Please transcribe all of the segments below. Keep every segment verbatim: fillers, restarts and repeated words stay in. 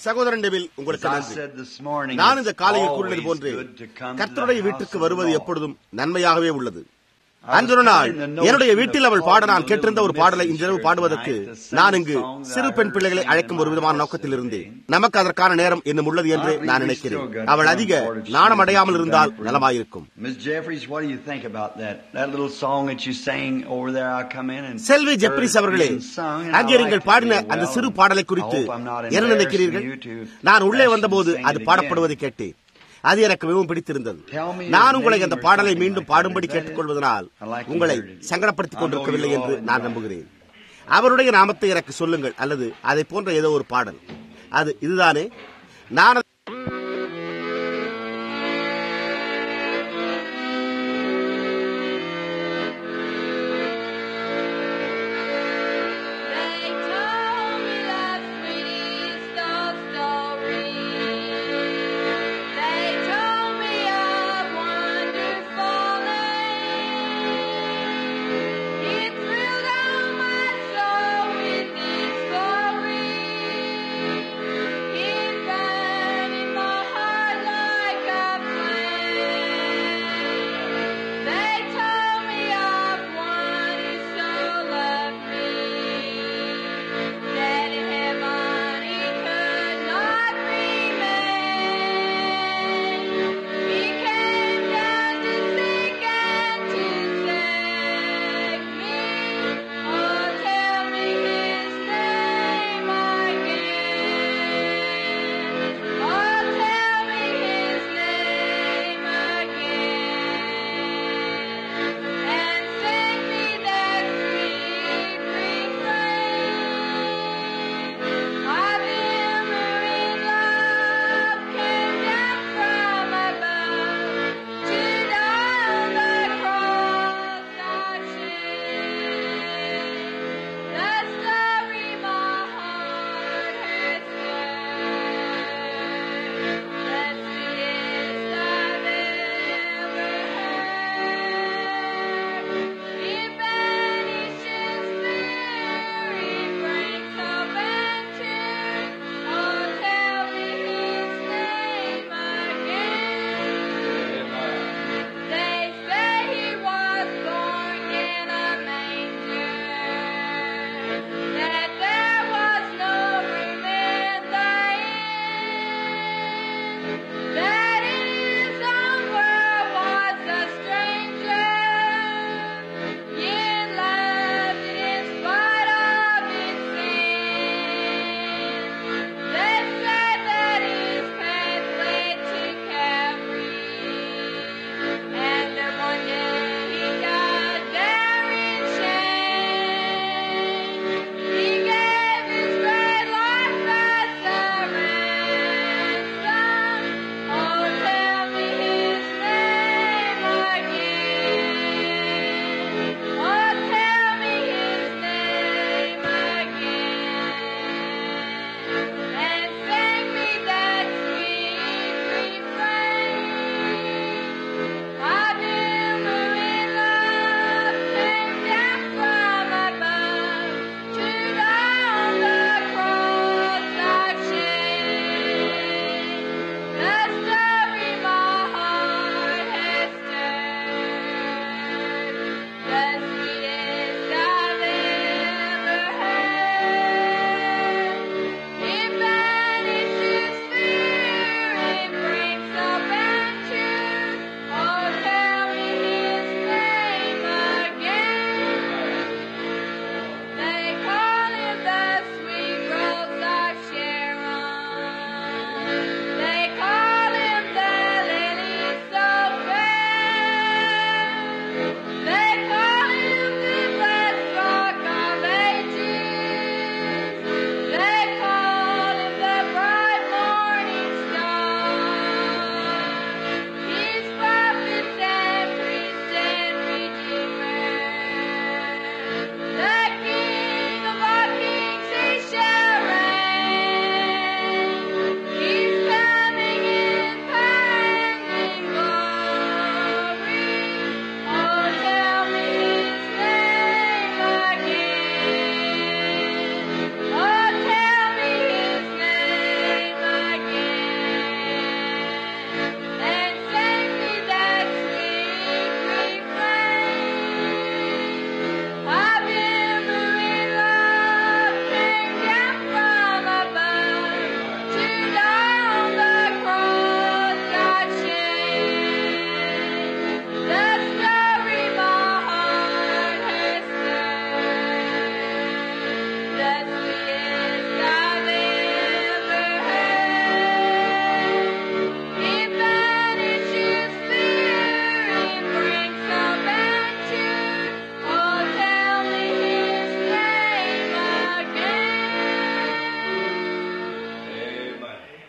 சகோதரன் டெவில், உங்களுக்கு நன்றி. நான் இந்த காலையில் கூறினது போன்று கர்த்தருடைய வீட்டுக்கு வருவது எப்பொழுதும் நன்மையாகவே உள்ளது. அன்றொரு நாள் என்னுடைய வீட்டில் அவள் பாட நான் கேட்டிருந்த ஒரு பாடலை இன்றிரவு பாடுவதற்கு நான் இங்கு சிறு பெண் பிள்ளைகளை அழைக்கும் ஒரு விதமான நோக்கத்தில் இருந்தேன். நமக்கு அதற்கான நேரம் இன்னும் உள்ளது என்று நான் நினைக்கிறேன். அவள் அதிக நாணம் அடையாமல் இருந்தால் நலமாயிருக்கும். செல்வி ஜெப்ரிஸ் அவர்களே, அங்கே நீங்கள் பாடின அந்த சிறு பாடலை குறித்து என்ன நினைக்கிறீர்கள்? நான் உள்ளே வந்தபோது அது பாடப்படுவதை கேட்டேன். அது எனக்கு மிகவும் பிடித்திருந்தது. நான் உங்களை அந்த பாடலை மீண்டும் பாடும்படி கேட்டுக்கொள்வதனால் உங்களை சங்கடப்படுத்திக் கொண்டிருக்கவில்லை என்று நான் நம்புகிறேன். அவருடைய நாமத்தை எனக்கு சொல்லுங்கள், அல்லது அதை போன்ற ஏதோ ஒரு பாடல். அது இதுதானே? நான் It's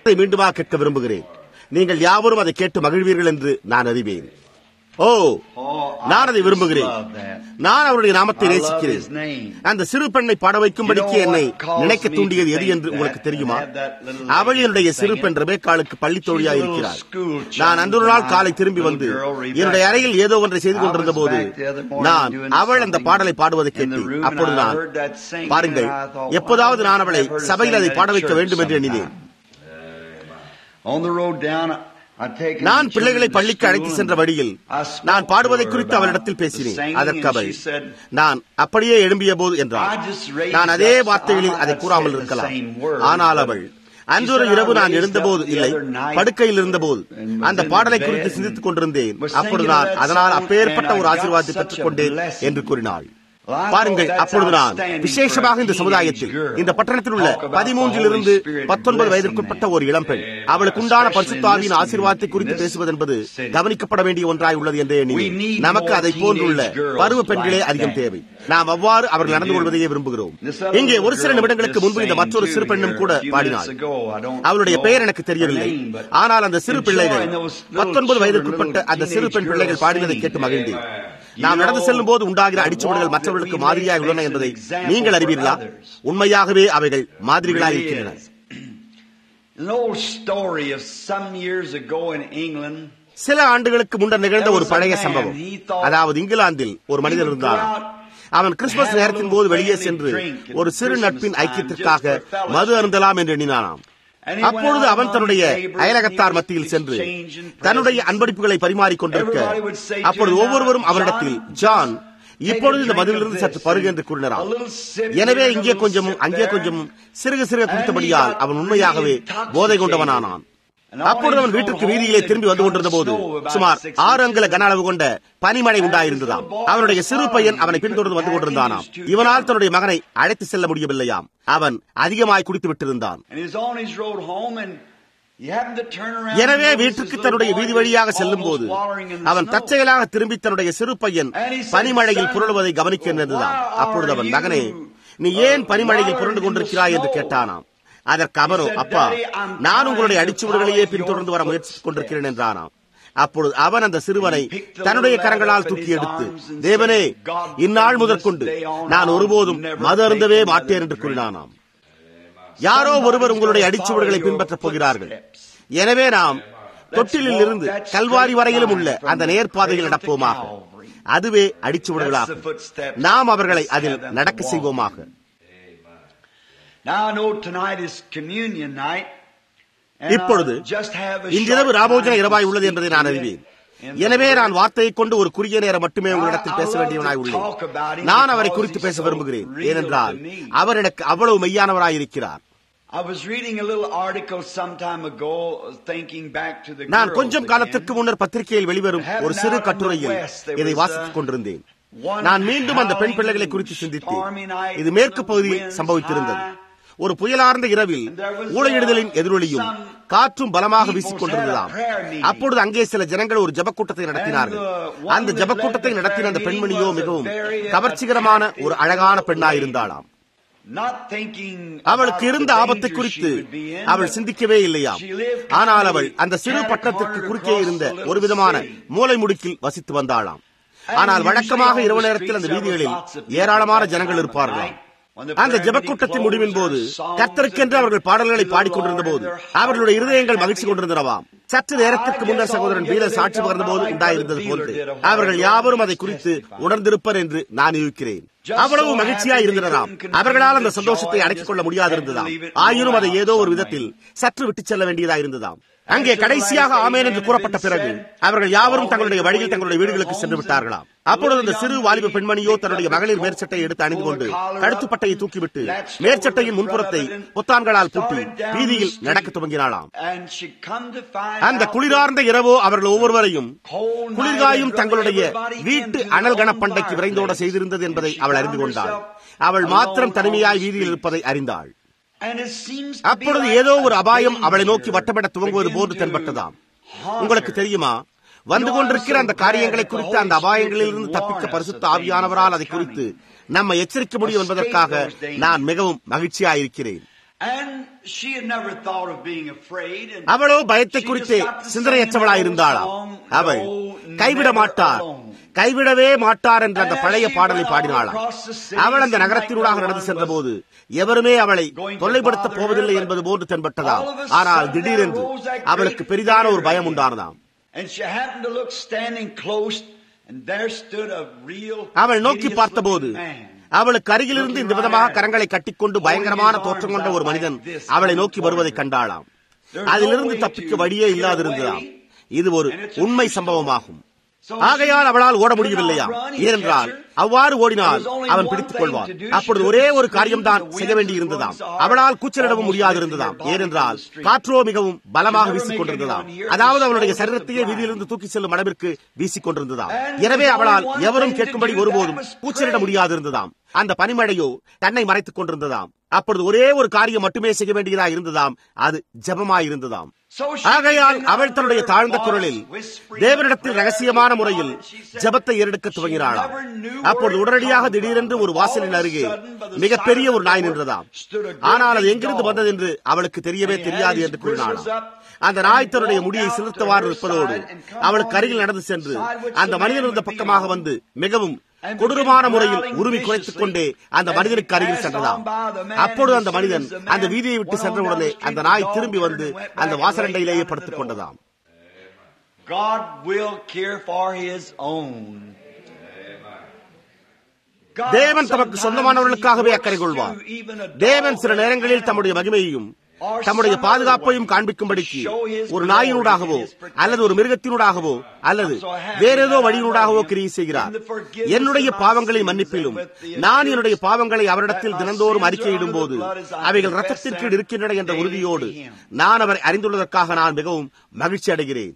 அதை மீண்டுமாக கேட்க விரும்புகிறேன். நீங்கள் யாவரும் அதை கேட்டு மகிழ்வீர்கள் என்று நான் அறிவேன். ஓ, நான் அதை விரும்புகிறேன். நான் அவருடைய நாமத்தை நேசிக்கிறேன். அந்த சிறு பெண்ணை பாட வைக்கும்படிக்கு என்னை நினைக்க தூண்டியது எது என்று உங்களுக்கு தெரியுமா? அவள் என்னுடைய சிறு பெண் ரெபேக்காளுக்கு பள்ளி தோழியாக இருக்கிறார். நான் அன்றொரு நாள் காலை திரும்பி வந்து என்னுடைய அறையில் ஏதோ ஒன்றை செய்து கொண்டிருந்த போது நான் அவள் அந்த பாடலை பாடுவதை கேட்டேன். அப்பொழுது நான், பாருங்கள், எப்போதாவது நான் அவளை சபையில் அதை பாட வைக்க வேண்டும் என்று எண்ணினேன். நான் பிள்ளைகளை பள்ளிக்கு அழைத்து சென்ற வழியில் நான் பாடுவதை குறித்து அவளிடத்தில் பேசினேன். அதற்கு அவள், நான் அப்படியே எழும்பிய போது என்றாள். நான் அதே வார்த்தைகளில் அதை கூறாமல் இருக்கலாம். ஆனால் அவள், அன்றொரு இரவு நான் எழுந்தபோது, இல்லை, படுக்கையில் இருந்தபோது அந்த பாடலை குறித்து சிந்தித்துக் கொண்டிருந்தேன். அப்பொழுது நான் அதனால் அப்பேற்பட்ட ஒரு ஆசீர்வாதத்தை பெற்றுக் கொண்டேன் என்று கூறினாள். பாருங்கள், அப்பொழுது நான் விசேஷமாக இந்த சமுதாயத்தில், இந்த பட்டணத்தில் உள்ள பதிமூன்றிலிருந்து பத்தொன்பது வயதிற்குட்பட்ட ஒரு இளம்பெண், அவளுக்கு உண்டான பரிசுத்த ஆவியின் ஆசீர்வாதத்தை குறித்து பேசுவது என்பது கவனிக்கப்பட வேண்டிய ஒன்றாய் உள்ளது என்றே எண்ணினேன். நமக்கு அதை போன்றுள்ள பருவ பெண்களே அதிகம் தேவை. நாம் அவ்வாறு அவர்கள் நடந்து கொள்வதையே விரும்புகிறோம். இங்கே ஒரு சில நிமிடங்களுக்கு முன்பு இந்த மற்றொரு சிறு பெண்ணும் கூட பாடினாள். அவளுடைய பெயர் எனக்கு தெரியவில்லை. ஆனால் அந்த சிறு பிள்ளைகள், பத்தொன்பது வயதிற்குட்பட்ட அந்த சிறு பெண் பிள்ளைகள் பாடினதை கேட்டு மகிழ்ந்தேன். நாம் நடந்து செல்லும் போது உண்டாகிற அடிச்சுவடுகள் மற்றவர்களுக்கு மாதிரியாக உள்ளன என்பதை நீங்கள் அறிவீர்களா? உண்மையாகவே அவைகள் மாதிரிகளாக இருக்கின்றன. சில ஆண்டுகளுக்கு முன்னர் நிகழ்ந்த ஒரு பழைய சம்பவம். அதாவது, இங்கிலாந்தில் ஒரு மனிதன் இருந்தான். அவன் கிறிஸ்துமஸ் நேரத்தின் போது வெளியே சென்று ஒரு சிறு நட்பின் ஐக்கியத்திற்காக மது அருந்தலாம் என்று எண்ணினானாம். அப்பொழுது அவன் தன்னுடைய அயலகத்தார் மத்தியில் சென்று தன்னுடைய அன்பளிப்புகளை பரிமாறிக் கொண்டிருக்க, அப்பொழுது ஒவ்வொருவரும் அவரிடத்தில், ஜான், இப்பொழுது இந்த மதுவிலிருந்து சற்று பருகு என்று கூறினார். எனவே இங்கே கொஞ்சமும் அங்கே கொஞ்சமும் சிறுக சிறுக குடித்தபடியால் அவன் உண்மையாகவே போதை கொண்டவனானான். அப்பொழுது அவன் வீட்டுக்கு வீதியிலே திரும்பி வந்து கொண்டிருந்த போது சுமார் ஆறு அங்குல கன அளவு கொண்ட பனிமழை உண்டாயிருந்ததாம். அவனுடைய சிறு பையன் அவனை பின்தொடர்ந்து வந்து கொண்டிருந்தானாம். இவனால் தன்னுடைய மகனை அழைத்து செல்ல முடியவில்லையாம். அவன் அதிகமாய் குடித்து விட்டிருந்தான். எனவே வீட்டுக்கு தன்னுடைய வீதி வழியாக செல்லும் போது அவன் தற்செயலாக திரும்பி தன்னுடைய சிறு பையன் பனிமழையில் புரளுவதை கவனிக்க நேர்ந்ததாம். அப்பொழுது அவன், மகனே, நீ ஏன் பனிமழையில் புரண்டு கொண்டிருக்கிறாய் என்று கேட்டானாம். அதற்கு அவரோ, அப்பா, நான் உங்களுடைய அடிச்சுவடுகளையே பின்தொடர்ந்து வர முயற்சித்துக் கொண்டிருக்கிறேன் என்றானாம். அப்பொழுது அவன் அந்த சிறுவனை தன்னுடைய கரங்களால் தூக்கி எடுத்து, தேவனே, இந்நாள் முதற்கொண்டு நான் ஒருபோதும் மது அருந்தவே மாட்டேன் என்று கூறினானாம். யாரோ ஒருவர் உங்களுடைய அடிச்சுவடுகளை பின்பற்றப் போகிறார்கள். எனவே நாம் தொட்டிலில் இருந்து கல்வாரி வரையிலும் உள்ள அந்த நேர்பாதையில் நடப்போமாக. அதுவே அடிச்சுவடுகளாகும். நாம் அவர்களை அதில் நடக்க செய்வோமாக. இப்பொழுது இன்றிரவு ராபோஜன இரவாய் உள்ளது என்பதை நான் அறிவேன். எனவே நான் வார்த்தையை கொண்டு ஒரு குறுகிய நேரம் மட்டுமே உங்களிடத்தில் பேச வேண்டியவனாய் உள்ளேன். நான் அவரை குறித்து பேச விரும்புகிறேன். ஏனென்றால் அவர் எனக்கு அவ்வளவு மெய்யானவராயிருக்கிறார். நான் கொஞ்சம் காலத்திற்கு முன்னர் பத்திரிகையில் வெளிவரும் ஒரு சிறு கட்டுரையில் இதை வாசித்துக் கொண்டிருந்தேன். நான் மீண்டும் அந்த பெண் பிள்ளைகளை குறித்து சிந்தித்தேன். இது மேற்கு பகுதியில் சம்பவித்திருந்தது. ஒரு புயலார்ந்த இரவில் ஊழையிடுதலின் எதிரொலியும் காற்றும் பலமாக வீசிக் கொண்டிருந்ததாம். அப்பொழுது அங்கே சில ஜனங்கள் ஒரு ஜபக்கூட்டத்தை நடத்தினார்கள். அந்த ஜபக்கூட்டத்தை நடத்தின அந்த பெண்மணியோ மிகவும் கவர்ச்சிகரமான ஒரு அழகான பெண்ணாயிருந்தாளாம். அவளுக்கு இருந்த ஆபத்தை குறித்து அவள் சிந்திக்கவே இல்லையாம். ஆனால் அவள் அந்த சிறு பட்டணத்திற்கு குறுக்கே இருந்த ஒரு விதமான மூலை முடுக்கில் வசித்து வந்தாளாம். ஆனால் வழக்கமாக இரவு நேரத்தில் அந்த வீதிகளில் ஏராளமான ஜனங்கள் இருப்பார்களாம். அந்த ஜெபக்கூட்டத்தின் முடிவின் போது கர்த்தருக்கென்று அவர்கள் பாடல்களை பாடிக்கொண்டிருந்த போது அவர்களுடைய இருதயங்கள் மகிழ்ச்சி கொண்டிருந்தனவாம். சற்று நேரத்திற்கு முன்னர் சகோதரன் வீரர் சாட்சி பகிர்ந்த போது உண்டாயிருந்தது போன்று அவர்கள் யாவரும் அதை குறித்து உணர்ந்திருப்பர் என்று நான் யூகிக்கிறேன். அவ்வளவு மகிழ்ச்சியா இருந்தனராம். அவர்களால் அந்த சந்தோஷத்தை அடக்கிக் கொள்ள முடியாதிருந்ததாம். ஆயினும் அதை ஏதோ ஒரு விதத்தில் சற்று விட்டுச் செல்ல வேண்டியதா இருந்ததாம். அங்கே கடைசியாக ஆமேன் என்று கூறப்பட்ட பிறகு அவர்கள் யாவரும் தங்களுடைய வழியில் தங்களுடைய வீடுகளுக்கு சென்று விட்டார்களாம். அப்பொழுது அந்த சிறு வாலிப பெண்மணியோ தன்னுடைய மகளிர் மேற்சட்டையை எடுத்து அணிந்து கொண்டு கழுத்துப்பட்டையை தூக்கிவிட்டு மேற்சட்டையின் முன்புறத்தை பொத்தான்களால் பூட்டி வீதியில் நடக்க துவங்கினாளாம். அந்த குளிரார்ந்த இரவோ அவர்கள் ஒவ்வொருவரையும் குளிர்காயும் தங்களுடைய வீட்டு அனல் கணப்பண்டைக்கு விரைந்தோட செய்திருந்தது என்பதை அவள் அறிந்து கொண்டாள். அவள் மாத்திரம் தனிமையாய் வீதியில் இருப்பதை அறிந்தாள். அப்பொழுது ஏதோ ஒரு அபாயம் அவளை நோக்கி வட்டமிட துவங்குவது போன்று தென்பட்டதாம். உங்களுக்கு தெரியுமா, வந்து கொண்டிருக்கிற அந்த காரியங்களை குறித்து, அந்த அபாயங்களில் இருந்து தப்பிக்க பரிசுத்த ஆவியானவரால் அதை குறித்து நம்மை எச்சரிக்க முடியும் என்பதற்காக நான் மிகவும் மகிழ்ச்சியாயிருக்கிறேன். அவளோ பயத்தை குறித்து சிந்தனையற்றவளாயிருந்தாளாம். அவள் கைவிட மாட்டார், கைவிடவே மாட்டார் என்ற அந்த பழைய பாடலை பாடினாளாம். அவள் அந்த நகரத்தினூடாக நடந்து சென்ற போது எவருமே அவளை தொல்லைப்படுத்தப் போவதில்லை என்பது போன்று தென்பட்டதாம். ஆனால் திடீரென்று அவளுக்கு பெரிதான ஒரு பயம் உண்டானதாம். அவள் நோக்கி பார்த்தபோது அவளுக்கு அருகிலிருந்து இந்த விதமாக கரங்களை கட்டிக்கொண்டு பயங்கரமான தோற்றம் கொண்ட ஒரு மனிதன் அவளை நோக்கி வருவதை கண்டாளாம். அதிலிருந்து தப்பிக்க வழியே இல்லாதிருந்ததாம். இது ஒரு உண்மை சம்பவமாகும். ஆகையால் அவளால் ஓட முடியவில்லையா? ஏனென்றால் அவ்வாறு ஓடினால் அவன் பிடித்துக் கொள்வான். அப்பொழுது ஒரே ஒரு காரியம்தான் செய்ய வேண்டியிருந்ததாம். அவளால் கூச்சலிடவும் முடியாதிருந்ததாம். ஏனென்றால் காற்றோ மிகவும் பலமாக வீசிக் கொண்டிருந்ததாம். அதாவது அவளுடைய சரீரத்தையே வீதியிலிருந்து தூக்கி செல்லும் அளவிற்கு வீசிக் கொண்டிருந்ததாம். எனவே அவளால் எவரும் கேட்கும்படி ஒருபோதும் கூச்சலிட முடியாதிருந்ததாம். அந்த பனிமழையோ தன்னை மறைத்துக் கொண்டிருந்ததாம். அப்பொழுது ஒரே ஒரு காரியம் மட்டுமே செய்ய வேண்டியதா இருந்ததாம். அது ஜெபமாயிருந்ததாம். ஆகையால் அவள் தன்னுடைய தாழ்ந்த குரலில் தேவனிடத்தில் ரகசியமான முறையில் ஜெபத்தை ஏறெடுக்க துவங்கினாளாம். அப்பொழுது உடனடியாக திடீரென்று ஒரு வாசலின் அருகே மிகப்பெரிய ஒரு நாய் நின்றதாம். ஆனால் அது எங்கிருந்து வந்தது என்று அவளுக்கு தெரியவே தெரியாது என்று கூறினாளாம். அந்த நாய் தன்னுடைய முடியை சிலிர்த்தவாறு இருப்பதோடு அவளுக்கு அருகில் நடந்து சென்று அந்த மனிதன் இருந்த பக்கமாக வந்து மிகவும் கொடூரமான முறையில் உரிமை குறைத்துக் கொண்டே அந்த மனிதனுக்கு அருகில் சென்றதாம். அப்பொழுது அந்த மனிதன் அந்த வீதியை விட்டு சென்றவுடனே அந்த நாய் திரும்பி வந்து அந்த வாசலண்டையிலேயே படுத்துக் கொண்டதாம். தேவன் தமக்கு சொந்தமானவர்களுக்காகவே அக்கறை கொள்வார். தேவன் சில நேரங்களில் தம்முடைய மகிமையையும் தம்முடைய பாதுகாப்பையும் காண்பிக்கும்படிக்கு ஒரு நாயினூடாகவோ அல்லது ஒரு மிருகத்தினூடாகவோ அல்லது வேறேதோ வழியினூடாகவோ கிரியை செய்கிறார். என்னுடைய பாவங்களின் மன்னிப்பிலும் நான் என்னுடைய பாவங்களை அவரிடத்தில் தினந்தோறும் அறிக்கையிடும் போது அவைகள் ரத்தத்திற்கு இருக்கின்றன என்ற உறுதியோடு நான் அவரை அறிந்துள்ளதற்காக நான் மிகவும் மகிழ்ச்சி அடைகிறேன்.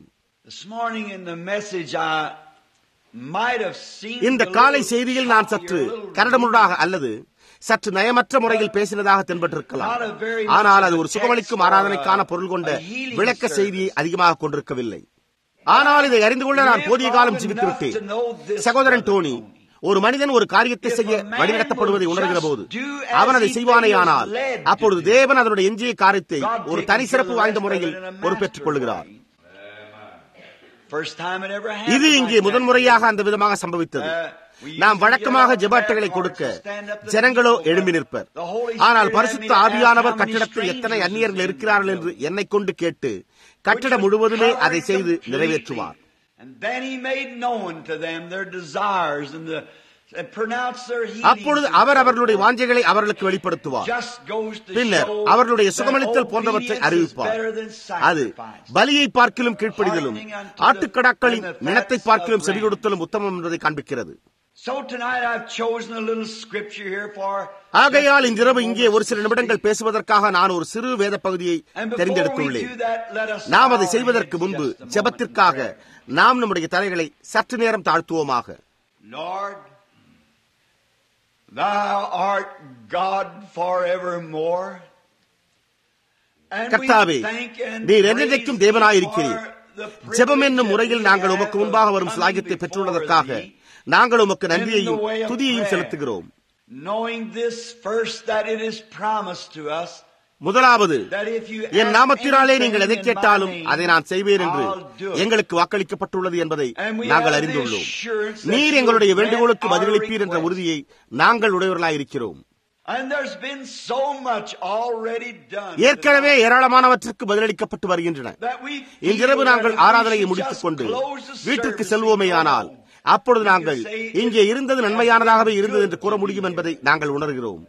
இந்த காலை செய்தியில் நான் சற்று கரடுமுரடாக அல்லது சற்று நயமற்ற முறையில் பேசினதாக தென்பட்டிருக்கலாம். ஆனால் அது ஒரு சுகமளிக்கும் ஆராதனைக்கான பொருள் கொண்ட விளக்க செய்தியை அதிகமாக கொண்டிருக்கவில்லை. ஆனால் இதை அறிந்து கொள்ள நான் போதிய காலம் ஜீவித்துவிட்டேன். சகோதரன் டோனி, ஒரு மனிதன் ஒரு காரியத்தை செய்ய வழிநடத்தப்படுவதை உணர்கிற போது அவன் அதை செய்வானேயானால் அப்பொழுது தேவன் அதனுடைய எஞ்சிய காரியத்தை ஒரு தனி சிறப்பு வாய்ந்த முறையில் பொறுப்பேற்றுக் கொள்கிறார். இது இங்கே முதன்முறையாக அந்த விதமாக சம்பவித்தது. நாம் வழக்கமாக ஜெபாட்டைகளை கொடுக்க ஜனங்களோ எழும்பி நிற்பர். ஆனால் பரிசுத்த ஆவியானவர் கட்டிடத்தில் எத்தனை அந்நியர்கள் இருக்கிறார்கள் என்று என்னை கொண்டு கேட்டு கட்டிடம் முழுவதுமே அதை செய்து நிறைவேற்றுவார். அப்பொழுது அவர் அவர்களுடைய வாஞ்சைகளை அவர்களுக்கு வெளிப்படுத்துவார். பின்னர் அவர்களுடைய சுகமளித்தல் போன்றவற்றை அறிவிப்பார். அது பலியை பார்க்கிலும் கீழ்ப்படிதலும் ஆட்டுக்கடாக்களின் நிலத்தை பார்க்கிலும் செவி கொடுத்தலும் உத்தமம் என்பதை காண்பிக்கிறது. ஆகையால் இன்றிரவு இங்கே ஒரு சில நிமிடங்கள் பேசுவதற்காக நான் ஒரு சிறு வேத பகுதியை தெரிந்தெடுத்துள்ளேன். நாம் அதை செய்வதற்கு முன்பு ஜெபத்திற்காக நாம் நம்முடைய தலைகளை சற்று நேரம் தாழ்த்துவோமாக. கர்த்தாவே, நீர் என்றென்றைக்கும் தேவனாயிருக்கிறீர். ஜெபம் என்னும் முறையில் நாங்கள் உமக்கு முன்பாக வரும் சிலாகியத்தை பெற்றுள்ளதற்காக நாங்கள் உமக்கு நன்றியையும் துதியையும் செலுத்துகிறோம். முதலாவது, என் நாமத்தினாலே நீங்கள் எதை கேட்டாலும் அதை நான் செய்வேன் என்று எங்களுக்கு வாக்களிக்கப்பட்டுள்ளது என்பதை நாங்கள் அறிந்துள்ளோம். நீர் எங்களுடைய வேண்டுகோளுக்கு பதிலளிப்பீர் என்ற உறுதியை நாங்கள் உடையவர்களாயிருக்கிறோம். ஏற்கனவே ஏராளமானவற்றிற்கு பதிலளிக்கப்பட்டு வருகின்றன. இன்றிரவு நாங்கள் ஆராதனையை முடித்துக் கொண்டு வீட்டிற்கு செல்வோமேயானால் அப்பொழுது நாங்கள் இங்கே இருந்தது நன்மையானதாகவே இருந்தது என்று கூற முடியும் என்பதை நாங்கள் உணர்கிறோம்.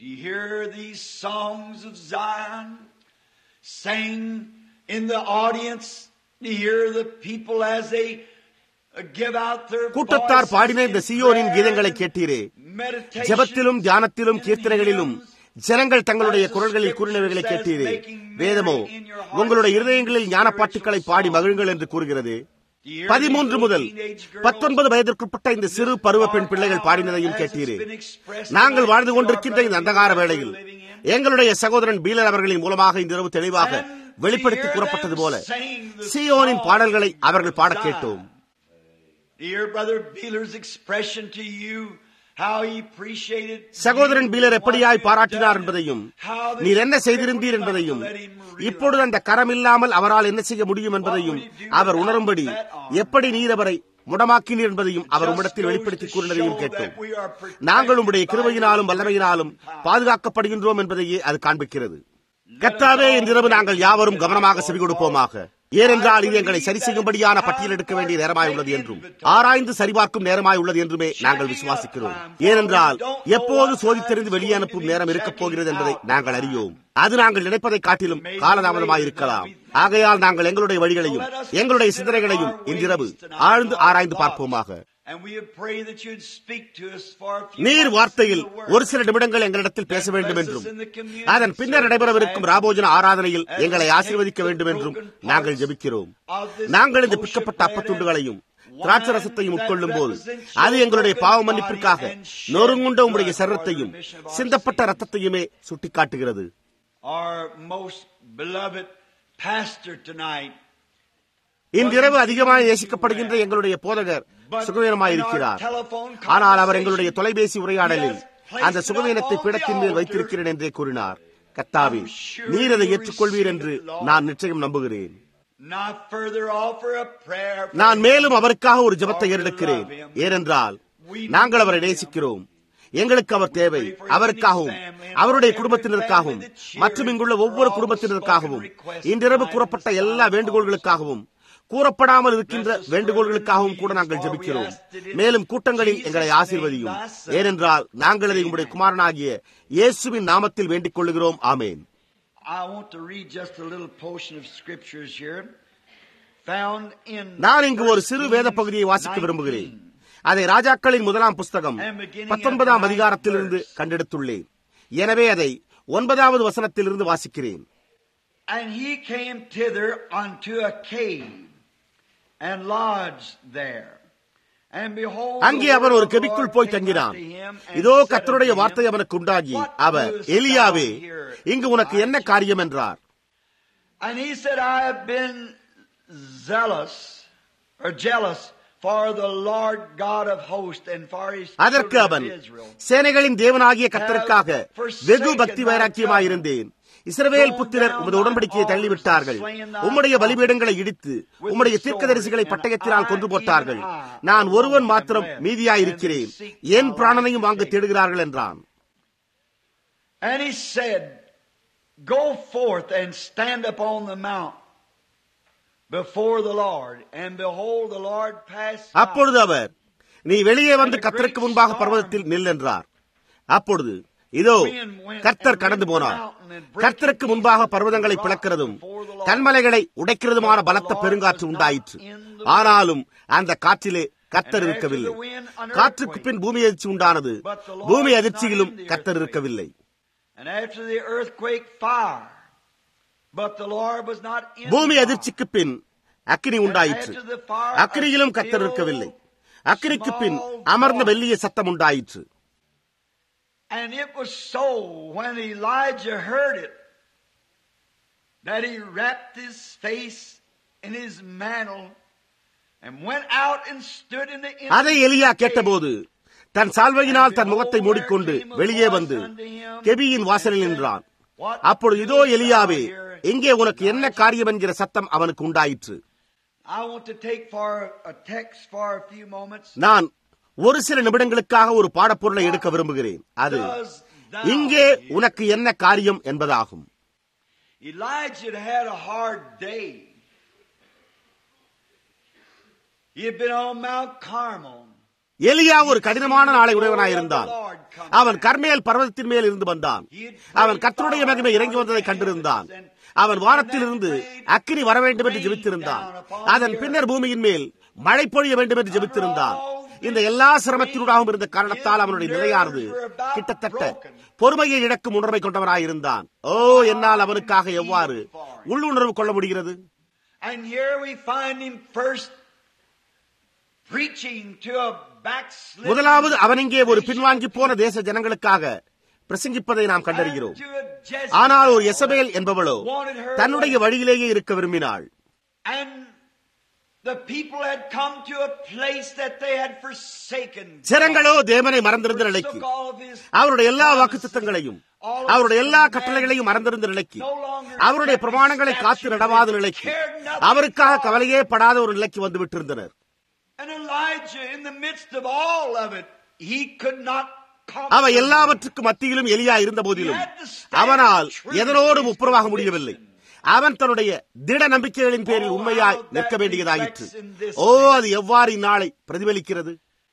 கூட்டத்தார் பாடின இந்த சீயோனின் கீதங்களை கேட்டீரே. ஜெபத்திலும் தியானத்திலும் கீர்த்தனைகளிலும் ஜனங்கள் தங்களுடைய குரல்களில் கூறினவைகளை கேட்டீரே. வேதமோ உங்களுடைய இருதயங்களில் ஞானப்பாட்டுக்களை பாடி மகிழுங்கள் என்று கூறுகிறது. பதிமூன்று முதல் பத்தொன்பது வயதிற்குட்பட்ட இந்த சிறு பருவ பெண் பிள்ளைகள் பாடினதையும் கேட்டீரே. நாங்கள் வாழ்ந்து கொண்டிருக்கின்ற இந்த அந்தகார வேளையில் எங்களுடைய சகோதரன் பீலர் அவர்களின் மூலமாக இந்த இரவு தெளிவாக வெளிப்படுத்தி கூறப்பட்டது போல சீயோனின் பாடல்களை அவர்கள் பாட கேட்டோம். சகோதரன் பீலர் எப்படியாய் பாராட்டினார் என்பதையும், நீர் என்ன செய்திருந்தீர் என்பதையும், இப்பொழுது அந்த கரம் இல்லாமல் அவரால் என்ன செய்ய முடியும் என்பதையும் அவர் உணரும்படி எப்படி நீர் அவரை முடமாக்கினீர் என்பதையும் அவர் உம்மிடத்தில் வெளிப்படுத்தி கூறினதையும் கேட்டோம். நாங்கள் உம்முடைய கிருபையினாலும் வல்லமையினாலும் பாதுகாக்கப்படுகின்றோம் என்பதையே அது காண்பிக்கிறது. கர்த்தாவே, இன்றிரவு நாங்கள் யாவரும் கவனமாக செவி கொடுப்போமாக. ஏனென்றால் இது எங்களை சரி செய்யும்படியான பட்டியல் எடுக்க வேண்டிய நேரமாய் உள்ளது என்றும் ஆராய்ந்து சரிபார்க்கும் நேரமாய் உள்ளது என்றுமே நாங்கள் விசுவாசிக்கிறோம். ஏனென்றால் எப்போது சோதித்தறிந்து வெளியே அனுப்பும் நேரம் இருக்கப் போகிறது என்பதை நாங்கள் அறியோம். அது நாங்கள் நினைப்பதை காட்டிலும் காலதாமதமாய் இருக்கலாம். ஆகையால் நாங்கள் எங்களுடைய வழிகளையும் எங்களுடைய சிந்தனைகளையும் இன்றிரவு ஆழ்ந்து ஆராய்ந்து பார்ப்போமாக. நீர் வார்த்தையில் ஒரு சில நிமிடங்கள் எங்களிடத்தில் பேச வேண்டும் என்றும் அதன் பின்னர் நடைபெறவிருக்கும் ராபோஜன ஆராதனையில் எங்களை ஆசீர்வதிக்க வேண்டும் என்றும் நாங்கள் ஜெபிக்கிறோம். நாங்கள் இந்த பிற்கப்பட்ட அப்பத்துண்டுகளையும் திராட்சரசத்தையும் உட்கொள்ளும் போது அது எங்களுடைய பாவ மன்னிப்பிற்காக நொறுங்குண்ட உம்முடைய சரீரத்தையும் சிந்தப்பட்ட ரத்தத்தையுமே சுட்டிக்காட்டுகிறது. இன்றிரவு அதிகமாக நேசிக்கப்படுகின்ற எங்களுடைய போதகர் சுகவீனமாயிருக்கிறார். ஆனால் அவர் எங்களுடைய தொலைபேசி உரையாடலில் அந்த சுகவீனத்தை பீடத்தின் மேல் வைத்திருக்கிறேன் என்றே கூறினார். கர்த்தாவே, நீர் அதை ஏற்றுக்கொள்வீர் என்று நான் நிச்சயம் நம்புகிறேன். நான் மேலும் அவருக்காக ஒரு ஜெபத்தை ஏறெடுக்கிறேன். ஏனென்றால் நாங்கள் அவரை நேசிக்கிறோம். எங்களுக்கு அவர் தேவை. அவருக்காகவும் அவருடைய குடும்பத்தினருக்காகவும் மற்றும் இங்குள்ள ஒவ்வொரு குடும்பத்தினருக்காகவும் இன்றிரவு கூறப்பட்ட எல்லா வேண்டுகோள்களுக்காகவும் கூறப்படாமல் இருக்கின்ற வேண்டுகோள்களுக்காகவும் கூட நாங்கள் ஜெபிக்கிறோம். மேலும் கூட்டங்களில் எங்களை ஆசீர்வதியும். ஏனென்றால் நாங்கள் அதை உங்களுடைய குமாரனாகிய இயேசுவின் நாமத்தில் வேண்டிக் கொள்ளுகிறோம். ஆமேன். நான் இங்கு ஒரு சிறு வேத பகுதியை வாசிக்க விரும்புகிறேன். அதை ராஜாக்களின் முதலாம் புஸ்தகம் பத்தொன்பதாம் அதிகாரத்திலிருந்து கண்டெடுத்துள்ளேன். எனவே அதை ஒன்பதாவது வசனத்திலிருந்து வாசிக்கிறேன். And he came thither unto a cave and lodged there. And behold, அங்கே அவர் ஒரு கெபிக்குள் போய் தங்கினான். இதோ கர்த்தருடைய வார்த்தை அவனுக்கு உண்டாகி, அவர், எலியாவே, இங்கு உனக்கு என்ன காரியம் என்றார். And he said, I have been zealous or jealous for the Lord God of hosts and for his அதற்கு children அவன், of Israel. சேனைகளின் தேவனாகிய கர்த்தருக்காக வெகு பக்தி வைராக்கியமாயிருந்தேன். இஸ்ரவேல் புத்திரர் உமது உடன்படிக்கையை தள்ளிவிட்டார்கள். உம்முடைய பலிபீடங்களை இடித்து உம்முடைய தீர்க்கதரிசிகளை பட்டயத்தினால் கொன்று போட்டார்கள். நான் ஒருவன் மாத்திரம் மீதியாயிருக்கிறேன். என் பிராணனையும் வாங்க தேடுகிறார்கள் என்றான். And he said, Go forth and stand upon the mount before the Lord, and behold, the Lord passed by. அப்பொழுது அவர், நீ வெளியே வந்து கர்த்தருக்கு முன்பாக பர்வதத்தில் நில் என்றார். அப்பொழுது இதோ கர்த்தர் கடந்து போனார். கர்த்தருக்கு முன்பாக பர்வதங்களை பிளக்கிறதும் கன்மலைகளை உடைக்கிறதுமான பலத்த பெருங்காற்று உண்டாயிற்று. ஆனாலும் அந்த காற்றிலே கர்த்தர் இருக்கவில்லை. காற்றுக்கு பின் பூமி அதிர்ச்சி உண்டானது. பூமி அதிர்ச்சியிலும் கர்த்தர் இருக்கவில்லை. பூமி அதிர்ச்சிக்கு பின் அக்கினி உண்டாயிற்று. அக்கினியிலும் கர்த்தர் இருக்கவில்லை. அக்கினிக்கு பின் அமர்ந்த மெல்லிய சத்தம் உண்டாயிற்று. And it was so when Elijah heard it that he wrapped his face in his mantle and went out and stood in the inner. அதை எலியா கேட்டபோது தன் சால்வையினால் தன் முகத்தை மூடிக்கொண்டு வெளியே வந்து கெபியின் வாசலில் நின்றான். அப்பொழுது இதோ எலியாவே, எங்கே உனக்கு என்ன காரியம் என்கிற சத்தம் அவனுக்கு உண்டாயிற்று. நான் ஒரு சில நிமிடங்களுக்காக ஒரு பாடப்பொருளை எடுக்க விரும்புகிறேன். அது இங்கே உனக்கு என்ன காரியம் என்பதாகும். Elijah had a hard day. He had been on Mount Carmel. எலியா ஒரு கடினமான நாளை உடையவனாயிருந்தான். அவன் கர்மேல் பர்வதத்தின் மேல் இருந்து வந்தான். அவன் கர்த்தருடைய மகிமை இறங்கி வந்ததை கண்டிருந்தான். அவன் வானத்திலிருந்து அக்கினி வர வேண்டும் என்று ஜெபித்திருந்தான். அதன் பின்னர் பூமியின் மேல் மழை பொழிய வேண்டும் என்று ஜெபித்திருந்தான். இந்த எல்லா சிரமத்தினூடாகவும் இருந்த காரணத்தால் அவனுடைய நிலையானது கிட்டத்தட்ட பொறுமையை இழக்கும் உணர்வை கொண்டவனாயிருந்தான். ஓ, என்னால் அவனுக்காக எவ்வாறு உள்ளுணர்வு கொள்ள முடிகிறது. முதலாவது அவன் இங்கே ஒரு பின்வாங்கி போன தேச ஜனங்களுக்காக பிரசங்கிப்பதை நாம் கண்டறிகிறோம். ஆனால் ஒரு எசபேல் என்பவளோ தன்னுடைய வழியிலேயே இருக்க விரும்பினாள். The people had come to a place that they had forsaken. ஜனங்களோ தேவனை மறந்திருந்த நிலைக்கு, அவருடைய எல்லா வாக்குத்தத்தங்களையும் அவருடைய எல்லா கட்டளைகளையும் மறந்திருந்த நிலைக்கு, அவருடைய பிரமாணங்களை காத்து நடவாத நிலைக்கு, அவருக்காக கவலையே படாத ஒரு நிலைக்கு வந்து விட்டிருந்தனர். அவை எல்லாவற்றுக்கும் மத்தியிலும் எலியா இருந்த போதிலும் அவனால் எதனோடும் ஒப்புரவாக முடியவில்லை. அவன் தன்னுடைய திட நம்பிக்கைகளின் பேரில் உண்மையாய் நிற்க வேண்டியதாயிற்று. ஓ, அது எவ்வாறு இந்நாளை பிரதிபலிக்கிறது!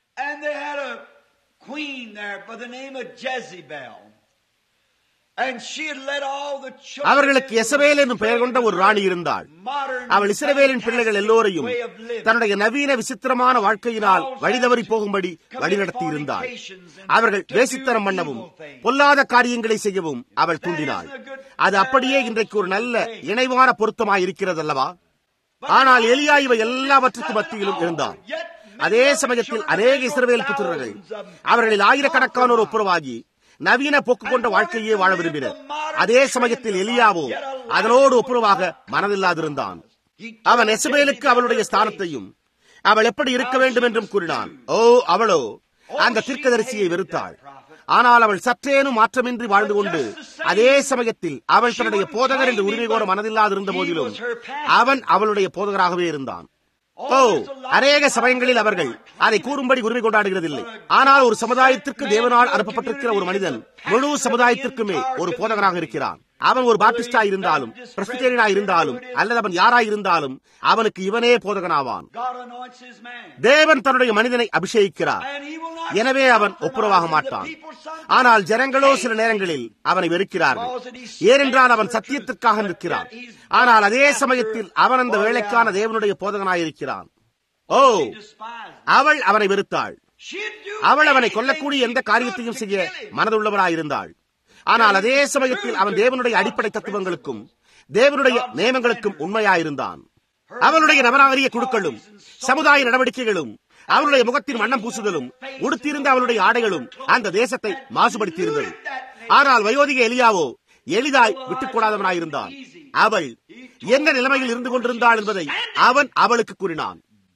அவர்களுக்கு எசபேல் என்னும் பெயர் கொண்ட ஒரு ராணி இருந்தாள். அவள் இஸ்ரவேலின் பிள்ளைகள் எல்லோரையும் தன்னுடைய நவீன விசித்திரமான வாழ்க்கையினால் வழிதவறி போகும்படி வழிநடத்தி இருந்தாள். அவர்கள் வேசித்தனம் பண்ணவும் பொல்லாத காரியங்களை செய்யவும் அவள் தூண்டினாள். அது அப்படியே இன்றைக்கு ஒரு நல்ல இணைவான பொருத்தமாய் இருக்கிறது அல்லவா? ஆனால் எலியா இவை எல்லாவற்றுக்கும் மத்தியிலும் இருந்தார். அதே சமயத்தில் அநேக இஸ்ரவேல் புத்திரர்கள் அவர்களில் ஆயிரக்கணக்கானோர் ஒப்புரவாகி நவீன போக்கு கொண்ட வாழ்க்கையே வாழ விரும்பினர். அதே சமயத்தில் எலியாவோ அதனோடு ஒப்புரவாக மனதில்லாதிருந்தான். அவன் எசபேலுக்கு அவளுடைய ஸ்தானத்தையும் அவள் எப்படி இருக்க வேண்டும் என்றும் கூறினான். ஓ, அவளோ அந்த தீர்க்கதரிசியை வெறுத்தாள். ஆனால் அவள் சற்றேனும் மாற்றமின்றி வாழ்ந்து கொண்டு அதே சமயத்தில் அவள் தன்னுடைய போதகர் என்று உரிமை கோர மனதில்லாதிருந்த போதிலும் அவன் அவளுடைய போதகராகவே இருந்தான். ஓ, அநேக சமயங்களில் அவர்கள் அதை கூறும்படி உரிமை கொண்டாடுகிறதில்லை. ஆனால் ஒரு சமுதாயத்திற்கு தேவனால் அனுப்பப்பட்டிருக்கிற ஒரு மனிதன் முழு சமுதாயத்திற்குமே ஒரு போதகராக இருக்கிறான். அவன் ஒரு பாப்டிஸ்டா இருந்தாலும், பிரஸ்பிட்டேரியனா இருந்தாலும், அல்லது அவன் யாராய் இருந்தாலும் அவனுக்கு இவனே போதகனாவான். தேவன் தன்னுடைய மனிதனை அபிஷேகிக்கிறார். எனவே அவன் ஒப்புரவாக மாட்டான். ஆனால் ஜனங்களோ சில நேரங்களில் அவனை வெறுக்கிறார்கள். ஏனென்றால் அவன் சத்தியத்திற்காக நிற்கிறான். ஆனால் அதே சமயத்தில் அவன் அந்த வேலைக்கான தேவனுடைய போதகனாயிருக்கிறான். ஓ, அவள் அவனை வெறுத்தாள். அவள் அவனை கொல்லக்கூடிய எந்த காரியத்தையும் செய்ய மனதுள்ளவராயிருந்தாள். ஆனால் அதே சமயத்தில் அவன் தேவனுடைய அடிப்படை தத்துவங்களுக்கும் தேவனுடைய நியமங்களுக்கும் உண்மையாயிருந்தான். அவனுடைய நவநாகரிக குழுக்களும் சமுதாய நடவடிக்கைகளும் அவனுடைய முகத்தின் வண்ணம் பூசுதலும் உடுத்தியிருந்த அவனுடைய ஆடைகளும் அந்த தேசத்தை மாசுபடுத்தியிருந்தது. ஆனால் வயோதிக எலியாவோ எளிதாய் விட்டுக் கொடாதவனாயிருந்தான். அவள் எந்த நிலைமையில் இருந்து கொண்டிருந்தாள் என்பதை அவன் அவளுக்கு கூறினான்.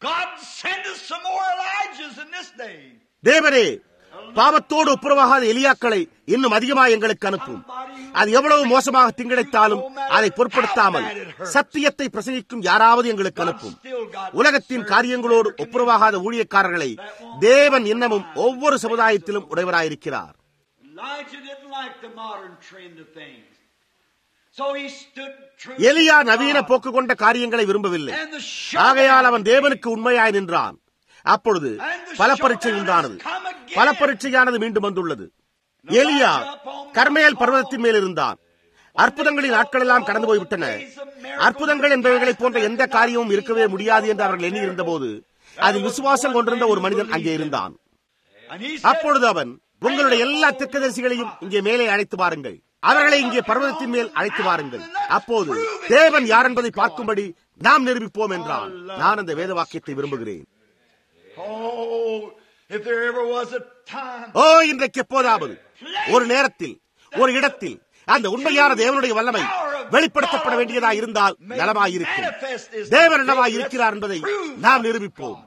தேவனே, பாவத்தோடு ஒப்புரவாகாத எலியாக்களை இன்னும் அதிகமாக எங்களுக்கு அனுப்பும். அது எவ்வளவு மோசமாக திங்கடைத்தாலும் அதை பொருட்படுத்தாமல் சத்தியத்தை பிரசங்கிக்கும் யாராவது எங்களுக்கு அனுப்பும். உலகத்தின் காரியங்களோடு ஒப்புரவாகாத ஊழியக்காரர்களை தேவன் இன்னமும் ஒவ்வொரு சமுதாயத்திலும் உடையவராயிருக்கிறார். எலியா நவீன போக்கு கொண்ட காரியங்களை விரும்பவில்லை. ஆகையால் அவன் தேவனுக்கு உண்மையாய் நின்றான். அப்பொழுது பல பரீட்சை உண்டானது. பல பரீட்சையானது மீண்டும் வந்துள்ளது. எலியா கர்மேல் பர்வதத்தின் மேல் இருந்தான். அற்புதங்களின் நாட்கள் எல்லாம் கடந்து போய்விட்டன. அற்புதங்கள் என்பவைகளை போன்ற எந்த காரியமும் இருக்கவே முடியாது என்று அவர்கள் எண்ணி இருந்த போது அதில் விசுவாசம் கொண்டிருந்த ஒரு மனிதன் அங்கே இருந்தான். அப்பொழுது அவன், உங்களுடைய எல்லா தீர்க்கதரிசிகளையும் இங்கே மேலே அழைத்து வாருங்கள், அவர்களை இங்கே பர்வதத்தின் மேல் அழைத்து வாருங்கள், அப்போது தேவன் யார் என்பதை பார்க்கும்படி நாம் நிரூபிப்போம் என்றான். நான் அந்த வேத வாக்கியத்தை விரும்புகிறேன். ஓ, இன்றைக்கு எப்போதாவது ஒரு நேரத்தில் ஒரு இடத்தில் அந்த உண்மையான தேவனுடைய வல்லமை வெளிப்படுத்தப்பட வேண்டியதா இருந்தால் நலமாயிருக்கும். தேவன் நலமாய் இருக்கிறார் என்பதை நாம் நிரூபிப்போம்.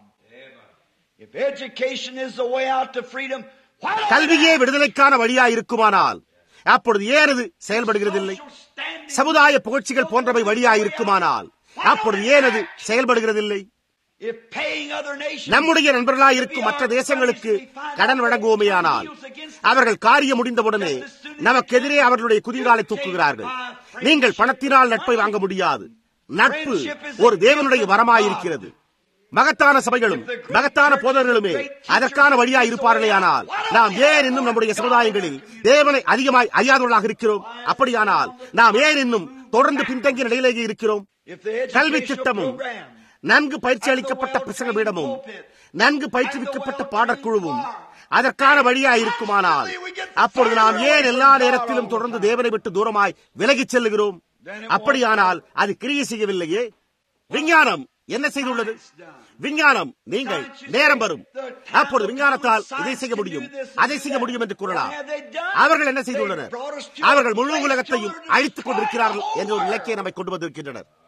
கல்வியே விடுதலைக்கான வழியா இருக்குமானால் அப்பொழுது ஏன் அது செயல்படுகிறதில்லை? சமுதாய புகழ்ச்சிகள் போன்றவை வழியா இருக்குமானால் அப்பொழுது ஏன் அது செயல்படுகிறதில்லை? நம்முடைய நண்பர்களாய் இருக்கும் மற்ற தேசங்களுக்கு கடன் வழங்குவோமேயானால் அவர்கள் காரியம் முடிந்தவுடனே நமக்கு எதிரே அவர்களுடைய குதிகாலை தூக்குகிறார்கள். நீங்கள் பணத்தினால் நட்பை வாங்க முடியாது. நட்பு ஒரு தேவனுடைய வரமாயிருக்கிறது. மகத்தான சபைகளும் மகத்தான போதகர்களுமே அதற்கான வழியா இருப்பார்களே. ஆனால் நாம் ஏன் இன்னும் நம்முடைய சமுதாயங்களில் தேவனை அதிகமாய் அறியாதவர்களாக இருக்கிறோம்? அப்படியானால் நாம் ஏன் இன்னும் தொடர்ந்து பின்தங்கிய நிலையிலேயே இருக்கிறோம்? கல்வி திட்டமும் நன்கு பயிற்சி அளிக்கப்பட்ட பிரசங்க பீடமும் நன்கு பயிற்றுவிக்கப்பட்ட பாடக்குழுவும் அதற்கான வழியா இருக்குமானால் அப்பொழுது நாம் ஏன் எல்லா நேரத்திலும் தொடர்ந்து தேவனை விட்டு தூரமாய் விலகிச் செல்லுகிறோம்? அப்படியானால் அது கிரியை செய்யவில்லையே. விஞ்ஞானம் என்ன செய்துள்ளது? விஞ்ஞானம், நீங்கள் நேரம் வரும் அப்பொழுது விஞ்ஞானத்தால் இதை செய்ய முடியும் அதை செய்ய முடியும் என்று கூறலாம். அவர்கள் என்ன செய்துள்ளனர்? அவர்கள் முழு உலகத்தையும் அழித்துக் கொண்டிருக்கிறார்கள் என்ற ஒரு இலக்கையை நம்மை கொண்டு வந்திருக்கின்றனர்.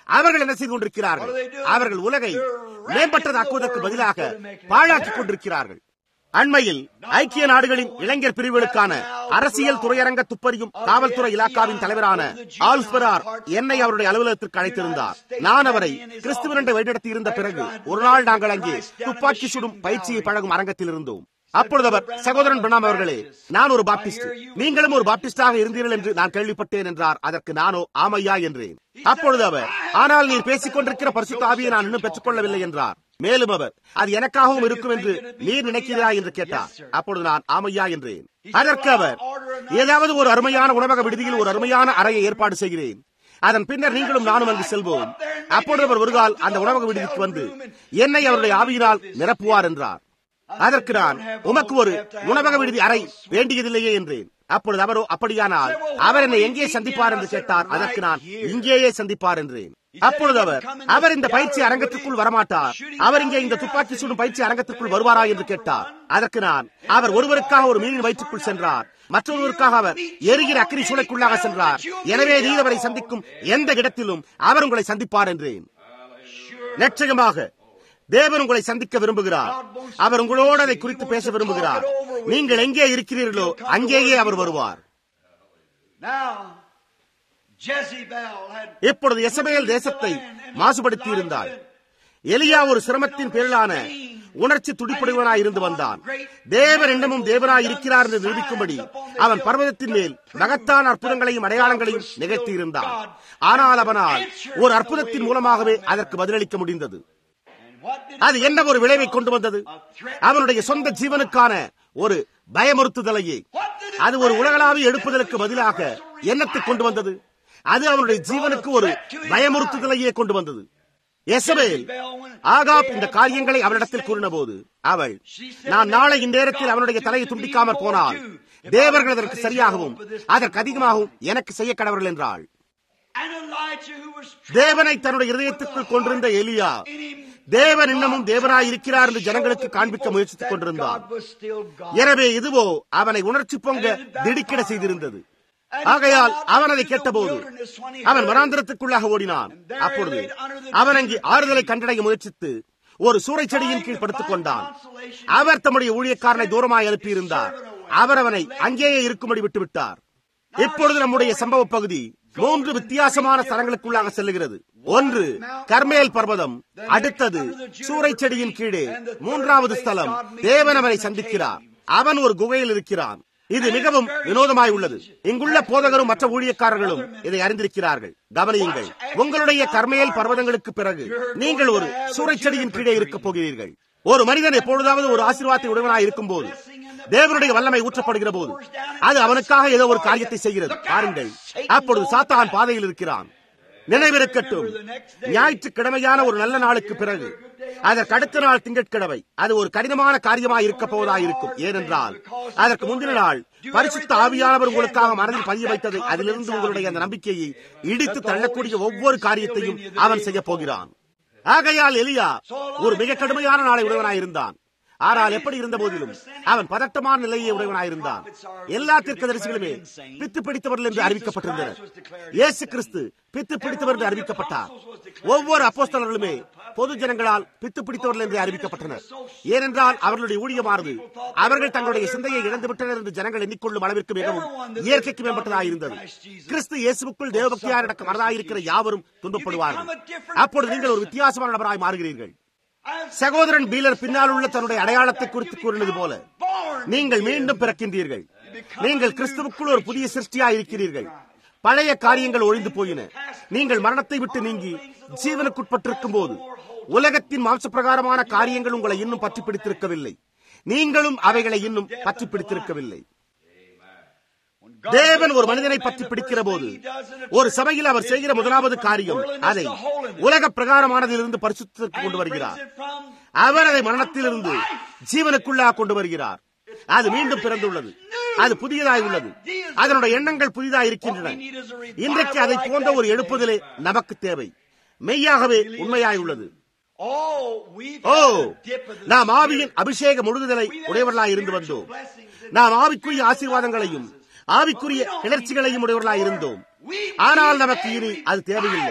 அவர்கள் என்ன செய்து கொண்டிருக்கிறார்கள்? அவர்கள் உலகை மேம்பட்டதாக்குவதற்கு பதிலாக பாழாக்கிக் கொண்டிருக்கிறார்கள். அண்மையில் ஐக்கிய நாடுகளின் இளைஞர் பிரிவுகளுக்கான அரசியல் துறையரங்க துப்பறியும் காவல்துறை இலாக்காவின் தலைவரான ஆல்ஸ்பரார் என்னை அவருடைய அலுவலகத்திற்கு அழைத்திருந்தார். நான் அவரை கிறிஸ்துவனண்டை வழிநடத்தி இருந்த பிறகு ஒரு நாள் நாங்கள் அங்கே துப்பாக்கி சுடும் பயிற்சியை பழகும் அரங்கத்தில் இருந்தோம். அப்பொழுது அவர், சகோதரன் பிரணாம் அவர்களே, நான் ஒரு பாப்டிஸ்ட், நீங்களும் ஒரு பாப்டிஸ்டாக இருந்தீர்கள் என்று நான் கேள்விப்பட்டேன் என்றார். அதற்கு நானோ ஆமையா என்றேன். அப்பொழுது அவர், ஆனால் நீர் பேசிக் கொண்டிருக்கிற பரிசுத்த ஆவியை நான் இன்னும் பெற்றுக் கொள்ளவில்லை என்றார். மேலும் அவர், அது எனக்காகவும் இருக்கும் என்று நீர் நினைக்கிறா என்று கேட்டார். அப்பொழுது நான் ஆமையா என்றேன். அதற்கு அவர், ஏதாவது ஒரு அருமையான உணவக விடுதியில் ஒரு அருமையான அறையை ஏற்பாடு செய்கிறேன், அதன் பின்னர் நீங்களும் நானும் அங்கு செல்வோம். அப்பொழுது அவர் ஒரு கால் அந்த உணவக விடுதிக்கு வந்து என்னை அவருடைய ஆவியினால் நிரப்புவார் என்றார். அதற்கு நான், உமக்கு ஒரு உணவக விடுதி அறை வேண்டியதில்லையே என்றேன். அப்பொழுது அவரோ, அப்படியானால் அவர் என்னை எங்கே சந்திப்பார் என்று கேட்டார். அதற்கு நான், இங்கேயே சந்திப்பார் என்றேன். அப்பொழுது அவர், அவர் இந்த பயிற்சி அரங்கத்திற்குள் வரமாட்டார், அவர் இங்கே இந்த துப்பாக்கி சுடும் பயிற்சி அரங்கத்திற்குள் வருவாரா என்று கேட்டார். அதற்கு நான், அவர் ஒருவருக்காக ஒரு மீனின் வயிற்றுக்குள் சென்றார், மற்றொருவருக்காக அவர் எரிகிற அக்கினி சூளைக்குள்ளாக சென்றார். எனவே நீர் அவரை சந்திக்கும் எந்த இடத்திலும் அவர் உங்களை சந்திப்பார் என்றேன். நிச்சயமாக தேவன் உங்களை சந்திக்க விரும்புகிறார். அவர் உங்களோடு அதை குறித்து பேச விரும்புகிறார். நீங்கள் எங்கே இருக்கிறீர்களோ அங்கேயே அவர் வருவார். இப்பொழுது யெசபேல் தேசத்தை மாசுபடுத்தி இருந்தார். எலியா ஒரு சிரமத்தின் பேரிலான உணர்ச்சி துடிப்புடையவனாய் இருந்து வந்தான். தேவன் இன்னமும் தேவனாய் இருக்கிறார் என்று நிரூபிக்கும்படி அவன் பர்வதத்தின் மேல் மகத்தான அற்புதங்களையும் அடையாளங்களையும் நிகழ்த்தி இருந்தான். ஆனால் அவனால் ஒரு அற்புதத்தின் மூலமாகவே அதற்கு பதிலளிக்க முடிந்தது. அது என்ன ஒரு விளைவை கொண்டு வந்தது? அவனுடைய சொந்த ஜீவனுக்கான ஒரு பயமுறுத்துதலையே. அது ஒரு உலகளாவிய எழுப்புதலுக்கு பதிலாக என்னத்தை கொண்டு வந்தது? அது அவனுடைய ஜீவனுக்கு ஒரு பயமுறுத்துதலையே கொண்டு வந்தது. யெசபேல் ஆகாப் இந்த காரியங்களை அவனிடத்தில் கூறின போது அவள், நான் நாளை இந்நேரத்தில் அவனுடைய தலையை துண்டிக்காமற் போனால் தேவர்கள் அதற்கு சரியாகவும் அதற்கு அதிகமாகவும் எனக்கு செய்ய கடவர்கள் என்றாள். தேவனை தன்னுடைய இதயத்திற்குள் கொண்டிருந்த எலியா தேவன் இன்னமும் தேவனாய் இருக்கிறார் என்று ஜனங்களுக்கு காண்பிக்க முயற்சித்துக் கொண்டிருந்தார். எனவே இதுவோ அவனை உணர்ச்சி பொங்க திடுக்கிட செய்திருந்தது. ஆகையால் அவன் அதை கேட்டபோது அவன் வனாந்திரத்துக்குள்ளாக ஓடினான். அப்பொழுது அவன் அங்கே ஆறுதலை கண்டடைய முயற்சித்து ஒரு சூறை செடியின் கீழ் படுத்துக் கொண்டான். அவர் தம்முடைய ஊழியக்காரனை தூரமாய் அனுப்பியிருந்தார். அவர் அவனை அங்கேயே இருக்கும்படி விட்டுவிட்டார். இப்பொழுது நம்முடைய சம்பவ பகுதி மூன்று வித்தியாசமான ஸ்தலங்களுக்குள்ளாக செல்லுகிறது. ஒன்று கர்மேல் பர்வதம், அடுத்தது சூறை செடியின் கீழே, மூன்றாவது ஸ்தலம் தேவன் அவனை சந்திக்கிறார். அவன் ஒரு குகையில் இருக்கிறான். இது மிகவும் வினோதமாய் உள்ளது. இங்குள்ள போதகரும் மற்ற ஊழியக்காரர்களும் இதை அறிந்திருக்கிறார்கள். கவனியுங்கள், உங்களுடைய கர்மேல் பர்வதங்களுக்கு பிறகு நீங்கள் ஒரு சூறை செடியின் கீழே இருக்கப் போகிறீர்கள். ஒரு மனிதன் எப்பொழுதாவது ஒரு ஆசீர்வாதத்தை உடையவனாய் இருக்கும் போது, தேவனுடைய வல்லமை ஊற்றப்படுகிற போது, அது அவனுக்காக ஏதோ ஒரு காரியத்தை செய்கிறது. பாருங்கள், அப்பொழுது சாத்தான் பாதையில் இருக்கிறான். நினைவிருக்கட்டும், ஞாயிற்றுக்கிழமையான ஒரு நல்ல நாளுக்கு பிறகு அதற்கு அடுத்த நாள் திங்கட்கிழமை அது ஒரு கடினமான காரியமாக இருக்க போவதாக இருக்கும். ஏனென்றால் அதற்கு முந்தின நாள் பரிசுத்த ஆவியானவர் உங்களுக்காக மனதில் பதிய வைத்ததை, அதிலிருந்து உங்களுடைய அந்த நம்பிக்கையை இடித்து தள்ளக்கூடிய ஒவ்வொரு காரியத்தையும் அவன் செய்ய போகிறான். ஆகையால் எலியா ஒரு மிக கடுமையான நாளை உடையவனாயிருந்தான். ஆனால் எப்படி இருந்த போதிலும் அவன் பதட்டமான நிலையை உடையவனாயிருந்தான். எல்லா தீர்க்கதரிசிகளுமே பித்து பிடித்தவர்கள் என்று அறிவிக்கப்பட்டிருந்தனர். இயேசு கிறிஸ்து பித்து பிடித்தவர் என்று அறிவிக்கப்பட்டார். ஒவ்வொரு அப்போஸ்தலர்களுமே பொது ஜனங்களால் பித்து பிடித்தவர்கள் என்று அறிவிக்கப்பட்டனர். ஏனென்றால் அவர்களுடைய ஊழியமானது அவர்கள் தங்களுடைய சிந்தையை இழந்துவிட்டனர் என்று ஜனங்கள் எண்ணிக்கொள்ளும் அளவிற்கு மிகவும் இயற்கைக்கு மேம்பட்டதாயிருந்தது. கிறிஸ்து இயேசுவுக்குள் தேவபக்தியார் அடக்கம் மனதாயிருக்கிற யாவரும் துன்பப்படுவார்கள். அப்பொழுது நீங்கள் ஒரு வித்தியாசமான நபராய் மாறுகிறீர்கள். சகோதரன் பீலர் பின்னால் உள்ள தன்னுடைய அடையாளத்தை குறித்து கூறினது போல, நீங்கள் மீண்டும் பிறக்கின்றீர்கள். நீங்கள் கிறிஸ்துவுக்குள் ஒரு புதிய சிருஷ்டியாய் இருக்கிறீர்கள். பழைய காரியங்கள் ஒழிந்து போயின. நீங்கள் மரணத்தை விட்டு நீங்கி ஜீவனுக்குட்பட்டிருக்கும் போது உலகத்தின் மாம்ச பிரகாரமான காரியங்கள் உங்களை இன்னும் பற்றி பிடித்திருக்கவில்லை. நீங்களும் அவைகளை இன்னும் பற்றி பிடித்திருக்கவில்லை. தேவன் ஒரு மனிதனை பற்றி பிடிக்கிற போது ஒரு சபையில் அவர் செய்கிற முதலாவது காரியம் அதை உலக பிரகாரமானதிலிருந்து பரிசுத்தத்திற்கு கொண்டு வருகிறார். அவர் அதை மரணத்திலிருந்து ஜீவனுக்குள்ளாக கொண்டு வருகிறார். அது மீண்டும் பிறந்துள்ளது. அது புதியதாய் உள்ளது. அதனுடைய எண்ணங்கள் புதிதாக இருக்கின்றன. இன்றைக்கு அதை போன்ற ஒரு எழுப்புதலே நமக்கு தேவை. மெய்யாகவே உண்மையாய் உள்ளது. ஓ, நாம் ஆவியின் அபிஷேக முழுகுதலை உடையவர்களாய் இருந்து வந்தோம். நாம் ஆவிக்குரிய ஆசீர்வாதங்களையும் ஆவிக்குரிய கிளர்ச்சிகளையும் உடையவர்களாய் இருந்தோம். ஆனால் நமக்கு இனி அது தேவையில்லை.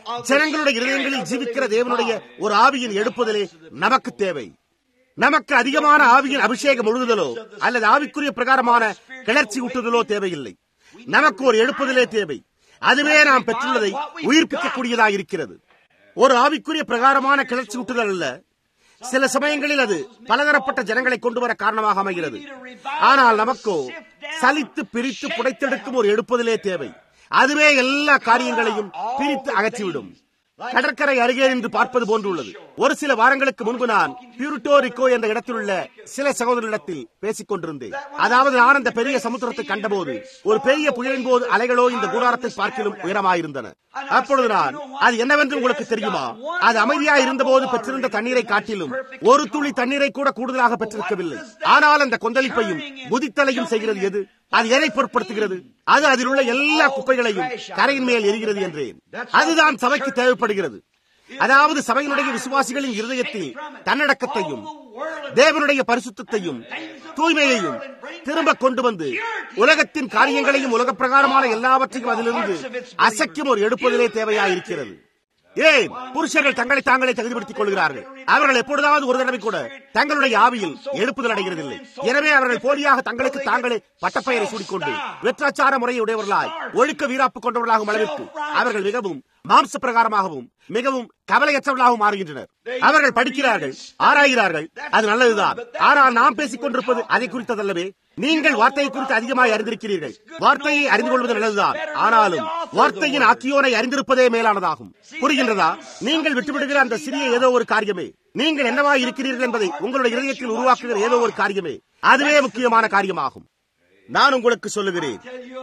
ஜனங்களுடைய இருதயங்களில் ஜீவிக்கிற தேவனுடைய ஒரு ஆவியின் எடுப்புதலே நமக்கு தேவை. நமக்கு அதிகமான ஆவியின் அபிஷேகம் முழுதுதலோ அல்லது ஆவிக்குரிய பிரகாரமான கிளர்ச்சி ஊட்டுதலோ தேவையில்லை. நமக்கு ஒரு எழுப்புதலே தேவை. அதுவே நாம் பெற்றுள்ளதை உயிர்ப்பிக்கக்கூடியதாக இருக்கிறது. ஒரு ஆவிக்குரிய பிரகாரமான கிளர்ச்சி ஊட்டுதல் அல்ல. சில சமயங்களில் அது பலதரப்பட்ட ஜனங்களை கொண்டு வர காரணமாக அமைகிறது. ஆனால் நமக்கோ சலித்து பிரித்து புடைத்தெடுக்கும் ஒரு எழுப்புதலே தேவை. அதுவே எல்லா காரியங்களையும் பிரித்து அகற்றிவிடும். கடற்கரை அருகே நின்று பார்ப்பது போன்றுள்ளது. ஒரு சில வாரங்களுக்கு முன்பு நான் பியூர்டோ ரிக்கோ என்ற இடத்தில் உள்ள சில சகோதரிடத்தில் பேசிக் கொண்டிருந்தேன். அதாவது நான் அந்த பெரிய சமுத்திரத்தை கண்டபோது ஒரு பெரிய புயலின் போது அலைகளோ இந்த கூடாரத்தை பார்க்கிலும் உயரமாயிருந்தன. அப்பொழுது நான், அது என்னவென்று உங்களுக்கு தெரியுமா? அது அமைதியாக இருந்தபோது பெற்றிருந்த தண்ணீரை காட்டிலும் ஒரு துளி தண்ணீரை கூட கூடுதலாக பெற்றிருக்கவில்லை. ஆனால் அந்த கொந்தளிப்பையும் குதித்தலையும் செய்கிறது எது? அது எதை பொருட்படுத்துகிறது? அது அதில் உள்ள எல்லா குப்பைகளையும் கரையின் மேல் எரிகிறது என்றேன். அதுதான் சபைக்கு தேவைப்படுகிறது. அதாவது சபையினுடைய விசுவாசிகளின் இருதயத்தில் தன்னடக்கத்தையும் தேவனுடைய பரிசுத்தையும் தூய்மையையும் திரும்ப கொண்டு வந்து உலகத்தின் காரியங்களையும் உலக பிரகாரமான எல்லாவற்றையும் அதிலிருந்து அசைக்கும் ஒரு எடுப்பதிலே தேவையாயிருக்கிறது. ஏன் புருஷர்கள் தங்களை தாங்களே தகுதிப்படுத்திக் கொள்கிறார்கள்? அவர்கள் எப்பொழுதாவது ஒரு தடவை கூட தங்களுடைய ஆவியில் எழுப்புதல் அடைகிறதில்லை. எனவே அவர்கள் போலியாக தங்களுக்கு தாங்களே பட்டப்பெயரை சூடிக்கொண்டு வெற்றாச்சார முறையை உடையவர்களாய் ஒழுக்க வீராப்பு கொண்டவர்களாகும் அளவிற்கு அவர்கள் மிகவும் மாம்ச பிரகாரமாகவும் மிகவும் கவலையற்றவர்களாகவும் மாறுகின்றனர். அவர்கள் படிக்கிறார்கள், ஆராய்கிறார்கள், அது நல்லதுதான். ஆனால் நாம் பேசிக் கொண்டிருப்பது அதை குறித்ததல்லவே. நீங்கள் வார்த்தையை குறித்து அதிகமாக அறிந்திருக்கிறீர்கள். வார்த்தையை அறிந்து கொள்வது நல்லதுதான். ஆனாலும் வார்த்தையின் ஆக்கியோனை அறிந்திருப்பதே மேலானதாகும். புரிகின்றதா? நீங்கள் விட்டுவிடுகிற அந்த சிறிய ஏதோ ஒரு காரியமே, நீங்கள் என்னவாய் இருக்கிறீர்கள் என்பதை உங்களுடைய இதயத்தில் உருவாக்குகிற ஏதோ ஒரு காரியமே, அதுவே முக்கியமான காரியமாகும். நான் உங்களுக்கு சொல்லுகிறேன்,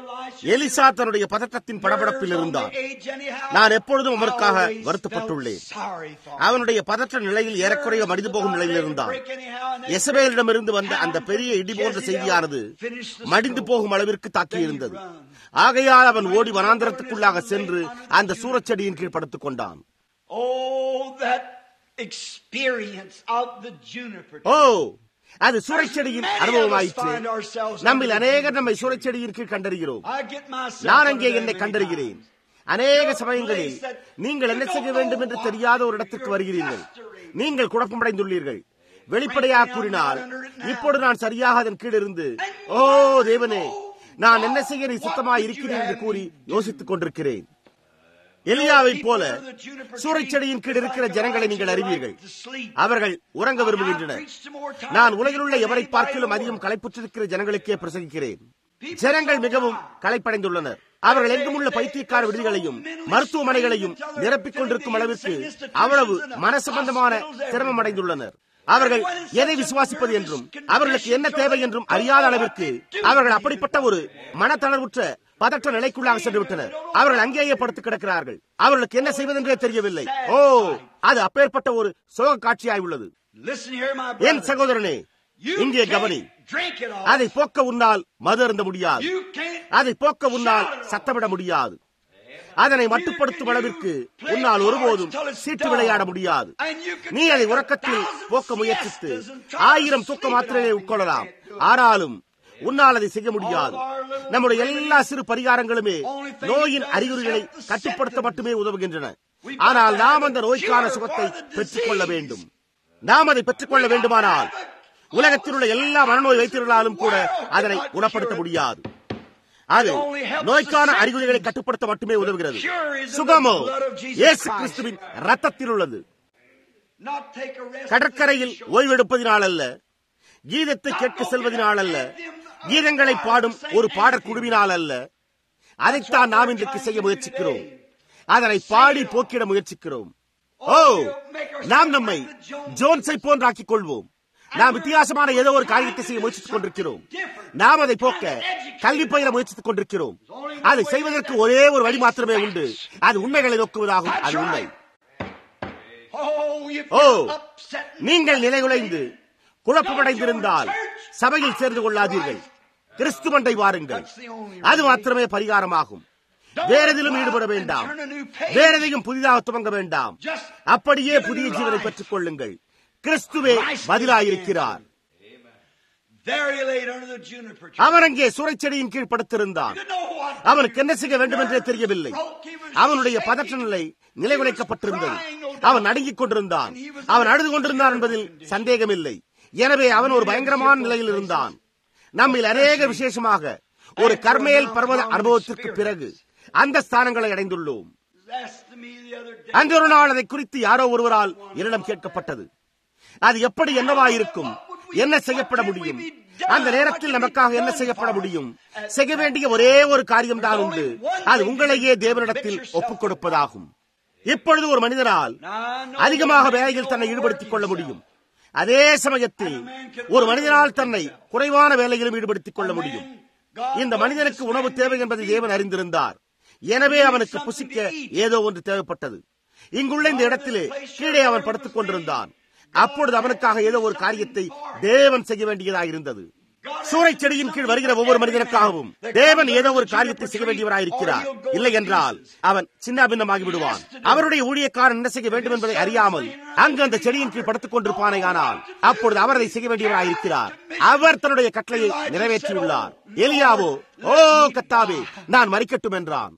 எலிசா தன்னுடைய பதட்டத்தின் படபடப்பில் இருந்தார். நான் எப்பொழுதும் அவருக்காக வருத்தப்பட்டுள்ளேன். அவனுடைய பதற்ற நிலையில் ஏறக்குறைய மடிந்து போகும் நிலையில் இருந்தான். எசபேலிடமிருந்து வந்த அந்த பெரிய இடி போன்ற செய்தியானது மடிந்து போகும் அளவிற்கு தாக்கியிருந்தது. ஆகையால் அவன் ஓடி வனாந்தரத்துக்குள்ளாக சென்று அந்த சூரச்செடியின் கீழ் படுத்துக் கொண்டான். ஓ, அது சூறைச்செடியின் அனுபவமாயிற்று. நம்மில் அநேகர் நம்மை சூறைச்செடியின் கீழ் கண்டறிகிறோம். நான் அங்கே என்னை கண்டறிகிறேன். அநேக சமயங்களில் நீங்கள் என்ன செய்ய வேண்டும் என்று தெரியாத ஒரு இடத்திற்கு வருகிறீர்கள். நீங்கள் குழப்பமடைந்துள்ளீர்கள். வெளிப்படையாக கூறினால், இப்பொழுது நான் சரியாக அதன் கீழ் இருந்து, ஓ தேவனே, நான் என்ன செய்ய நீ சுத்தமாக இருக்கிறேன் என்று கூறி யோசித்துக் கொண்டிருக்கிறேன். எலியாவை போல சூறைச்செடியின் கீழ் இருக்கிற ஜனங்களை நீங்கள் அறிவீர்கள். அவர்கள் உறங்க விரும்புகின்றனர். நான் உலகில் உள்ள எவரை பார்க்கிலும் அதிகம் களைப்புற்றிருக்கிற ஜனங்களுக்கே பிரசங்கிக்கிறேன். ஜனங்கள் மிகவும் களைப்படைந்துள்ளனர். அவர்கள் எங்கும் உள்ள பைத்தியக்கார விடுதிகளையும் மருத்துவமனைகளையும் நிரப்பிக் கொண்டிருக்கும் அளவிற்கு அவ்வளவு மனசம்பந்தமான சிரமம் அடைந்துள்ளனர். அவர்கள் எதை விசுவாசிப்பது என்றும் அவர்களுக்கு என்ன தேவை என்றும் அறியாத அளவிற்கு அவர்கள் அப்படிப்பட்ட ஒரு மனத்தளர்வுற்ற பதற்ற நிலைக்குள்ளாக சென்று விட்டனர். அவர்கள் அங்கேயே படுத்து கிடக்கிறார்கள். அவர்களுக்கு என்ன செய்வதென்றே தெரியவில்லை. ஓ, அது அப்பேற்பட்ட ஒரு சோக காட்சியாய் உள்ளது. என் சகோதரனே, இங்கே கவனி. அதை போக்க உன்னால் மது அருந்த முடியாது. அதை போக்க உன்னால் சத்தமிட முடியாது. அதனை மட்டுப்படுத்தும் அளவிற்கு உன்னால் ஒருபோதும் சீட்டு விளையாட முடியாது. நீ அதை உறக்கத்தில் போக்க முயற்சித்து ஆயிரம் தூக்க மாத்திரையை உட்கொள்ளலாம். ஆனாலும் உன்னால் அதை செய்ய முடியாது. நம்முடைய எல்லா சிறு பரிகாரங்களுமே நோயின் அறிகுறிகளை கட்டுப்படுத்த மட்டுமே உதவுகின்றன. ஆனால் நாம் அந்த நோய்க்கான சுகத்தை பெற்றுக் கொள்ள வேண்டும். நாம் அதை பெற்றுக் கொள்ள வேண்டுமானால் உலகத்தில் உள்ள எல்லா மனநோய் வைத்தியர்களாலும் கூட அதனை குணப்படுத்த முடியாது. அது நோய்க்கான அறிகுறிகளை கட்டுப்படுத்த மட்டுமே உதவுகிறது. சுகமோ இயேசு கிறிஸ்துவின் ரத்தத்தில் உள்ளது. கடற்கரையில் ஓய்வெடுப்பதினால் அல்ல, கீதத்தை கேட்க செல்வதனால் அல்ல, கீதங்களை பாடும் ஒரு பாடற்குழுவினால் அல்ல. அதைத்தான் நாம் இன்றைக்கு செய்ய முயற்சிக்கிறோம். அதனை பாடி போக்கிட முயற்சிக்கிறோம். ஓ, நாம் நம்மை ஜோன்ஸை போன்றாக்கிக் கொள்வோம். நாம் வித்தியாசமான ஏதோ ஒரு காரியத்தை செய்ய முயற்சித்துக் கொண்டிருக்கிறோம். நாம் அதை போக்க கல்வி பயில முயற்சித்துக் கொண்டிருக்கிறோம். அதை செய்வதற்கு ஒரே ஒரு வழி மாத்திரமே உண்டு. அது உண்மைகளை நோக்குவதாகும். அது உண்மை. ஓ, நீங்கள் நிலைகுலைந்து குழப்பமடைந்திருந்தால் சபையில் சேர்ந்து கொள்ளாதீர்கள். கிறிஸ்துவண்டை வாருங்கள். அது மாத்திரமே பரிகாரமாகும். வேறெதிலும் ஈடுபட வேண்டாம். வேறெதையும் புதிதாக துவங்க வேண்டாம். அப்படியே புதிய ஜீவனை பெற்றுக் கொள்ளுங்கள். கிறிஸ்துவே பதிலாயிருக்கிறார். அவன் அங்கே சூறைச்செடியின் கீழ் படுத்திருந்தான். அவனுக்கு என்ன செய்ய வேண்டும் என்றே தெரியவில்லை. அவனுடைய பதற்ற நிலை நிலைகுலைக்கப்பட்டிருந்தது. அவன் நடுங்கிக் கொண்டிருந்தான், அவன் அழுது கொண்டிருந்தான் என்பதில் சந்தேகமில்லை. எனவே அவன் ஒரு பயங்கரமான நிலையில் இருந்தான். நம்மில் அநேக விசேஷமாக ஒரு கர்மேல் பர்வத அனுபவத்திற்கு பிறகு அந்த ஸ்தானங்களை அடைந்துள்ளோம். அந்த ஒரு நாள் அதை குறித்து யாரோ ஒருவரால் என்னிடம் கேட்கப்பட்டது. அது எப்படி என்னவாயிருக்கும், என்ன செய்யப்பட முடியும், அந்த நேரத்தில் நமக்காக என்ன செய்யப்பட முடியும்? செய்ய வேண்டிய ஒரே ஒரு காரியம் தான் உண்டு, அது உங்களையே தேவனிடத்தில் ஒப்புக் கொடுப்பதாகும். இப்பொழுது ஒரு மனிதனால் அதிகமாக வேலையில் தன்னை ஈடுபடுத்திக் கொள்ள முடியும். அதே சமயத்தில் ஒரு மனிதனால் தன்னை குறைவான வேலையிலும் ஈடுபடுத்திக் கொள்ள முடியும். இந்த மனிதனுக்கு உணவு தேவை என்பதை தேவன் அறிந்திருந்தார். எனவே அவனுக்கு புசிக்க ஏதோ ஒன்று தேவைப்பட்டது. இங்குள்ள இந்த இடத்திலே கீழே அவன் படுத்துக் கொண்டிருந்தான். அப்பொழுது அவனுக்காக ஏதோ ஒரு காரியத்தை தேவன் செய்ய வேண்டியதாக இருந்தது. சூறை செடியின் கீழ் வருகிற ஒவ்வொரு மனிதனுக்காகவும் தேவன் ஏதோ ஒரு காரியத்தை செய்ய வேண்டியவராயிருக்கிறார். இல்லை என்றால் அவன் சின்ன பின்னமாகி விடுவான். அவருடைய ஊழியக்காரன் என்ன செய்ய வேண்டும் என்பதை அறியாமல் அங்கு அந்த செடியின் கீழ் படுத்துக் கொண்டிருப்பானே. ஆனால் அப்பொழுது அவர் அதை செய்ய வேண்டியவராயிருக்கிறார். அவர் தன்னுடைய கட்டளையை நிறைவேற்றியுள்ளார். எலியாவோ, ஓ கர்த்தாவே, நான் மரிக்கட்டும் என்றான்.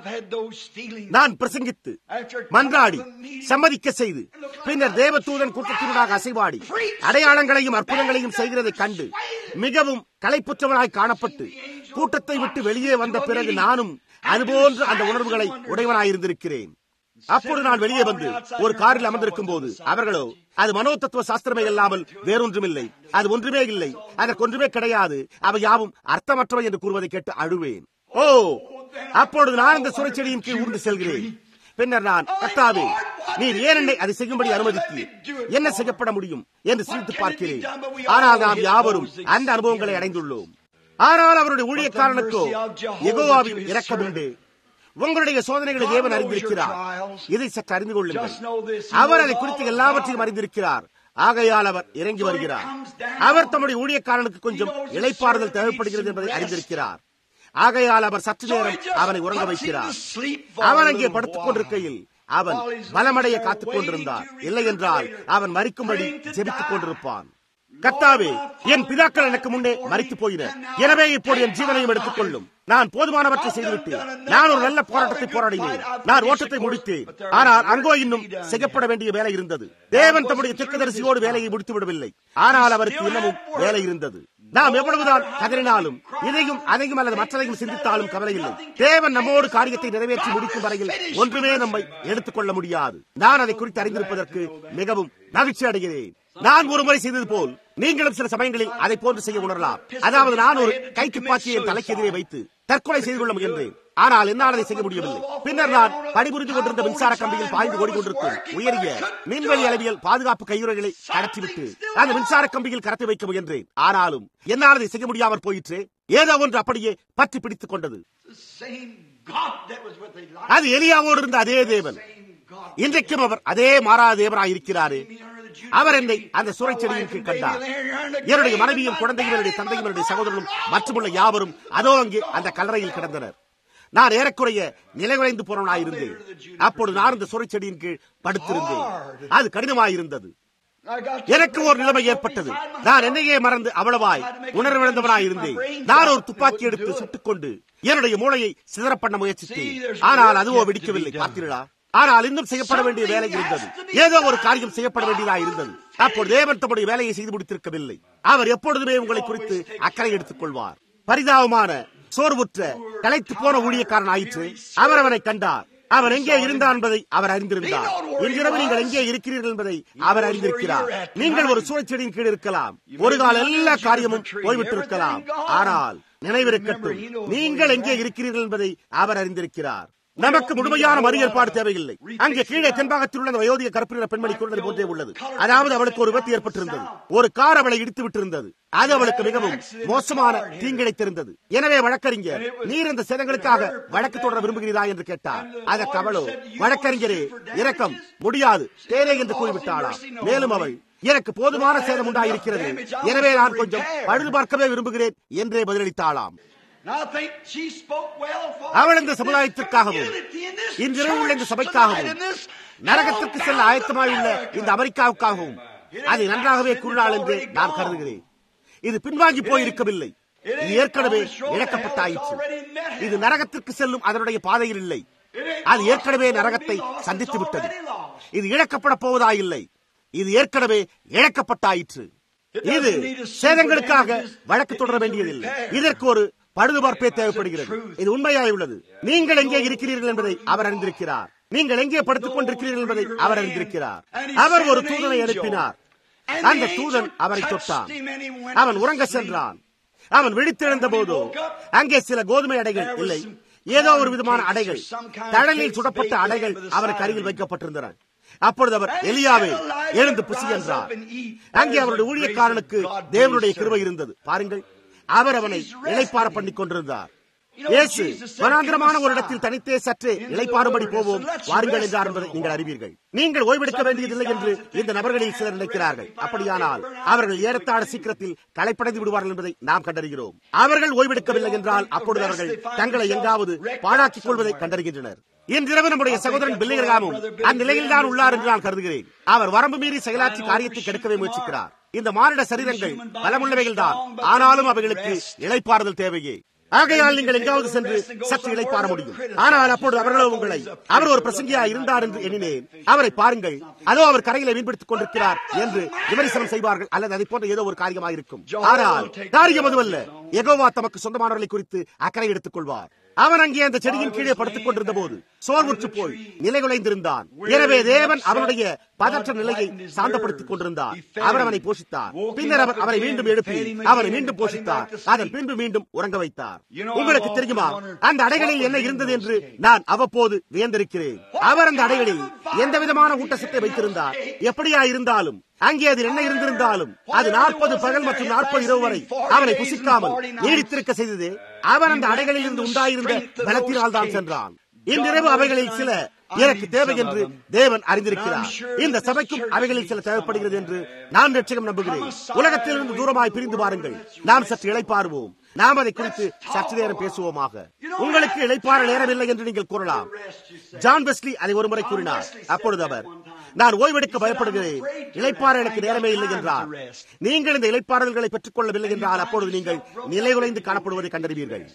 நான் பிரசங்கித்து மன்றாடி சம்மதிக்க செய்து பின்னர் தேவதூதன் கூட்டத்தினராக அசைவாடி அடையாளங்களையும் அற்புதங்களையும் செய்கிறதை கண்டு மிகவும் களைப்புற்றவனாய் காணப்பட்டு கூட்டத்தை விட்டு வெளியே வந்த பிறகு நானும் அதுபோன்று அந்த உணர்வுகளை உடையவனாயிருந்திருக்கிறேன். அப்போது நான் வெளியே வந்து ஒரு காரில் அமர்ந்திருக்கும் போது அவர்களோ, அது மனோ தத்துவ சாஸ்திரமே இல்லாமல் வேறொன்றுமில்லை, அது ஒன்றுமே இல்லை, அதற்கு ஒன்றுமே கிடையாது, அவை யாவும் அர்த்தமற்றவை என்று கூறுவதை கேட்டு அழுவேன். ஓ, அப்பொழுது நான் இந்த சுரைச்செடியின் கீழ் ஊர்ந்து செல்கிறேன். பின்னர் நான், கர்த்தாவே, நீர் ஏன் என்னை அதை செய்யும்படி அனுமதித்து என்ன செய்யப்பட முடியும் என்று சிரித்து பார்க்கிறேன். ஆனால் நாம் யாவரும் அந்த அனுபவங்களை அடைந்துள்ளோம். ஆனால் அவருடைய ஊழியக்காரனுக்கோ யெகோவாவின் இரக்கம் உண்டு. உங்களுடைய சோதனைகளை தேவன் அறிந்திருக்கிறார். இதை சற்று அறிந்து கொள்ளுங்கள். அவர் அதை குறித்து எல்லாவற்றையும் அறிந்திருக்கிறார். ஆகையால் அவர் இறங்கி வருகிறார். அவர் தம்முடைய ஊழியக்காரனுக்கு கொஞ்சம் இளைப்பாறுதல் தேவைப்படுகிறது என்பதை அறிந்திருக்கிறார். ஆகையால் அவர் சற்று நேரம் அவனை உறங்க வைக்கிறார். அவன் அங்கே படுத்துக் கொண்டிருக்கையில் அவன் பலமடைய காத்துக் கொண்டிருந்தார். இல்லை என்றால் அவன் மரிக்கும்படி ஜெபித்துக் கொண்டிருப்பான். கர்த்தாவே, என் பிதாக்கள் எனக்கு முன்னே மரித்து போயினர். எனவே இப்போது என் ஜீவனையும் எடுத்துக் கொள்ளும். நான் போதுமானவற்றை செய்துவிட்டேன். நான் ஒரு நல்ல போராட்டத்தை போராடினேன். நான் ஓட்டத்தை முடித்தேன். ஆனால் அங்கோ இன்னும் செய்யப்பட வேண்டிய வேலை இருந்தது. தேவன் தம்முடைய தீர்க்கதரிசியோடு வேலையை முடித்து விடவில்லை. ஆனால் அவருக்கு இன்னமும் வேலை இருந்தது. நாம் எவ்வளவுதான் கதறினாலும் இதையும் அதையும் அல்லது மற்றதையும் சிந்தித்தாலும் கவலை இல்லை. தேவன் நம்மோடு காரியத்தை நிறைவேற்றி முடிக்கும் வரையில் ஒன்றுமே நம்மை எடுத்துக் கொள்ள முடியாது. நான் அதை குறித்து அறிந்திருப்பதற்கு மிகவும் மகிழ்ச்சி அடைகிறேன். நான் ஒரு முறை செய்தது போல் நீங்களும் சில சமயங்களில் அதை போன்று செய்ய உணரலாம். அதாவது நான் ஒரு கை துப்பாக்கியை என் தலைக்கு எதிரே வைத்து தற்கொலை செய்து கொள்ள முயன்றேன். ஆனால் என்னால் அதை செய்ய முடியவில்லை. பின்னர் நான் பணிபுரிந்து கொண்டிருந்த மின்சார கம்பியில் பாய்ந்து ஓடிக்கொண்டிருக்கும் உயரிய மின்வெளி அளவியல் பாதுகாப்பு கையுறைகளை கடத்திவிட்டு அந்த மின்சார கம்பியில் கடத்தி வைக்க முயன்றேன். ஆனாலும் என்னால் அதை செய்ய முடியாமல் போயிற்று. ஏதோ ஒன்று அப்படியே பற்றி பிடித்துக் கொண்டது. அது எலியாவோடு இருந்த அதே தேவன். இன்றைக்கும் அவர் அதே மாறாத தேவனாய் இருக்கிறாரே. அவர் என்னை அந்த சூறைச்செடியின் கீழ் கண்டார். என்னுடைய மனைவியும் குழந்தையும் என்னுடைய தந்தையும் என்னுடைய சகோதரனும் மற்றுமுள்ள யாவரும் அதோ அங்கே அந்த கல்லறையில் கிடந்தனர். நான் ஏறக்குறைய நிலைகுலைந்து போனவனாயிருந்தேன். அப்பொழுது நான் இந்த சூறைச்செடியின் கீழ் படுத்திருந்தேன். அது கடினமாயிருந்தது. எனக்கு ஒரு நிலைமை ஏற்பட்டது. நான் என்னையே மறந்து அவ்வளவாய் உணர்விழந்தவனாயிருந்தேன். நான் ஒரு துப்பாக்கி எடுத்து சுட்டுக் கொண்டு என்னுடைய மூளையை சிதற பண்ண முயற்சித்தேன். ஆனால் அதுவோ வெடிக்கவில்லை. பார்த்தீர்களா? ஆனால் இன்னும் செய்யப்பட வேண்டிய வேலை இருந்தது. ஏதோ ஒரு காரியம் செய்யப்பட வேண்டியதாக இருந்தது. அப்போது தேவன் தம்முடைய வேலையை செய்து முடித்திருக்கவில்லை. அவர் எப்பொழுதுமே உங்களை குறித்து அக்கறை எடுத்துக் கொள்வார். பரிதாபமான சோர்வுற்ற களைத்து போன ஊழியக்காரன் ஆயிற்று. அவர் அவனை கண்டார். அவன் எங்கே இருந்தான் என்பதை அவர் அறிந்திருந்தார். இன்றிரவு நீங்கள் எங்கே இருக்கிறீர்கள் என்பதை அவர் அறிந்திருக்கிறார். நீங்கள் ஒரு சூழ்ச்சியின் கீழ் இருக்கலாம். ஒரு கால எல்லா காரியமும் போய்விட்டிருக்கலாம். ஆனால் நினைவிருக்கட்டும், நீங்கள் எங்கே இருக்கிறீர்கள் என்பதை அவர் அறிந்திருக்கிறார். நமக்கு முழுமையான மறு ஏற்பாடு தேவையில்லை. அங்கே கீழே தென்பாகத்தில் உள்ள வயோதிக கருப்பின பெண்மணி கொண்டது போன்றே உள்ளது. அதாவது அவளுக்கு ஒரு விபத்து ஏற்பட்டிருந்தது. ஒரு கார் அவளை இடித்து விட்டிருந்தது. அது அவளுக்கு மிகவும் மோசமான தீங்கிழைத்திருந்தது. எனவே வழக்கறிஞர், நீர் இந்த சேதங்களுக்காக வழக்கு தொடர விரும்புகிறீரா என்று கேட்டார். அதற்கு அவளோ, வழக்கறிஞரே, இரக்கம் முடியாது தேரே என்று கூறிவிட்டாளாம். மேலும் அவள், எனக்கு போதுமான சேதம் உண்டாயிருக்கிறது, எனவே நான் கொஞ்சம் பழுது பார்க்கவே விரும்புகிறேன் என்றே பதிலளித்தாளாம். அவள் இந்த சமுதாயத்திற்காகவும் இன்றிரவு உள்ள இந்த சபைக்காகவும் நரகத்திற்கு செல்ல ஆயத்தமாயுள்ள இந்த அமெரிக்காவுக்காகவும் அதை நன்றாகவே கூறினாள் என்று நான் கருதுகிறேன். இது பின்வாங்கி போயிருக்கவில்லை. இது ஏற்கனவே இழக்கப்பட்டாயிற்று. இது நரகத்திற்கு செல்லும் அதனுடைய பாதையில் இல்லை. அது ஏற்கனவே நரகத்தை சந்தித்து விட்டது. இது இழக்கப்பட போவதா இல்லை, இது ஏற்கனவே இழக்கப்பட்டாயிற்று. இது சேதங்களுக்காக வழக்கு தொடர வேண்டியதில்லை. இதற்கு ஒரு பழுதுபார்ப்பே தேவைப்படுகிறது. இது உண்மையாய் உள்ளது. நீங்கள் எங்கே இருக்கிறீர்கள் என்பதை அவர் அறிந்திருக்கிறார். நீங்கள் எங்கே படுத்துக் கொண்டிருக்கிறீர்கள் என்பதை அவர் அறிந்திருக்கிறார். அவர் ஒரு தூதனை அனுப்பினார். அந்த தூதன் அவரை தொட்டான். அவன் உறங்க சென்றான். அவன் விழித்தெழுந்த போதோ அங்கே சில கோதுமை அடைகள் இல்லை, ஏதோ ஒரு விதமான அடைகள், தழலில் சுடப்பட்ட அடைகள் அவருக்கு அருகில் வைக்கப்பட்டிருந்தன. அப்பொழுது அவர், எலியாவே எழுந்து புசி என்றார். அங்கே அவருடைய ஊழியக்காரனுக்கு தேவனுடைய கிருபை இருந்தது. பாருங்கள், அவர் அவனை இளைப்பாற பண்ணிக் கொண்டிருந்தார். இயேசு வனாந்திரமான ஒரு இடத்தில் தனித்தே சற்றே இளைப்பாறும்படி போவோம் வாருங்கள் என்றார் என்பதை நீங்கள் அறிவீர்கள். நீங்கள் ஓய்வெடுக்க வேண்டியதில்லை என்று இந்த நபர்களில் சிலர் நினைக்கிறார்கள். அப்படியானால் அவர்கள் ஏறத்தாழ சீக்கிரத்தில் களைப்படைந்து விடுவார்கள் என்பதை நாம் கண்டறிகிறோம். அவர்கள் ஓய்வெடுக்கவில்லை என்றால் அப்பொழுது அவர்கள் தங்களை எங்காவது பாழாக்கிக் கொள்வதை கண்டறிகின்றனர். இன்றிரவு நம்முடைய சகோதரன் பில்லிகராமும் அந்நிலையில் தான் உள்ளார் என்று நான் கருதுகிறேன். அவர் வரம்பு மீறி செயலாற்றி காரியத்தை கெடுக்கவே முயற்சிக்கிறார். இந்த மானிட சரீரங்கள் பலமுள்ளவைகள் தான், ஆனாலும் அவைகளுக்கு இளைப்பாறுதல் தேவையே. ஆகையால் நீங்கள் எங்காவது சென்று சற்று இளைப்பாற முடியும். ஆனால் அப்பொழுது அவர்களோ உங்களை, அவர் ஒரு பிரசங்கியா இருந்தார் என்று எண்ணினேன், அவரை பாருங்கள், அதோ அவர் கரையில மீன்பிடித்துக் கொண்டிருக்கிறார் என்று விமர்சனம் செய்வார்கள், அல்லது அதை போன்ற ஏதோ ஒரு காரியமாக இருக்கும். ஆனால் காரியம் அதுவல்ல. யெகோவா தமக்கு சொந்தமானவர்களை குறித்து அக்கறை எடுத்துக் கொள்வார். அவன் அங்கே அந்த செடியின் கீழே படுத்துக் கொண்டிருந்த போது சோர்வுற்று போய் நிலைகுலைந்திருந்தான். எனவே தேவன் அவனுடைய பதற்ற நிலையை சாந்தப்படுத்திக் கொண்டிருந்தார். அவர் அவனை போஷித்தார். பின்னர் அவர் அவரை மீண்டும் எழுப்பி அவரை மீண்டும் போஷித்தார். அதன் பின்பு மீண்டும் உறங்க வைத்தார். உங்களுக்கு தெரியுமா, அந்த அடைகளில் என்ன இருந்தது என்று நான் அவ்வப்போது வியந்திருக்கிறேன். அவர் அந்த அடைகளில் எந்த விதமான ஊட்டச்சத்தை வைத்திருந்தார். எப்படியா இருந்தாலும் அங்கே அது என்ன இருந்திருந்தாலும் அது நாற்பது பகல் மற்றும் நாற்பது இரவு வரை அவனை புசிக்காமல் நீடித்திருக்க செய்தது. அவன் அந்த அடைகளில் இருந்து உண்டாயிருந்த பலத்தினால் தான் சென்றான். இன்றிரவு அவைகளில் சில எனக்கு தேவை என்று தேவன் அறிந்திருக்கிறார். இந்த சபைக்கும் அவைகளில் சில தேவைப்படுகிறது என்று நான் நிச்சயம் நம்புகிறேன். உலகத்திலிருந்து தூரமாய் பிரிந்து பாருங்கள். நாம் சற்று இளைப்பாறுவோம். நாம் அதை குறித்து சற்று நேரம் பேசுவோமாக. உங்களுக்கு இளைப்பாற நேரமில்லை என்று நீங்கள் கூறலாம். ஜான் வெஸ்லி அதை ஒருமுறை கூறினார். அப்பொழுது அவர், நான் ஓய்வெடுக்க பயப்படுகிறேன், இளைப்பாற எனக்கு நேரமே இல்லை என்றார். நீங்கள் இந்த இளைப்பாறுதல்களை பெற்றுக் கொள்ளவில்லை என்றால் அப்பொழுது நீங்கள் நிலைகுலைந்து காணப்படுவதை கண்டறிவீர்கள்.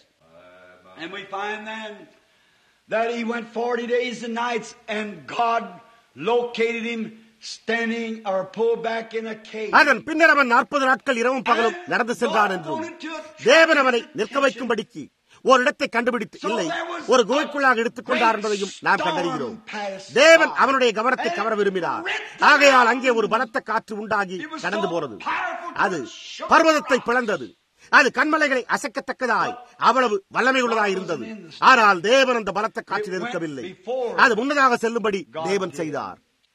That he went forty days and nights and God located him standing or pulled back in a cave. அதன் பின்னர் அவன் நாற்பது நாட்கள் இரவும் பகலும் நடந்து சென்றான் என்றும் தேவன் அவனை நிற்க வைக்கும்படிக்கு ஒரு இடத்தை கண்டுபிடித்து இல்லை, ஒரு குகைக்குள்ளாக எடுத்துக் கொண்டார் என்பதையும் நாம் கண்டறிகிறோம். தேவன் அவனுடைய கவனத்தை கவர விரும்பினார். ஆகையால் அங்கே ஒரு பலத்த காற்று உண்டாகி கடந்து போனது. அது பர்வதத்தை பிளந்தது. அது கண்மலைகளை அசைக்கத்தக்கதாய் அவ்வளவு வல்லமை உள்ளதாய் இருந்தது. ஆனால் தேவன் அந்த பலத்த காற்றில் இருக்கவில்லை. அது முன்னதாக செல்லும்படி தேவன் செய்தார்.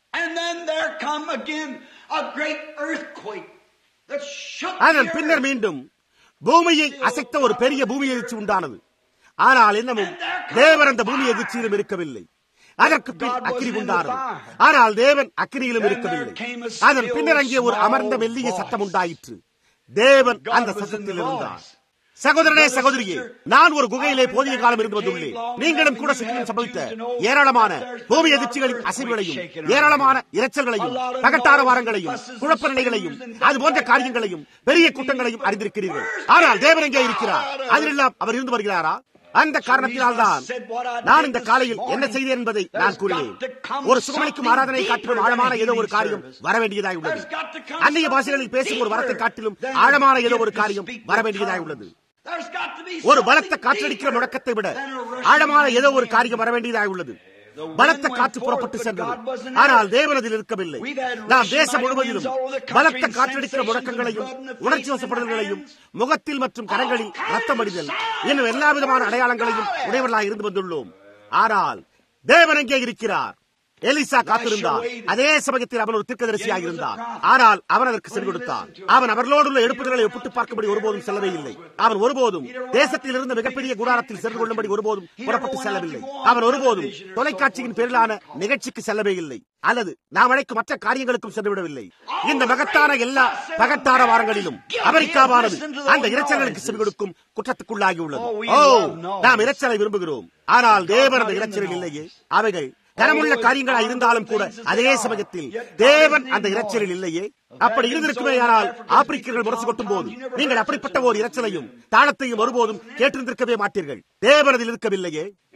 அதன் பின்னர் மீண்டும் பூமியை அசைத்த ஒரு பெரிய பூமி எதிர்ச்சி உண்டானது. ஆனால் இன்னமும் தேவன் அந்த பூமி எதிர்ச்சியிலும் இருக்கவில்லை. அதற்கு பின் அக்கினி உண்டானது. ஆனால் தேவன் அக்கினியிலும் இருக்கவில்லை. அதன் பின்னர் அங்கே ஒரு அமர்ந்த மெல்லிய சத்தம் உண்டாயிற்று. தேவன் அந்த சத்தத்தில் இருந்தார். சகோதரனே, சகோதரியே, நான் ஒரு குகையிலே போதிய காலம் இருந்து வந்துள்ளேன். நீங்களும் கூட சுற்றிலும் சம்பவித்த ஏராளமான பூமி எதிர்ச்சிகளின் அசைவுகளையும், ஏராளமான இரைச்சல்களையும், பகட்டார வாரங்களையும், குழப்ப நிலைகளையும், அது போன்ற காரியங்களையும், பெரிய கூட்டங்களையும் அறிந்திருக்கிறீர்கள். ஆனால் தேவன் எங்கே இருக்கிறார்? அதிலெல்லாம் அவர் இருந்து வருகிறாரா? அந்த காரணத்தினால் தான் நான் இந்த காலையில் என்ன செய்தேன் என்பதை நான் கூறினேன். ஒரு சுகமளிக்கும் ஆராதனை காட்டிலும் ஆழமான ஏதோ ஒரு காரியம் வரவேண்டியதாய் உள்ளது. அந்நிய பாஷைகளில் பேசும் ஒரு வரத்தை காட்டிலும் ஆழமான ஏதோ ஒரு காரியம் வரவேண்டியதாய் உள்ளது. ஒரு பலத்த காற்றடிக்கிற முழக்கத்தை விட ஆழமான ஏதோ ஒரு காரியம் வரவேண்டியதாய் உள்ளது. பலத்த காற்று புறப்பட்டு சென்றது, ஆனால் தேவனதில் இருக்கவில்லை. நாம் தேசம் முழுவதிலும் பலத்த காற்றடிக்கிற முழக்கங்களையும், உணர்ச்சி வசப்படுதல்களையும், முகத்தில் மற்றும் கரங்களில் ரத்தம் அடிதல் இன்னும் எல்லா விதமான அடையாளங்களையும் உடையவர்களாக இருந்து வந்துள்ளோம். ஆனால் தேவன் எங்கே இருக்கிறார்? எலிசா காத்திருந்தார். அதே சமயத்தில் அவன் ஒரு தீர்க்கதரிசியாக இருந்தார். ஆனால் அவன் அதற்கு சென்று கொடுத்தான். அவன் அவர்களோடு உள்ள எடுப்புகளை ஒப்பிட்டு பார்க்கும்படி ஒருபோதும் செல்லவே இல்லை. அவன் ஒருபோதும் தேசத்தில் இருந்த மிகப்பெரிய கூடாரத்தில் சென்று கொள்ளும்படி ஒருபோதும் புறப்பட்டு செல்லவில்லை. அவன் ஒருபோதும் தொலைக்காட்சியின் பேரிலான நிகழ்ச்சிக்கு செல்லவே இல்லை, அல்லது நாம் அழைக்கும் மற்ற காரியங்களுக்கும் சென்று விடவில்லை. இந்த மகத்தான எல்லா பகட்டார வாரங்களிலும் அமெரிக்காவானது அந்த இரைச்சல்களுக்கு சென்று கொடுக்கும் குற்றத்துக்குள்ளாகி உள்ளது. ஓ, நாம் இரைச்சலை விரும்புகிறோம், ஆனால் தேவன் அந்த இரைச்சலில் இல்லையே. அவைகள் தரமுள்ள காரியங்களா இருந்தாலும் கூட அதே சமயத்தில் தேவன் அந்த இரைச்சலில் இல்லையே. அப்படி இருந்திருக்குமே ஆனால் ஆப்பிரிக்கர்கள் முரசு கொட்டும் போது நீங்கள் அப்படிப்பட்ட ஒரு இரைச்சலையும் தாளத்தையும் ஒருபோதும் கேட்டிருந்திருக்கவே மாட்டீர்கள். தேவனதில் இருக்கவில்லையே.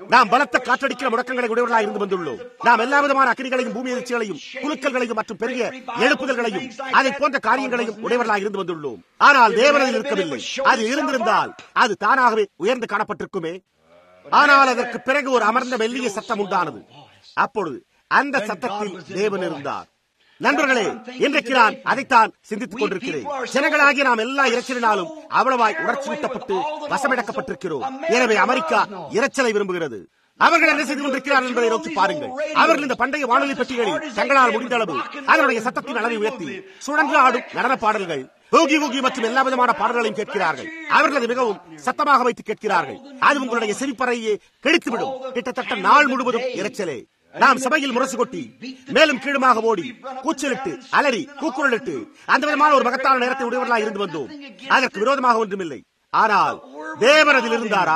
நாம் பலத்த காற்றடிக்கிற முழக்கங்களை உடையவர்களாக இருந்து வந்துள்ளோம். நாம் எல்லா விதமான அக்கினிகளையும் பூமி எதிர்ச்சிகளையும் குலுக்கல்களையும் மற்றும் பெரிய எழுப்புதல்களையும் அதை போன்ற காரியங்களையும் உடையவர்களாக இருந்து வந்துள்ளோம். ஆனால் தேவனதில் இருக்கவில்லை. அது இருந்திருந்தால் அது தானாகவே உயர்ந்து காணப்பட்டிருக்குமே. ஆனால் அதற்கு பிறகு ஒரு அமர்ந்த மெல்லிய சத்தம் உண்டானது. அப்பொழுது அந்த சத்தத்தில் தேவன் இருந்தார். நண்பர்களே, இன்றைக்கு நான் அதைத்தான் சிந்தித்துக் கொண்டிருக்கிறேன். ஜனங்களாகிய நாம் எல்லா இரைச்சலினாலும் அவ்வளவாய் உணர்ச்சியூட்டப்பட்டு வசமிடக்கப்பட்டிருக்கிறோம். எனவே அமெரிக்கா இரைச்சலை விரும்புகிறது. அவர்கள் என்ன செய்து கொண்டிருக்கிறார்கள் என்பதை நோக்கி பாருங்கள். அவர்கள் இந்த பண்டைய வானொலி பெட்டிகளில் தங்களால் முடிந்த அளவு அதனுடைய சத்தத்தின் அளவை உயர்த்தி சுழன்று ஆடும் நடன பாடல்கள், ஊகி ஊகி மற்றும் எல்லா விதமான பாடல்களையும் கேட்கிறார்கள். அவர்கள் அதை மிகவும் சத்தமாக வைத்து கேட்கிறார்கள். அது உங்களுடைய செவிப்பறையை கெடுத்துவிடும். கிட்டத்தட்ட நாள் முழுவதும் இரைச்சலே. நாம் சபையில் முரசு கொட்டி மேலும் கீழுமாக ஓடி கூச்சலிட்டு அலறி கூக்குரலிட்டு அந்த விதமான ஒரு மகத்தான நேரத்தை உடையவர்களாக இருந்து வந்தோம். அதற்கு விரோதமாக ஒன்றுமில்லை. ஆனால் தேவன் அதில் இருந்தாரா?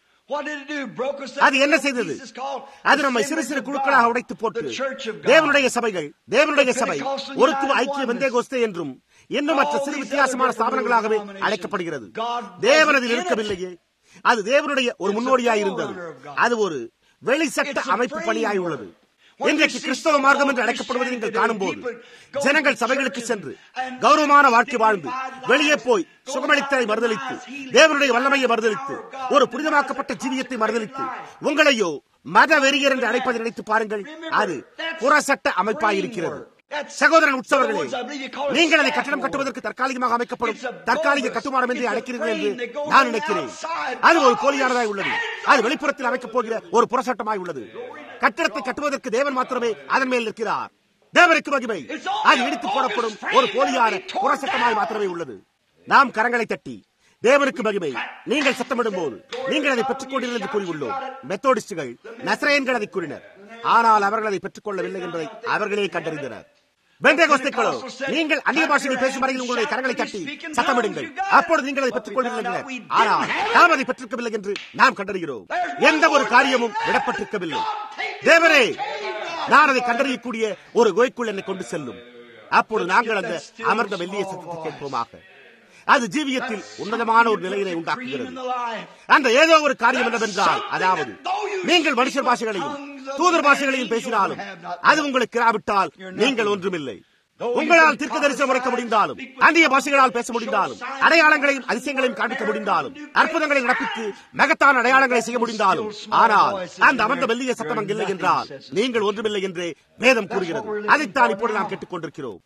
அது என்ன செய்தது? அது நம்மை சிறு சிறு குழுக்களாக உடைத்து போட்டு தேவனுடைய சபைகள், தேவனுடைய சபை ஒருத்துவ ஐக்கிய பெந்தேகோஸ்தே என்றும் இன்னும் மற்ற சிறு வித்தியாசமான ஸ்தாபனங்களாகவே அழைக்கப்படுகிறது. தேவன் அதில் இருக்கவில்லையே. அது தேவனுடைய ஒரு முன்னோடியாய் இருந்தது. அது ஒரு வெளிச்சட்ட அமைப்பு பணியாய் உள்ளது. இன்றைக்கு கிறிஸ்தவ மார்க்கம் என்று அழைக்கப்படுவதை நீங்கள் காணும் போது ஜனங்கள் சபைகளுக்கு சென்று கௌரவமான வாழ்க்கை வாழ்ந்து வெளியே போய் சுகமளித்தலை மறுதளித்து தேவனுடைய வல்லமையை மறுதளித்து ஒரு புனிதமாக்கப்பட்ட ஜீவியத்தை மறுதளித்து உங்களையோ மத வெறியர் என்று அழைப்பதை நினைத்து பாருங்கள். அது புறசட்ட அமைப்பாயிருக்கிறது. சகோதரன் உற்சவர்களே, நீங்கள் அதை கட்டணம் கட்டுவதற்கு தற்காலிகமாக அமைக்கப்படும் தற்காலிக கட்டுமானம் என்று அழைக்கிறீர்கள் என்று நான் நினைக்கிறேன். அது ஒரு போலியானதாய் உள்ளது. அது வெளிப்புறத்தில் அமைக்கப் போகிற ஒரு புறசட்டமாய் உள்ளது. கட்டடத்தை கட்டுவதற்கு தேவன் மாத்திரமே அதன் மேல் நிற்கிறார். தேவனுக்கு மகிமை. அது இடித்து போடப்படும் ஒரு போலியான புறசட்டமாய் மாத்திரமே உள்ளது. நாம் கரங்களை தட்டி தேவனுக்கு மகிமை, நீங்கள் சத்தமிடும் போது நீங்கள் அதை பெற்றுக் கொண்டீர்கள் என்று கூறியுள்ளோம். மெத்தோடிஸ்டுகள், நசரேயன்கள் அதை கூறினர். ஆனால் அவர்கள் அதை பெற்றுக் கொள்ளவில்லை என்பதை அவர்களே கண்டறிந்தனர். பெந்தேகோஸ்தேக்களோ, நீங்கள் அந்நிய பாஷையில் பேசும் வரையில் உங்களுடைய கரங்களை தட்டி சத்தமிடுங்கள், அப்பொழுது நீங்கள் அதை பெற்றுக் கொள்வீர்கள் என்றனர். ஆனால் நாம் அதை பெற்றிருக்கவில்லை என்று நாம் கண்டறிகிறோம். எந்த ஒரு காரியமும் விடப்பட்டிருக்கவில்லை. தேவரே, நான் அதை கண்டறியக்கூடிய ஒரு குகைக்குள் என்னை கொண்டு செல்லும். அப்பொழுது நாங்கள் அந்த அமர்ந்த மெல்லிய சத்தத்தை கேட்போமாக. அது ஜீவியத்தில் உன்னதமான ஒரு நிலையினை உண்டாக்குகிறது. அந்த ஏதோ ஒரு காரியம் என்னவென்றால், அதாவது நீங்கள் மனுஷர் பாஷைகளையும் தூதர் பாஷைகளையும் பேசினாலும் அது உங்களுக்கு இராவிட்டால் நீங்கள் ஒன்றுமில்லை. உங்களால் தீர்க்க தரிசனம் உரைக்க முடிந்தாலும், அந்நிய பாஷைகளால் பேச முடிந்தாலும், அடையாளங்களையும் அதிசயங்களையும் காண்பிக்க முடிந்தாலும், அற்புதங்களை நடப்பித்து மகத்தான அடையாளங்களை செய்ய முடிந்தாலும், ஆனால் அந்த அமர்ந்த மெல்லிய சத்தம் அங்கு இல்லை என்றால் நீங்கள் ஒன்றுமில்லை என்று வேதம் கூறுகிறது. அதைத்தான் இப்போது நாம் கேட்டுக் கொண்டிருக்கிறோம்.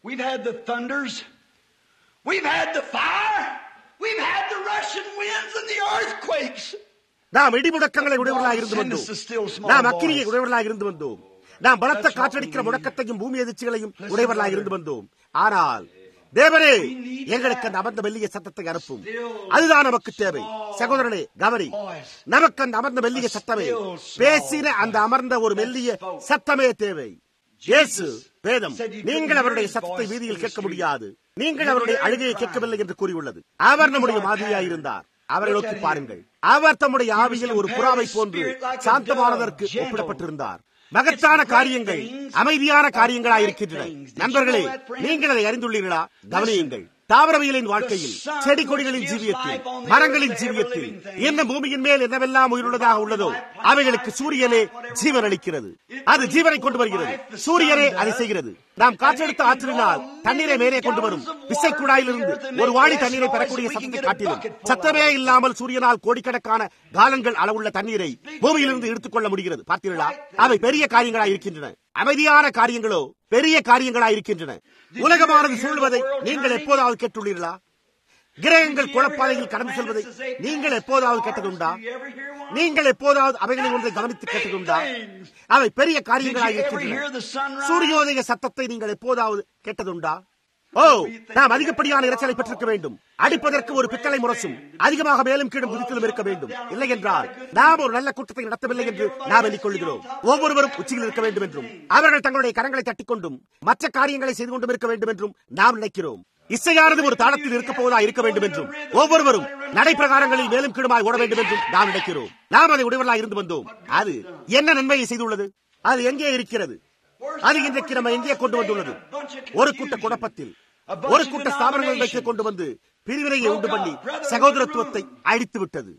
We've had the fire. We've had the Russian winds and the earthquakes. நாம் இடிமுழக்கங்களை உடையவர்களாக இருந்து வந்தோம். நாம் அக்கினியை உடையவர்களாக இருந்து வந்தோம். நாம் பலத்த காற்றடிக்கிற முழக்கத்தையும் பூமி எதிர்ச்சிகளையும் உடையவர்களாக இருந்து வந்தோம். ஆனால் தேவரே, எங்களுக்கு அந்த அமர்ந்த மெல்லிய சத்தத்தை அனுப்பும். அதுதான் நமக்கு தேவை. சகோதரனே, கவனி, நமக்கு அந்த அமர்ந்த மெல்லிய சத்தமே, பேசின அந்த அமர்ந்த ஒரு மெல்லிய சத்தமே தேவை. இயேசு, வேதம், நீங்கள் அவருடைய சத்தத்தை வீதியில் கேட்க முடியாது, நீங்கள் அவருடைய அழுகையை கேட்கவில்லை என்று கூறியுள்ளது. அவர் நம்முடைய மாதிரியாய் இருந்தார். அவரை நோக்கி பாருங்கள். அவர் தம்முடைய ஆவியில் ஒரு புறாவை போன்று சாந்தமானதற்கு ஒப்பிடப்பட்டிருந்தார். மகத்தான காரியங்கள் அமைதியான காரியங்களாயிருக்கின்றன. நண்பர்களே, நீங்கள் அதை அறிந்துள்ளீர்களா? கவனியுங்கள். தாவரவியலின் வாழ்க்கையில், செடி கொடிகளின் ஜீவியத்தில், மரங்களின் ஜீவியத்தில், என்ன பூமியின் மேல் என்னவெல்லாம் உயிருள்ளதாக உள்ளதோ அவைகளுக்கு சூரியனே ஜீவன் அளிக்கிறது. அது ஜீவனை கொண்டு வருகிறது. சூரியனே அதை செய்கிறது. நாம் காற்றெடுத்த ஆற்றினால் தண்ணீரை மேலே கொண்டு வரும் விசைக்குழாயிலிருந்து ஒரு வாளி தண்ணீரை பெறக்கூடிய சத்தத்தை காட்டிலும் சத்தமே இல்லாமல் சூரியனால் கோடிக்கணக்கான காலங்கள் அளவுள்ள தண்ணீரை பூமியிலிருந்து எடுத்துக் கொள்ள முடிகிறது. பார்த்தீர்களா? அவை பெரிய காரியங்களாய் இருக்கின்றன. அமைதியான காரியங்களோ பெரிய காரியங்களாய் இருக்கின்றன. உலகமானது சூழ்வதை நீங்கள் எப்போதாவது கேட்டுள்ளீர்களா? கிரகங்கள் குழப்பாதையில் கடந்து செல்வதை நீங்கள் எப்போதாவது கேட்டதுண்டா? நீங்கள் எப்போதாவது அவைகளை ஒன்றை கவனித்து கேட்டதுண்டா? அவை பெரிய காரியங்களாக இருக்கின்றன. சூரியோதய சத்தத்தை நீங்கள் எப்போதாவது கேட்டதுண்டா? ஓ, நாம் அதிகப்படியான இரைச்சலை பெற்றிருக்க வேண்டும். அடிப்பதற்கு ஒரு பித்தளை முரசும் அதிகமாக மேலும் கீழும் குதிக்கலும் இருக்க வேண்டும். இல்லை என்றால் நாம் ஒரு நல்ல கூட்டத்தை நடத்தவில்லை என்று நாம் எண்ணிக்கொள்கிறோம். ஒவ்வொருவரும் உச்சியில் இருக்க வேண்டும் என்றும் அவர்கள் தங்களுடைய கரங்களை தட்டிக்கொண்டும் மற்ற காரியங்களை செய்து கொண்டும் இருக்க வேண்டும் என்றும் நாம் நினைக்கிறோம். இசையானது ஒரு தாளத்தில் இருக்க போவதா இருக்க வேண்டும் என்றும் ஒவ்வொருவரும் நடைப்பிரகாரங்களில் மேலும் கீழுமாய் ஓட வேண்டும் என்றும் நாம் நினைக்கிறோம். நாம் அதை உடையவர்களாக இருந்து வந்தோம். அது என்ன நன்மையை செய்துள்ளது? அது எங்கே இருக்கிறது? அது இன்றைக்கு நம்ம எங்கே கொண்டு வந்துள்ளது? ஒரு கூட்ட குழப்பத்தில், ஒரு கூட்ட ஸ்தாபனங்கள் வைக்க கொண்டு வந்து பிரிவினையை உண்டு பண்ணி சகோதரத்துவத்தை அழித்து விட்டது.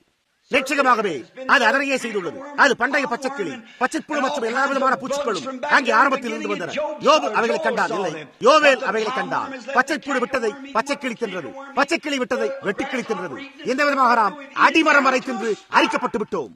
நிச்சயமாகவே அது அதனையே செய்துள்ளது. அது பண்டைய பச்சைக்கிளி, பச்சைப்புழு மற்றும் எல்லா விதமான பூச்சிகளும் அங்கே ஆரம்பத்தில் இருந்து வந்தன. யோபு அவைகளை கண்டார், இல்லை யோவேல் அவைகளை கண்டார். பச்சைப்புழு விட்டதை பச்சைக்கிளி தின்றது, பச்சைக்கிளி விட்டதை வெட்டுக்கிளி தின்றது. எந்த விதமாக நாம் அடிமரம் வரை தின்று அரிக்கப்பட்டு விட்டோம்.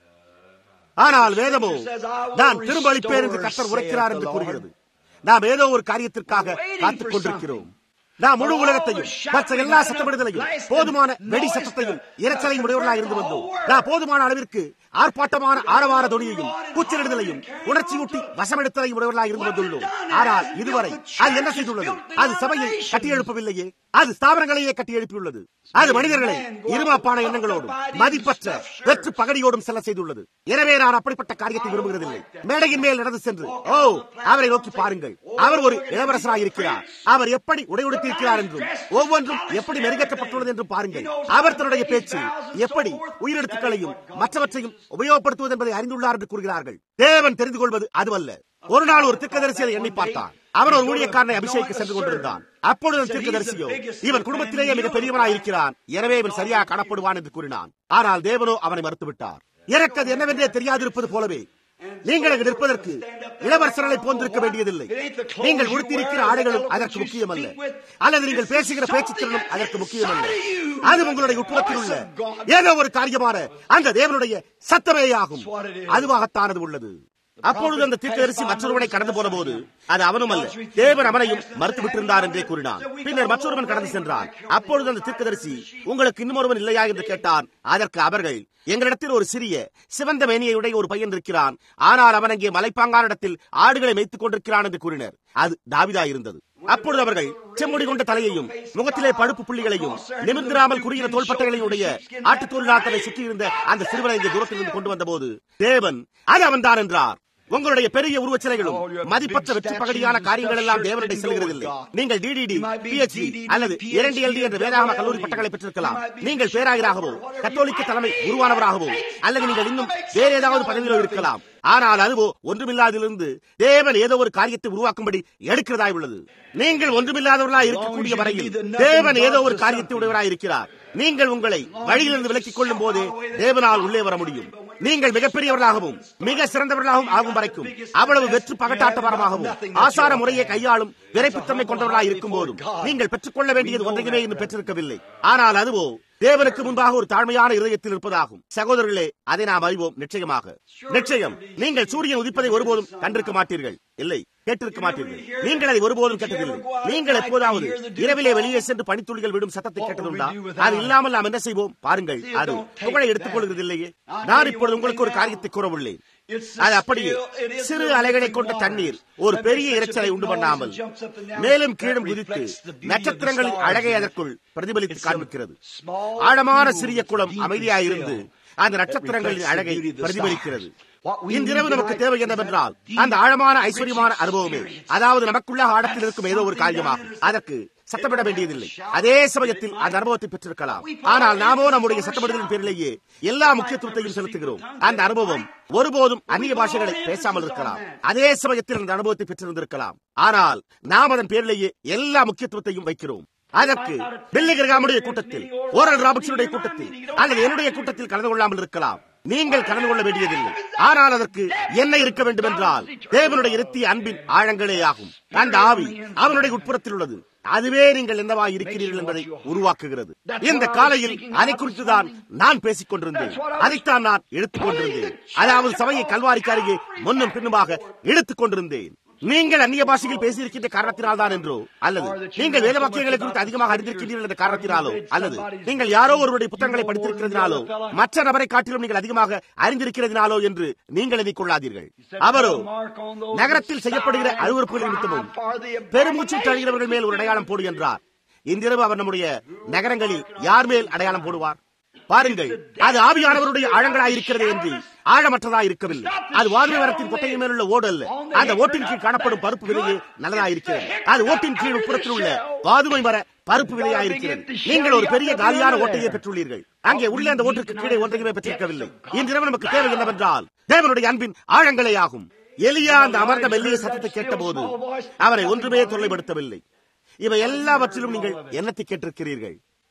ஆனால் வேதமோ நான் திரும்ப அளிப்பேன் என்று கர்த்தர் உரைக்கிறார் என்று கூறுகிறது. நாம் ஏதோ ஒரு காரியத்திற்காக காத்துக் கொண்டிருக்கிறோம். நாம் முழு உலகத்தையும் மற்ற எல்லா சத்தமிடுதலையும் போதுமான வெடி சத்தத்தையும் இரைச்சலையும் உடையவர்களாக இருந்து வந்தோம். நான் போதுமான அளவிற்கு ஆர்ப்பாட்டமான ஆரவார தொனியையும் கூச்சலிடுதலையும் உணர்ச்சியூட்டி வசமெடுத்தலையும் உடையவர்களாக இருந்து வந்துள்ளோம். ஆனால் இதுவரை அது என்ன செய்துள்ளது? அது சபையை கட்டியெழுப்பவில்லையே, அது ஸ்தாபனங்களையே கட்டி எழுப்பியுள்ளது. அது மனிதர்களை இருமாப்பான எண்ணங்களோடும் மதிப்பற்ற வெற்று பகடியோடும் செல்ல செய்துள்ளது. எனவே நான் அப்படிப்பட்ட காரியத்தை விரும்புகிறதில்லை. மேடையின் மேல் நடந்து சென்று ஓ அவரை நோக்கி பாருங்கள், அவர் ஒரு இளவரசராக இருக்கிறார், அவர் எப்படி உடையுடுத்திருக்கிறார் என்றும் ஒவ்வொன்றும் எப்படி மெருகேற்றப்பட்டுள்ளது என்றும் பாருங்கள். அவர் தன்னுடைய பேச்சு எப்படி உயிரெழுத்துக்களையும் மற்றவற்றையும் உபயோகப்படுத்துவது என்பதை அறிந்துள்ளார் என்று கூறுகிறார்கள். தேவன் தெரிந்து கொள்வது அதுவல்ல. ஒரு நாள் ஒரு தீர்க்கதரிசியை எண்ணி பார்த்தான். அவன் ஒரு ஊழியக்காரனை அபிஷேகிக்க சென்று கொண்டிருந்தான். அப்பொழுது தீர்க்கதரிசியோ இவன் குடும்பத்திலேயே மிக பெரியவனாய் இருக்கிறான், எனவே இவன் சரியாக காணப்படுவான் என்று கூறினான். ஆனால் தேவனோ அவனை மறுத்துவிட்டார். எனக்கு அது என்னவென்றே தெரியாதிருப்பது போலவே நீங்கள் அங்கு நிற்பதற்கு இளவரசர்களை போன்றிருக்க வேண்டியதில்லை. நீங்கள் உடுத்திருக்கிற ஆடைகளும் அதற்கு முக்கியமல்ல, அல்லது நீங்கள் பேசுகிற பேச்சுத்திறனும் அதற்கு முக்கியமல்ல. அது உங்களுடைய உட்புறத்தில் உள்ள ஏதோ ஒரு காரியமான அந்த தேவனுடைய சத்தமேயாகும். அதுவாகத்தானது உள்ளது. அப்பொழுது அந்த தீர்க்கதரிசி மற்றொருவனை கடந்து போன போது அது அவனும் அல்ல, தேவன் அவனையும் மறுத்து விட்டிருந்தார் என்றே கூறினான். பின்னர் மற்றொருவன் கடந்து சென்றான். அப்பொழுது அந்த தீர்க்கதரிசி உங்களுக்கு இன்னும் ஒருவன் இல்லையா என்று கேட்டான். அதற்கு அவர்கள் எங்களிடத்தில் ஒரு சிறிய சிவந்த மேனியுடைய ஒரு பையன் இருக்கிறான், ஆனால் அவன் அங்கே மலைப்பாங்கான இடத்தில் ஆடுகளை மேய்த்துக் கொண்டிருக்கிறான் என்று கூறினர். அது தாவீதா இருந்தது. அப்பொழுது அவர்கள் செம்முடி கொண்ட தலையையும் முகத்திலே பழுப்பு புள்ளிகளையும் நிமிர்ந்திராமல் குறுகிற தோள்பட்டைகளையுடைய ஆட்டுத்தோல் நாட்டை சுற்றியிருந்த அந்த சிறுவனை இங்கே தூரத்திலிருந்து கொண்டு வந்த போது தேவன் அது அவன்தான் என்றார். உங்களுடைய பெரிய உருவச்சிலைகளும் மதிப்பற்ற வெற்றி பகுதியான காரியங்கள் எல்லாம் தேவனுடைய செல்கிறதில்லை. நீங்கள் டிடிடி, பிஎச்டி அல்லது இரண்டு எல்டி என்ற வேதாகம கல்லூரி பட்டங்களை பெற்றிருக்கலாம். நீங்கள் பேராயராகவோ கத்தோலிக்க தலைமை உருவானவராகவோ அல்லது நீங்கள் இன்னும் வேற ஏதாவது பதவியிலோ இருக்கலாம். ஆனால் அதுவோ ஒன்றுமில்லாதிலிருந்து தேவன் ஏதோ ஒரு காரியத்தை உருவாக்கும்படி எடுக்கிறதாய் உள்ளது. நீங்கள் ஒன்றுமில்லாதவர்களாய் இருக்கக்கூடிய வரையில் தேவன் ஏதோ ஒரு காரியத்தை உடையவராய் இருக்கிறார். நீங்கள் உங்களை வழியிலிருந்து விலக்கிக் கொள்ளும் போது தேவனால் உள்ளே வர முடியும். நீங்கள் மிகப்பெரியவர்களாகவும் மிக சிறந்தவர்களாகவும் ஆகும் வரைக்கும் அவ்வளவு வெற்று பகட்டாட்டவரமாகவும் ஆசார முறையை கையாளும் விரைப்புத்தன்மை கொண்டவர்களாக இருக்கும் போதும் நீங்கள் பெற்றுக்கொள்ள வேண்டியது ஒன்றையுமே இன்னும் பெற்றிருக்கவில்லை. ஆனால் அதுவோ தேவனுக்கு முன்பாக ஒரு தாழ்மையான இதயத்தில் இருப்பதாகும். சகோதரர்களே, அதை நாம் அறிவோம். நிச்சயமாக நிச்சயம் நீங்கள் சூரியன் உதிப்பதை ஒருபோதும் கண்டிருக்க மாட்டீர்கள், இல்லை கேட்டிருக்க மாட்டீர்கள். நீங்கள் அதை ஒருபோதும் கேட்டதில்லை. நீங்கள் எப்போதாவது இரவிலே வெளியே சென்று பனித்துளிகள் விடும் சத்தத்தை கேட்டதுண்டா? அது இல்லாமல் நாம் என்ன செய்வோம்? பாருங்கள், அது புகழை எடுத்துக் கொள்கிறதில்லையே. நான் இப்பொழுது உங்களுக்கு ஒரு காரியத்தை கூறவுள்ளேன். அது அப்படியே சிறு அலைகளை கொண்ட தண்ணீர் ஒரு பெரிய இரைச்சலை உண்டு பண்ணாமல் மேலும் கீழும் குதித்து நட்சத்திரங்களின் அழகை அதற்குள் பிரதிபலித்து காண்பிக்கிறது. ஆழமான சிறிய குளம் அமைதியாயிருந்து அந்த நட்சத்திரங்களின் அழகை பிரதிபலிக்கிறது. இன்றிரவு நமக்கு தேவை என்னவென்றால் அந்த ஆழமான ஐஸ்வர்யமான அனுபவமே, அதாவது நமக்குள்ள ஆழத்தில் இருக்கும் ஏதோ ஒரு காரியமாகும். அதற்கு சத்தமிட வேண்டியதில்லை. அதே சமயத்தில் அந்த அனுபவத்தை பெற்றிருக்கலாம். ஆனால் நாமோ நம்முடைய சத்தமிடுதலின் பேரிலேயே எல்லா முக்கியத்துவத்தையும் செலுத்துகிறோம். அந்த அனுபவம் ஒருபோதும் அந்நிய பாஷைகளை பேசாமல் இருக்கலாம். அதே சமயத்தில் அந்த அனுபவத்தை பெற்றிருந்திருக்கலாம். ஆனால் நாம் அதன் பேரிலேயே எல்லா முக்கியத்துவத்தையும் வைக்கிறோம். அதற்கு பில்லி கிரகாமுடைய கூட்டத்தில், ஓரல் ராபர்ட்ஸுடைய கூட்டத்தில் அல்லது என்னுடைய கூட்டத்தில் கலந்து கொள்ளாமல் இருக்கலாம். நீங்கள் கலந்து கொள்ள வேண்டியதில்லை. ஆனால் அதற்கு என்ன இருக்க வேண்டும் என்றால் தேவனுடைய இருத்திய அன்பின் ஆழங்களே ஆகும். அந்த ஆவி அவனுடைய உட்புறத்தில் உள்ளது. அதுவே நீங்கள் என்னவா இருக்கிறீர்கள் என்பதை உருவாக்குகிறது. இந்த காலையில் அதை குறித்துதான் நான் பேசிக் கொண்டிருந்தேன். அதைத்தான் நான் எடுத்துக் கொண்டிருந்தேன். அதாவது சபையை கல்வாரிக்கு அருகே முன்னும் பின்னுமாக எடுத்துக் கொண்டிருந்தேன். நீங்கள் அந்நிய பாஷையில் பேசியிருக்கின்ற காரணத்தினால் தான் என்றோ, அல்லது நீங்கள் வேத வாக்கியங்களை குறித்து அதிகமாக அறிந்திருக்கிறீர்கள் என்ற காரணத்தினாலோ, அல்லது நீங்கள் யாரோ ஒருவருடைய புத்தகங்களை படித்திருக்கிறதினாலோ, மற்ற நபரை காட்டிலும் நீங்கள் அதிகமாக அறிந்திருக்கிறதினாலோ என்று நீங்கள் எண்ணிக் கொள்ளாதீர்கள். அவரோ நகரத்தில் செய்யப்படுகிற அருவருப்புகள் நிமித்தமும் பெருமூச்சு தழுகிறவர்கள் மேல் ஒரு அடையாளம் போடு என்றார். இன்றிரவு அவர் நம்முடைய நகரங்களில் யார் மேல் அடையாளம் போடுவார்? பாருங்கள், அது ஆவியானவருடைய ஆழங்களாயிருக்கிறது என்று ஆழமற்றதாக இருக்கவில்லை. அது வாதுமை மரத்தின் கொட்டையின் மேலுள்ள ஓடு அல்ல. அந்த ஓட்டின் கீழ் காணப்படும் பருப்பு விலையே நல்லதாயிருக்கிறது. அது ஓட்டின் கீழ் உட்புறத்தில் உள்ள வாதுமை மர பருப்பு விலையாயிருக்கிறது. நீங்கள் ஒரு பெரிய காலியான ஓட்டையை பெற்றுள்ளீர்கள். அங்கே உள்ளே அந்த ஓட்டுக்கு கீழே ஒன்றையுமே பெற்றிருக்கவில்லை. இன்றிரவு நமக்கு தேவை என்னவென்றால் தேவனுடைய அன்பின் ஆழங்களே ஆகும். எலியா அந்த அமர்ந்த மெல்லிய சத்தத்தை கேட்ட போது அவரை ஒன்றுமே தொல்லைப்படுத்தவில்லை. இவை எல்லாவற்றிலும் நீங்கள் என்னத்தை கேட்டிருக்கிறீர்கள்?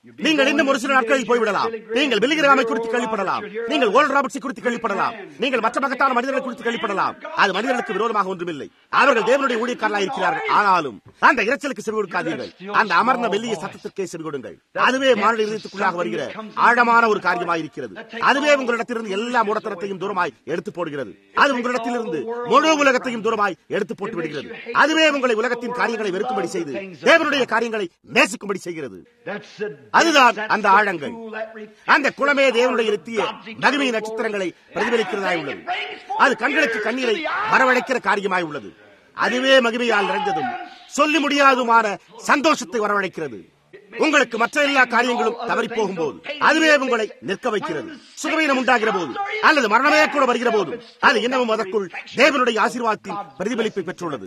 நீங்கள் இன்னும் ஒரு சில நாட்களில் போய்விடலாம். நீங்கள் பில்லிகிராமை குறித்து கேள்விப்படலாம், நீங்கள் ஓரல் ராபர்ட்ஸை குறித்து கேள்விப்படலாம், நீங்கள் மற்ற மகத்தான மனிதர்களை குறித்து கேள்விப்படலாம். அது மனிதர்களுக்கு விரோதமாக ஒன்றுமில்லை. அவர்கள் தேவனுடைய ஊழியக்காரர்களாக இருக்கிறார்கள். ஆனாலும் அந்த இரைச்சலுக்கு செவி கொடுக்காதீர்கள். அந்த அமர்ந்த மெல்லிய சத்தத்திற்கே செவி கொடுங்கள். அதுவே மாநில இதயத்துக்குள்ளாக வருகிற ஆழமான ஒரு காரியமாயிருக்கிறது. அதுவே உங்களிடத்திலிருந்து எல்லா மூடத்தனத்தையும் தூரமாய் எடுத்து போடுகிறது. அது உங்களிடத்திலிருந்து முழு உலகத்தையும் தூரமாய் எடுத்து போட்டு விடுகிறது. அதுவே உங்களை உலகத்தின் காரியங்களை வெறுக்கும்படி செய்து தேவனுடைய காரியங்களை நேசிக்கும்படி செய்கிறது. அதுதான் அந்த ஆழங்கள். அந்த குளமே தேவனுடைய நித்திய மகிமை நட்சத்திரங்களை பிரதிபலிக்கிறதாய் உள்ளது. அது கண்களுக்கு கண்ணீரை வரவழைக்கிற காரியமாய் உள்ளது. அதுவே மகிமையால் நிறைந்ததும் சொல்லி முடியாதுமான சந்தோஷத்தை வரவழைக்கிறது. உங்களுக்கு மற்ற எல்லா காரியங்களும் தவறி போகும்போது அதுவே உங்களை நிற்க வைக்கிறது. சுகவீனம் உண்டாகிற போது அல்லது மரணமே கூட வருகிற போது அது இன்னமும் அதற்குள் தேவனுடைய ஆசீர்வாதத்தின் பிரதிபலிப்பை பெற்றுள்ளது.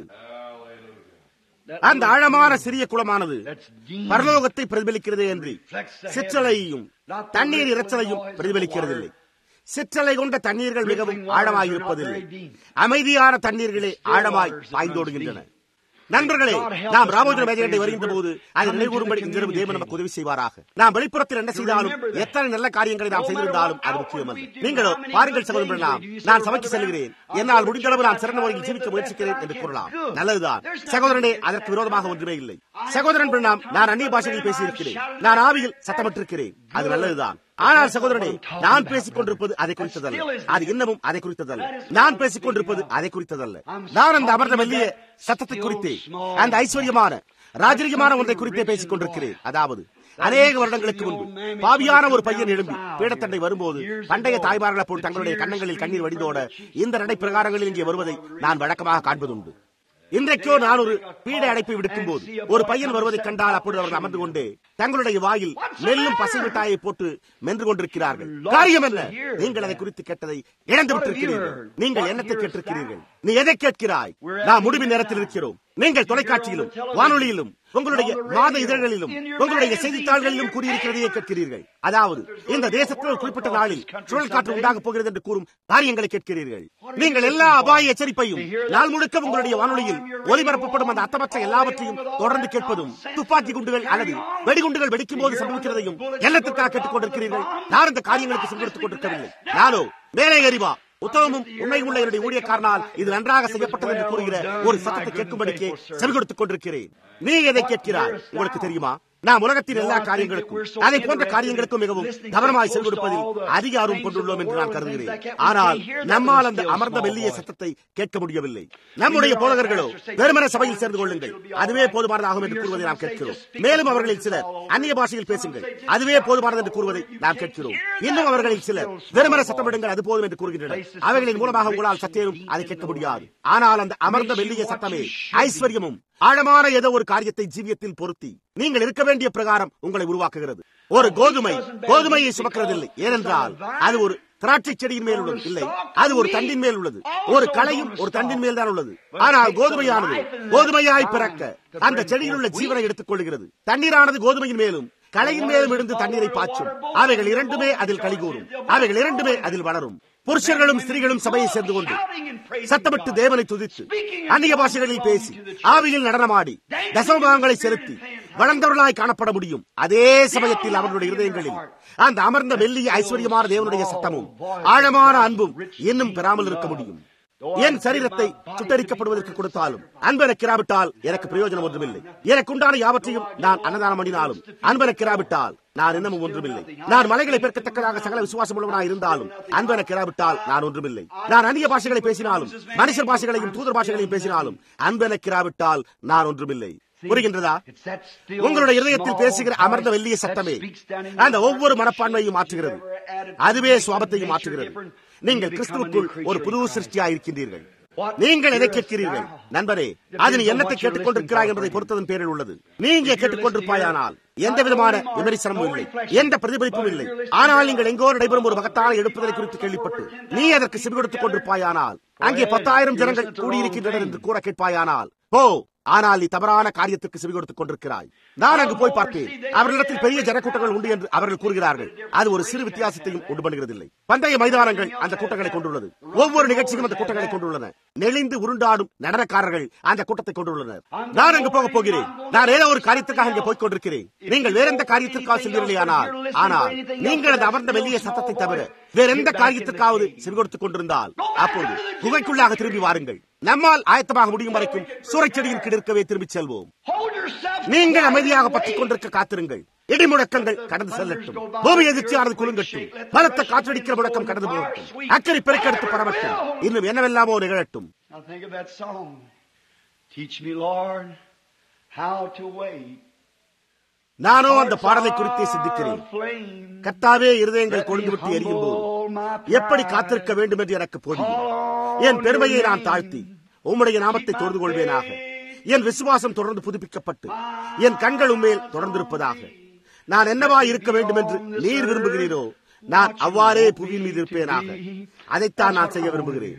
அந்த ஆழமான சிறிய குளமானது பரலோகத்தை பிரதிபலிக்கிறதே என்று சிற்றலையையும் தண்ணீர் இறைச்சலையும் பிரதிபலிக்கிறதில்லை. சிற்றலை கொண்ட தண்ணீர்கள் மிகவும் ஆழமாய் இருப்பதில்லை. அமைதியான தண்ணீர்களே ஆழமாய் பாய்ந்தோடுகின்றன. நண்பர்களே, நாம் ராமோஜன மேஜை வருகின்ற போது அதை நினைவுறும்படி இந்த தேவன் நமக்கு உதவி செய்வாராக. நாம் வெளிப்புறத்தில் என்ன செய்தாலும் எத்தனை நல்ல காரியங்களை நாம் செய்திருந்தாலும் அது முக்கியமல்ல. நீங்களோ பாருங்கள் சகோதரன், நான் சபைக்கு செல்கிறேன், என்னால் முடிந்த அளவு நான் சிறந்த முறையில் ஜீவிக்க முயற்சிக்கிறேன் என்று கூறலாம். நல்லதுதான் சகோதரனே, அதற்கு விரோதமாக ஒன்றுமே இல்லை. சகோதரன் பிரணாம், நான் அந்நிய பாஷையில் பேசியிருக்கிறேன், நான் ஆவியில் சத்தமிட்டிருக்கிறேன், அது நல்லதுதான். ஆனால் சகோதரனே, நான் பேசிக் கொண்டிருப்பது அதை குறித்ததல்ல. அது இன்னமும் அதை குறித்ததல்ல. நான் பேசிக் கொண்டிருப்பது அதை குறித்ததல்ல. நான் அந்த அமர்ந்த மெல்லிய சத்தத்தை குறித்தே, அந்த ஐஸ்வர்யமான ராஜரீகமான ஒன்றை குறித்தே பேசிக் கொண்டிருக்கிறேன். அதாவது அநேக வருடங்களுக்கு முன்பு பாவியான ஒரு பையன் எழும்பி பீடத்தண்டை வரும்போது பண்டைய தாய்மார்களை போல் தங்களுடைய கன்னங்களில் கண்ணீர் வடிந்தோட இந்த நடை பிரகாரங்களில் இங்கே வருவதை நான் வழக்கமாக காண்பதுண்டு. இன்றைக்கோ நான் ஒரு பீடை அடைப்பை விடுக்கும் போது ஒரு பையன் வருவதை கண்டால் அப்பொழுது அவர்கள் அமர்ந்து கொண்டு தங்களுடைய வாயில் நெல்லும் பசை மிட்டாயை போட்டு மென்று கொண்டிருக்கிறார்கள். காரியம் என்ன? நீங்கள் அதை குறித்து கேட்டதை இழந்து விட்டிருக்கிறீர்கள். நீங்கள் என்னத்தை கேட்டிருக்கிறீர்கள்? நீ எதை கேட்கிறாய்? நாம் முடிவின் நேரத்தில் இருக்கிறோம். நீங்கள் தொலைக்காட்சியிலும் வானொலியிலும் உங்களுடைய மாத இதழ்களிலும் உங்களுடைய செய்தித்தாள்களிலும் கூறியிருக்கிறதையே கேட்கிறீர்கள். அதாவது இந்த தேசத்தில் ஒரு குறிப்பிட்ட நாளில் சுழல் காற்று உண்டாகப் போகிறது என்று கூறும் காரியங்களை கேட்கிறீர்கள். நீங்கள் எல்லா அபாய எச்சரிப்பையும் நாள் முழுக்க உங்களுடைய வானொலியில் ஒலிபரப்பப்படும் அந்த அத்தமற்ற எல்லாவற்றையும் தொடர்ந்து கேட்பதும் துப்பாக்கி குண்டுகள் அல்லது வெடிகுண்டுகள் வெடிக்கும் போது சம்பவிக்கிறதையும் எல்லாத்திற்காக கேட்டுக் கொண்டிருக்கிறீர்கள். நான் இந்த காரியங்களுக்கு சென்றெடுத்துக் கொண்டிருக்கவில்லை. நானோ மேலே எறிவா உத்தமமும் உண்மையும் உள்ள என்னுடைய ஊழியக்காரனால் இது நன்றாக செய்யப்பட்டது என்று கூறுகிற ஒரு சத்தத்தை கேட்கும்படிக்கே செவி கொடுத்துக் கொண்டிருக்கிறேன். நீ எதை கேட்கிறாய்? உங்களுக்கு தெரியுமா, நாம் உலகத்தின் எல்லா காரியங்களுக்கும் அதை போன்ற காரியங்களுக்கும் மிகவும் கவனமாய் செவி கொடுப்பதில் அதிக ஆர்வம் கொண்டுள்ளோம் என்று நான் கருதுகிறேன். ஆனால் நம்மால் அந்த அமர்ந்த மெல்லிய சத்தத்தை கேட்க முடியவில்லை. நம்முடைய போதகர்களோ வெறுமன சபையில் சேர்ந்து கொள்ளுங்கள், அதுவே போதுமானதாகும் என்று கூறுவதை நாம் கேட்கிறோம். மேலும் அவர்களில் சிலர் அந்நிய பாஷையில் பேசுங்கள், அதுவே போதுமானது என்று கூறுவதை நாம் கேட்கிறோம். இன்னும் அவர்களில் சிலர் வெறுமன சத்தமிடுங்கள், அது போதும் என்று கூறுகின்றனர். அவைகளின் மூலமாக உங்களால் சற்றேனும் அதை கேட்க முடியாது. ஆனால் அந்த அமர்ந்த மெல்லிய சத்தமே ஐஸ்வர்யமும் ஆழமான ஏதோ ஒரு காரியத்தை ஜீவியத்தில் பொருத்தி நீங்கள் இருக்க வேண்டிய பிரகாரம் உங்களை உருவாக்குகிறது. ஒரு கோதுமை கோதுமையை சுமக்கிறதில்லை, ஏனென்றால் அது ஒரு திராட்சை செடியின் மேல் உள்ளது. இல்லை, அது ஒரு தண்டின் மேல் உள்ளது. ஒரு களையும் ஒரு தண்டின் மேல் தான் உள்ளது. ஆனால் கோதுமையானது கோதுமையாய் பிறக்க அந்த செடியில் உள்ள ஜீவனை எடுத்துக் கொள்கிறது. தண்ணீரானது கோதுமையின் மேலும் களையின் மேலும் இருந்து தண்ணீரை பாய்ச்சும். அவைகள் இரண்டுமே அதில் கலிகூறும். அவைகள் இரண்டுமே அதில் வளரும். புருஷர்களும் ஸ்திரீகளும் சபையை சேர்ந்து கொண்டு சத்தமிட்டு தேவனை துதித்து அந்நிய பாஷைகளில் பேசி ஆவியில் நடனமாடி தசமபாகங்களை செலுத்தி வளர்ந்தவர்களாய் காணப்பட முடியும். அதே சமயத்தில் அவர்களுடைய இருதயங்களில் அந்த அமர்ந்த மெல்லிய ஐஸ்வர்யமான தேவனுடைய சத்தமும் ஆழமான அன்பும் இன்னும் பெறாமல் இருக்க முடியும். என் சரீரத்தை சுட்டரிக்கப்படுவதற்கு கொடுத்தாலும் அன்பு எனக்கிராவிட்டால் எனக்கு பிரயோஜனம் ஒன்றுமில்லை. எனக்கு உண்டான யாவற்றையும் நான் அன்னதானம் பண்ணினாலும் அன்பு எனக்கிராவிட்டால் நான் இன்னமும் ஒன்றுமில்லை. நான் மலைகளை பெருக்கத்தக்கதாக சகல விசுவாசம் உள்ளவனாக இருந்தாலும் அன்பு எனக்கிராவிட்டால் நான் ஒன்றுமில்லை. நான் அந்நிய பாஷைகளை பேசினாலும் மனுஷர் பாஷைகளையும் தூதர் பாஷைகளையும் பேசினாலும் அன்பு எனக்கிராவிட்டால் நான் ஒன்றுமில்லை. புரிகின்றதா? உங்களுடைய இதயத்தில் பேசுகிற அமர்ந்த வெள்ளிய சத்தமே அந்த ஒவ்வொரு மனப்பான்மையும் மாற்றுகிறது. அதுவே சுவாபத்தையும் மாற்றுகிறது. நீங்கள் கிறிஸ்துவுக்குள் ஒரு புது சிருஷ்டியாக இருக்கின்றீர்கள். நீங்கள் எதை கேட்கிறீர்கள் நண்பரே? அது நீ என்னத்தை கேட்டுக் கொண்டிருக்கிறாய் என்பதை பொறுத்ததன் பேரில் உள்ளது. நீ இங்கே கேட்டுக் கொண்டிருப்பாயானால் எந்த விதமான விமர்சனமும் இல்லை, எந்த பிரதிபலிப்பும் இல்லை. ஆனால் நீங்கள் எங்கோ நடைபெறும் ஒரு மகத்தான எழுப்புதலை குறித்து கேள்விப்பட்டு நீ அதற்கு செவி கொடுத்துக் கொண்டிருப்பாயானால், அங்கே பத்தாயிரம் ஜனங்கள் கூடியிருக்கின்றனர் என்று கூற கேட்பாயானால், ஓ, ஆனால் நீ தவறான காரியத்திற்கு செவி கொடுத்துக் கொண்டிருக்கிறாய். நான் அங்கு போய் பார்ப்பேன். அவர்களிடத்தில் பெரிய ஜனக்கூட்டங்கள் உண்டு என்று அவர்கள் கூறுகிறார்கள். அது ஒரு சிறு வித்தியாசத்தையும் உண்டு பண்ணுகிறதில்லை. பந்தய மைதானங்கள் அந்த கூட்டங்களை கொண்டுள்ளது. ஒவ்வொரு நிகழ்ச்சியும் அந்த கூட்டங்களை கொண்டுள்ளன. நெளிந்து உருண்டாடும் நடனக்காரர்கள் அந்த கூட்டத்தை கொண்டுள்ளனர். நான் அங்கு போக போகிறேன். நான் ஏதோ ஒரு காரியத்துக்காக இங்கே போய்க் கொண்டிருக்கிறேன். நீங்கள் வேற எந்த காரியத்திற்காக செல்வீர்களே ஆனால் ஆனால் நீங்கள் அந்த அமர்ந்த மெல்லிய சத்தத்தை தவிர வேற எந்த காரியத்திற்காவது செவி கொடுத்துக் கொண்டிருந்தால் அப்போது குகைக்குள்ளாக திரும்பி வாருங்கள். நம்மால் ஆயத்தமாக முடியும் வரைக்கும் சூறைச்செடியின் கீழிருக்கவே திரும்பிச் செல்வோம். நீங்கள் அமைதியாக பற்றிக் கொண்டிருக்க காத்திருங்கள். இடி முழக்கங்கள் கடந்து செல்லட்டும். பூமி எதிர்ச்சியானது குலுங்கட்டும். பலத்த காற்றடிக்கிற முழக்கம் கடந்து போகட்டும். அக்கறை பெருக்கெடுத்து பரவட்டும். இன்னும் என்னவெல்லாமோ நிகழட்டும். நானோ அந்த பாடலை குறித்தே சிந்திக்கிறேன். கர்த்தாவே, இருதயங்கள் கொழுந்து விட்டு எரியும் போது எப்படி காத்திருக்க வேண்டும் என்று எனக்கு போதியும். என் பெருமையை நான் தாழ்த்தி உம்முடைய நாமத்தை தொழுது கொள்வேனாக. என் விசுவாசம் தொடர்ந்து புதுப்பிக்கப்பட்டு என் கண்கள் உம்மேல் தொடர்ந்திருப்பதாக. நான் என்னவா இருக்க வேண்டும் என்று நீர் விரும்புகிறீரோ நான் அவ்வாறே புவியின் மீது இருப்பேனாக. அதைத்தான் நான் செய்ய விரும்புகிறேன்.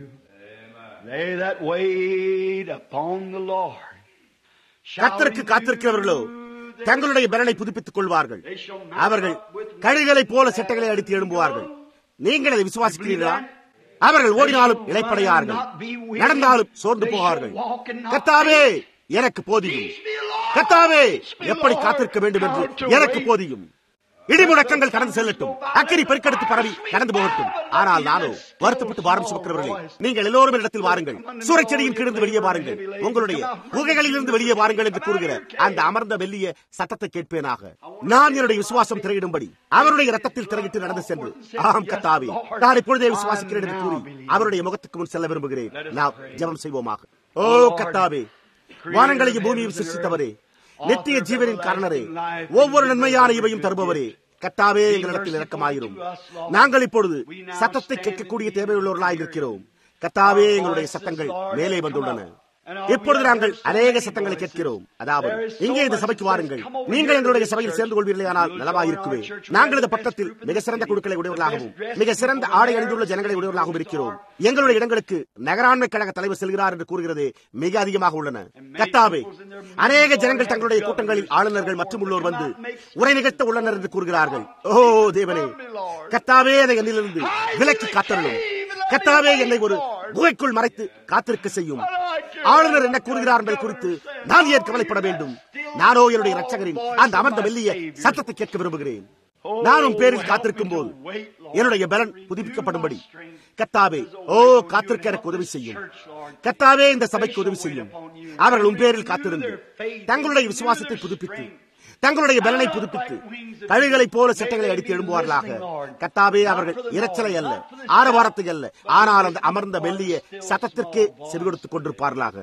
கர்த்தருக்கு காத்திருக்கிறவர்களோ தங்களுடைய பலனை புதுப்பித்துக் கொள்வார்கள். அவர்கள் கழுகுகளை போல செட்டைகளை அடித்து எழும்புவார்கள். நீங்கள் அதை விசுவாசிக்கிறீர்களா? அவர்கள் ஓடினாலும் இளைப்படையார்கள், நடந்தாலும் சோர்ந்து போவார்கள். கர்த்தாவே, எனக்கு போதியும். கர்த்தாவே, எப்படி காத்திருக்க வேண்டும் என்று எனக்கு போதியும். இடிமுழக்கங்கள் கடந்து செல்லட்டும். அக்கினி பெருக்கெடுத்து பரவி கடந்து போகட்டும். ஆனால் நானோ வருத்தப்பட்டு பாரம் சுமக்கிறவர்களே, நீங்கள் எல்லோரும் இடத்தில் வாருங்கள். சூறைச்செடியின் கீழிருந்து வெளியே வாருங்கள். உங்களுடைய குகைகளிலிருந்து வெளியே வாருங்கள் என்று கூறுகிற அந்த அமர்ந்த மெல்லிய சத்தத்தை கேட்பேனாக. நான் என்னுடைய விசுவாசம் திரையிடும்படி அவருடைய ரத்தத்தில் திரையிட்டு நடந்து சென்று, ஆம் கர்த்தாவே, நான் இப்பொழுதே விசுவாசிக்கிறேன் என்று கூறி அவருடைய முகத்துக்கு முன் செல்ல விரும்புகிறேன். நாம் ஜெபம் செய்வோமாக. ஓ கர்த்தாவே, வானங்களையும் பூமியையும் சிருஷ்டித்தவரே, நித்திய ஜீவனின் காரணரே, ஒவ்வொரு நன்மையான இவையும் தருபவரே, கர்த்தாவே, எங்களிடத்தில் இரக்கமாயிரும். நாங்கள் இப்பொழுது சத்தத்தை கேட்கக்கூடிய தேவையுள்ளவர்களாய் இருக்கிறோம். கர்த்தாவே, எங்களுடைய சத்தங்கள் மேலே வந்துள்ளன. இப்பொழுது நாங்கள் அநேக சத்தங்களை கேட்கிறோம். அதாவது, இங்கே இந்த சபைக்கு வாருங்கள். நீங்கள் எங்களுடைய சபையில் சேர்ந்து கொள்வீர்களே ஆனால் நலமாயிருக்குவே. நாங்கள் இந்த பட்டத்தில் மிக சிறந்த குழுக்களை உடையவர்களாகவும் மிக சிறந்த ஆடை அணிந்துள்ள ஜனங்களை உடையவர்களாகவும் இருக்கிறோம். எங்களுடைய இடங்களுக்கு நகராண்மை கழக தலைவர் செல்கிறார் என்று கூறுகிறது மிக அதிகமாக உள்ளன. கர்த்தாவே, அநேக ஜனங்கள் தங்களுடைய கூட்டங்களில் ஆளுநர்கள் மற்றும் உள்ளோர் வந்து உரை நிகழ்த்த உள்ளனர் என்று கூறுகிறார்கள். ஓ தேவனே, கர்த்தாவே, அதை என்னிலிருந்து விலக்கி காத்தருளும். கர்த்தாவே, என்னை ஒரு குகைக்குள் மறைத்து காத்திருக்க செய்யும். ஆளுநர் என்ன கூறுகிறார் என்பதை குறித்து நான் ஏன் கவலைப்பட வேண்டும்? நானோ என்னுடைய இரட்சகரின் அந்த அமர்ந்த மெல்லிய சத்தத்தை கேட்க விரும்புகிறேன். நானும் பேரில் காத்திருக்கும் போது என்னுடைய பலன் புதுப்பிக்கப்படும்படி கர்த்தாவே, ஓ காத்திருக்க எனக்கு உதவி செய்யும். கர்த்தாவே, இந்த சபைக்கு உதவி செய்யும். அவர்கள் உன் பேரில் காத்திருந்து தங்களுடைய விசுவாசத்தை புதுப்பித்து தங்களுடைய பலனை புதுப்பித்து கழுகுகளைப் போல செட்டைகளை அடித்து எழும்புவார்களாக. கர்த்தாவே, அவர்கள் இரைச்சலை அல்ல, ஆரவாரத்தை அல்ல, ஆனால் அந்த அமர்ந்த மெல்லிய சத்தத்திற்கே செவி கொடுத்துக் கொண்டிருப்பார்களாக.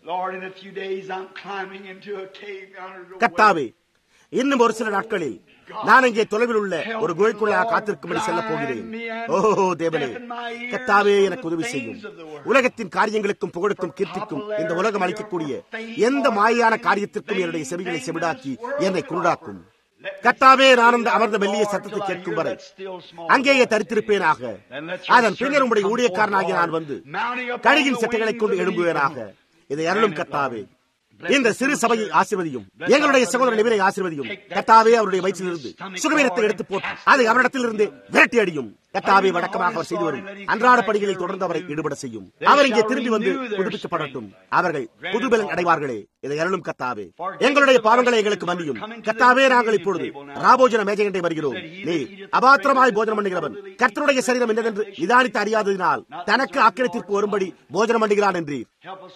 கர்த்தாவே, இன்னும் ஒரு சில நாட்களில் நான் இங்கே தொலைவில் உள்ள ஒரு குகைக்குள்ளாக காத்திருக்கும்படி செல்ல போகிறேன். ஓஹோ தேவனே, கர்த்தாவே, எனக்கு உதவி செய்யும். உலகத்தின் காரியங்களுக்கும் புகழுக்கும் கீர்த்திக்கும் இந்த உலகம் அளிக்கக்கூடிய எந்த மாயான காரியத்திற்கும் என்னுடைய செவிகளை செவிடாக்கி என்னை குருடாக்கும். கர்த்தாவே, நான் அந்த அமர்ந்த மெல்லிய சத்தத்தை கேட்கும் வரை அங்கேயே தரித்திருப்பேனாக. அதன் பின்னர் உங்களுடைய ஊழியக்காரனாகிய நான் வந்து கழுகின் சட்டைகளை கொண்டு எழும்புவேனாக. இதை அருளும் கர்த்தாவே. இந்த சிறு சபையை ஆசீர்வதியும். எங்களுடைய சகோதரன் இவரை ஆசீர்வதியும். கர்த்தாவே, அவருடைய வயிற்றிலிருந்து சுகவீனத்தை எடுத்து போட்டு அதை அவரிடத்திலிருந்து விரட்டி அடியும். கர்த்தாவே, வழக்கமாக அவர் செய்து வரும் அன்றாட பணிகளில் தொடர்ந்து அவரை ஈடுபட செய்யும். அவர் இங்கே திரும்பி வந்து புதுப்பிக்கப்படட்டும். அவர்கள் புதுபலன் அடைவார்களே. இதை அருளும் கர்த்தாவே. எங்களுடைய பாவங்களை எங்களுக்கு மன்னியும். கர்த்தாவே, நாங்கள் இப்பொழுது ராபோஜன மேஜையண்டை வருகிறோம். நீ அபாத்திரமாய் போஜனம் பண்ணுகிறவன் கர்த்தருடைய சரீரம் என்னவென்று நிதானித்து அறியாததினால் தனக்கு ஆக்கிரத்திற்கு வரும்படி போஜனம் பண்ணுகிறான் என்றீர்.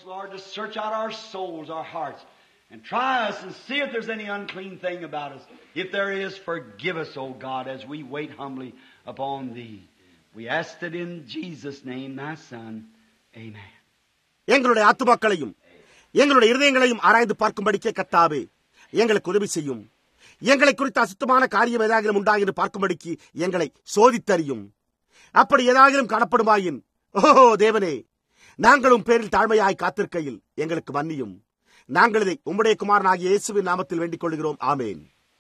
Hearts and try us and see if there's any unclean thing about us. If there is, forgive us, O God, as we wait humbly upon Thee. We ask it in Jesus' name, Thy Son. Amen. எங்களுடைய ஆத்துமாக்களையும் எங்களுடைய இருதயங்களையும் ஆராய்ந்து பார்க்கும்படிக்கே கர்த்தாவே எங்களுக்கு உதவி செய்யும். எங்களை குறித்த அசுத்தமான காரியம் ஏதாகிலும் உண்டாகின்னு பார்க்கும்படிக்கு எங்களை சோதித்தறியும். அப்படி ஏதாகிலும் காணப்படுமாயின், ஓஹோ தேவனே, நாங்களும் பேரில் தாழ்மையாய் காத்திருக்கையில் எங்களுக்கு மன்னியும். நாங்கள் இதை உம்முடைய குமாரனாகிய இயேசுவின் நாமத்தில் வேண்டிக் கொள்கிறோம். ஆமேன்.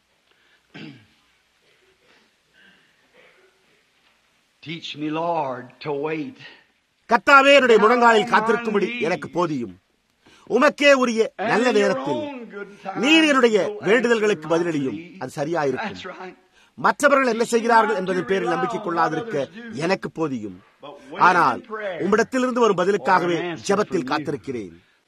Teach me, Lord, to wait. கர்த்தாவே, என்னுடைய முழங்காலில் காத்திருக்கும்படி எனக்கு போதியும். உமக்கே உரிய நல்ல நேரத்தில் நீர் என்னுடைய வேண்டுதல்களுக்கு பதிலளியும். அது சரியாயிருக்கும். மற்றவர்கள் என்ன செய்கிறார்கள் என்பதன் பேரில் நம்பிக்கை கொள்ளாதிருக்க எனக்கு போதியும். ஆனால் உம்மிடத்திலிருந்து வரும் பதிலுக்காகவே ஜெபத்தில் காத்திருக்கிறேன்.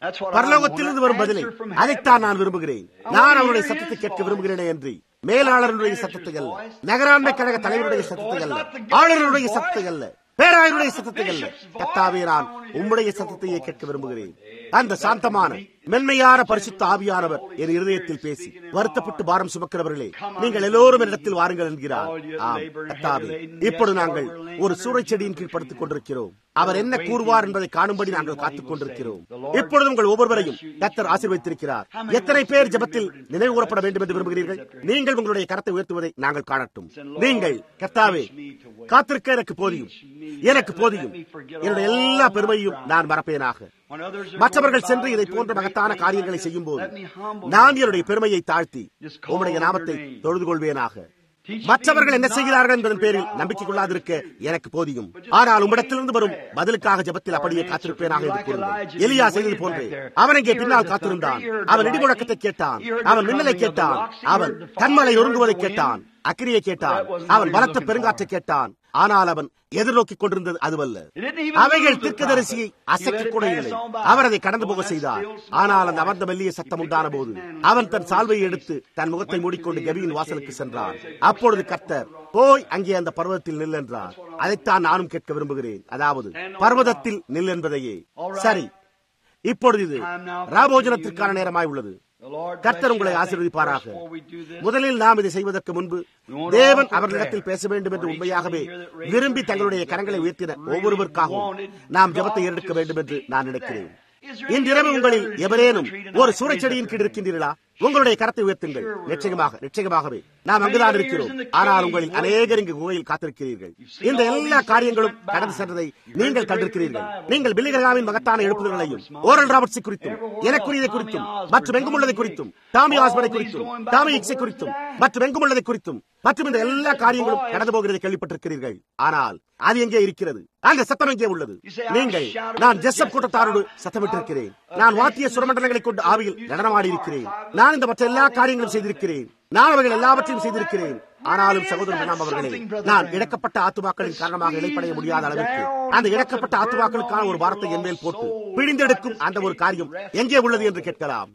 பரலோகத்திலிருந்து வரும் பதிலை அதைத்தான் நான் விரும்புகிறேன். நான் அவருடைய சத்தத்தை கேட்க விரும்புகிறேனே என்று மேலாளருடைய சத்தத்தை அல்ல, நகராண்மை கழக தலைவருடைய சத்தத்தை அல்ல, ஆளுநருடைய சத்தத்தை அல்ல, பேராயருடைய சத்தத்தை அல்ல. கர்த்தாவே, நான் உம்முடைய சத்தத்தையே கேட்க விரும்புகிறேன். அந்த சாந்தமான மென்மையான பரிசுத்த ஆவியானவர் என் இருதயத்தில் பேசி, வருத்தப்பட்டு பாரம் சுமக்கிறவர்களே, நீங்கள் எல்லோரும் இடத்தில் வாருங்கள் என்கிறார். ஆம் கர்த்தாவே, இப்பொழுது நாங்கள் ஒரு சூறைச் செடியின் கீழ் படுத்துக் கொண்டிருக்கிறோம். அவர் என்ன கூறுவார் என்பதை காணும்படி நாங்கள் காத்துக் கொண்டிருக்கிறோம். இப்பொழுது உங்கள் ஒவ்வொருவரையும் கர்த்தர் ஆசீர்வதித்திருக்கிறார். எத்தனை பேர் ஜெபத்தில் நினைவு கூறப்பட வேண்டும் என்று விரும்புகிறீர்கள்? நீங்கள் உங்களுடைய கரத்தை உயர்த்துவதை நாங்கள் காணட்டும். நீங்கள் கர்த்தாவே, காத்திருக்க எனக்கு போதியும், எனக்கு போதியும், என்னுடைய எல்லா பெருமையும் நான் மறப்பேனாக. மற்றவர்கள் சென்று இதை போன்ற மகத்தான காரியங்களை செய்யும் போது நான் என்னுடைய பெருமையை தாழ்த்தி உம்முடைய நாமத்தை தொழுது கொள்வேனாக. மற்றவர்கள் என்ன செய்கிறார்கள் என்பதன் பேரில் நம்பிக்கை கொள்ளாதிருக்க எனக்கு போதியும். ஆனால் உம்மிடத்திலிருந்து வரும் பதிலுக்காக ஜெபத்தில் அப்படியே காத்திருப்பேனாக என்று கூறுங்கள். எலியா செய்தது போன்றே அவன் இங்கே பின்னால் காத்திருந்தான். அவன் இடி முழக்கத்தை கேட்டான், அவன் மின்னலை கேட்டான், அவன் கண்மலை நொறுங்குவதை கேட்டான், அக்கிரியை கேட்டான், அவன் பலத்த பெருங்காற்றை கேட்டான். ஆனால் அவன் எதிர்நோக்கிக் கொண்டிருந்தது அதுவல்ல. அவைகள் தீர்க்கதரிசியை அசைக்க கூட இல்லை. அவர் அதை கடந்து போக செய்தார். ஆனால் அந்த அமர்ந்த மெல்லிய சத்தம் உண்டான போது அவன் தன் சால்வையை எடுத்து தன் முகத்தை மூடிக்கொண்டு கெபியின் வாசலுக்கு சென்றான். அப்பொழுது கர்த்தர், போய் அங்கே அந்த பர்வதத்தில் நில் என்றார். அதைத்தான் நானும் கேட்க விரும்புகிறேன். அதாவது பர்வதத்தில் நில் என்பதையே. சரி, இப்பொழுது இது ராபோஜனத்திற்கான நேரமாய் உள்ளது. கர்த்தர் உங்களை ஆசீர்வதிப்பாராக. முதலில் நாம் இதை செய்வதற்கு முன்பு தேவன் அவர்களிடத்தில் பேச வேண்டும் என்று உண்மையாகவே விரும்பி தங்களுடைய கரங்களை உயர்த்தின ஒவ்வொருவருக்காகவும் நாம் ஜெபத்தை எடுக்க வேண்டும் என்று நான் நினைக்கிறேன். இன்றிரவு உங்களில் எவரேனும் ஒரு சூறைச்செடியின் கீழ் இருக்கின்றீர்களா? உங்களுடைய கரத்தை உயர்த்துங்கள். நிச்சயமாக நிச்சயமாகவே நாம் அங்குதான் இருக்கிறோம். ஆனால் உங்களில் அநேகர் இங்கு குகையில் காத்திருக்கிறீர்கள். இந்த எல்லா காரியங்களும் கடந்து சென்றதை நீங்கள் கண்டிருக்கிறீர்கள். நீங்கள் பில்லி கிரஹாமின் மகத்தான எழுப்புதல்களையும், ஓரல் ராபர்ட்ஸை குறித்தும், எனக்குரியதை குறித்தும், மற்றும் எங்கும் உள்ளதை குறித்தும், டாமி ஆஸ்பரை குறித்தும், டாமி இக்ஸை குறித்தும், மற்றும் எங்கும் உள்ளதை குறித்தும், மற்றும் இந்த எல்லா காரியங்களும் கடந்து போகிறதை கேள்விப்பட்டிருக்கிறீர்கள். ஆனால் அது எங்கே இருக்கிறது? அந்த சத்தம் எங்கே உள்ளது? நீங்கள், நான் ஜெசப் கூட்டத்தாரோடு சத்தமிட்டிருக்கிறேன். நான் வாத்திய சுரமண்டலங்களை கொண்டு ஆவியில் நடனமாடி இருக்கிறேன். நான் இந்த மற்ற எல்லா காரியங்களும் செய்திருக்கிறேன். நான் அவர்கள் எல்லாவற்றையும் செய்திருக்கிறேன். ஆனாலும் சகோதரன் நாம் அவர்களே, நான் இழக்கப்பட்ட ஆத்துமாக்களின் காரணமாக இடைப்படைய முடியாத அளவிற்கு அந்த இழக்கப்பட்ட ஆத்துமாக்களுக்கான ஒரு வார்த்தை என் மேல் போட்டு பிழிந்தெடுக்கும் அந்த ஒரு காரியம் எங்கே உள்ளது என்று கேட்கலாம்.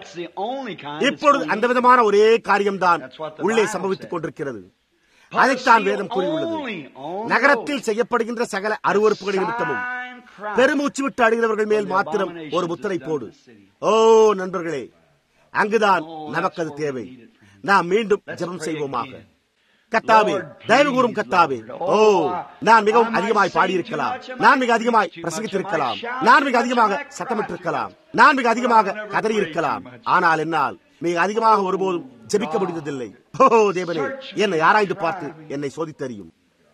இப்பொழுது அந்த விதமான ஒரே காரியம்தான் உள்ளே சம்பவித்துக் கொண்டிருக்கிறது. அதைத்தான் வேதம் கூறியுள்ளது. நகரத்தில் செய்யப்படுகின்ற சகல அருவருப்புகளை நிமித்தமும் பெருமூச்சு விட்டு அழுகிறவர்கள் மேல் மாத்திரம் ஒரு முத்திரை போடு. ஓ நண்பர்களே, அங்குதான் நமக்கு அது தேவை. நாம் மீண்டும் ஜெபம் செய்வோமாக. கர்த்தாவே, தயவு கூறும் கர்த்தாவே, ஓ நான் மிகவும் அதிகமாய் பாடியிருக்கலாம், நான் மிக அதிகமாய் பிரசங்கித்திருக்கலாம், நான் மிக அதிகமாக சத்தமிட்டிருக்கலாம், நான் மிக அதிகமாக கதறியிருக்கலாம். ஆனால் என்னால் மிக அதிகமாக ஒருபோதும் ஜெபிக்க முடிந்ததில்லை. ஓ தேவனே, என்னை ஆராய்ந்து பார்த்து என்னை சோதித்தறியும்.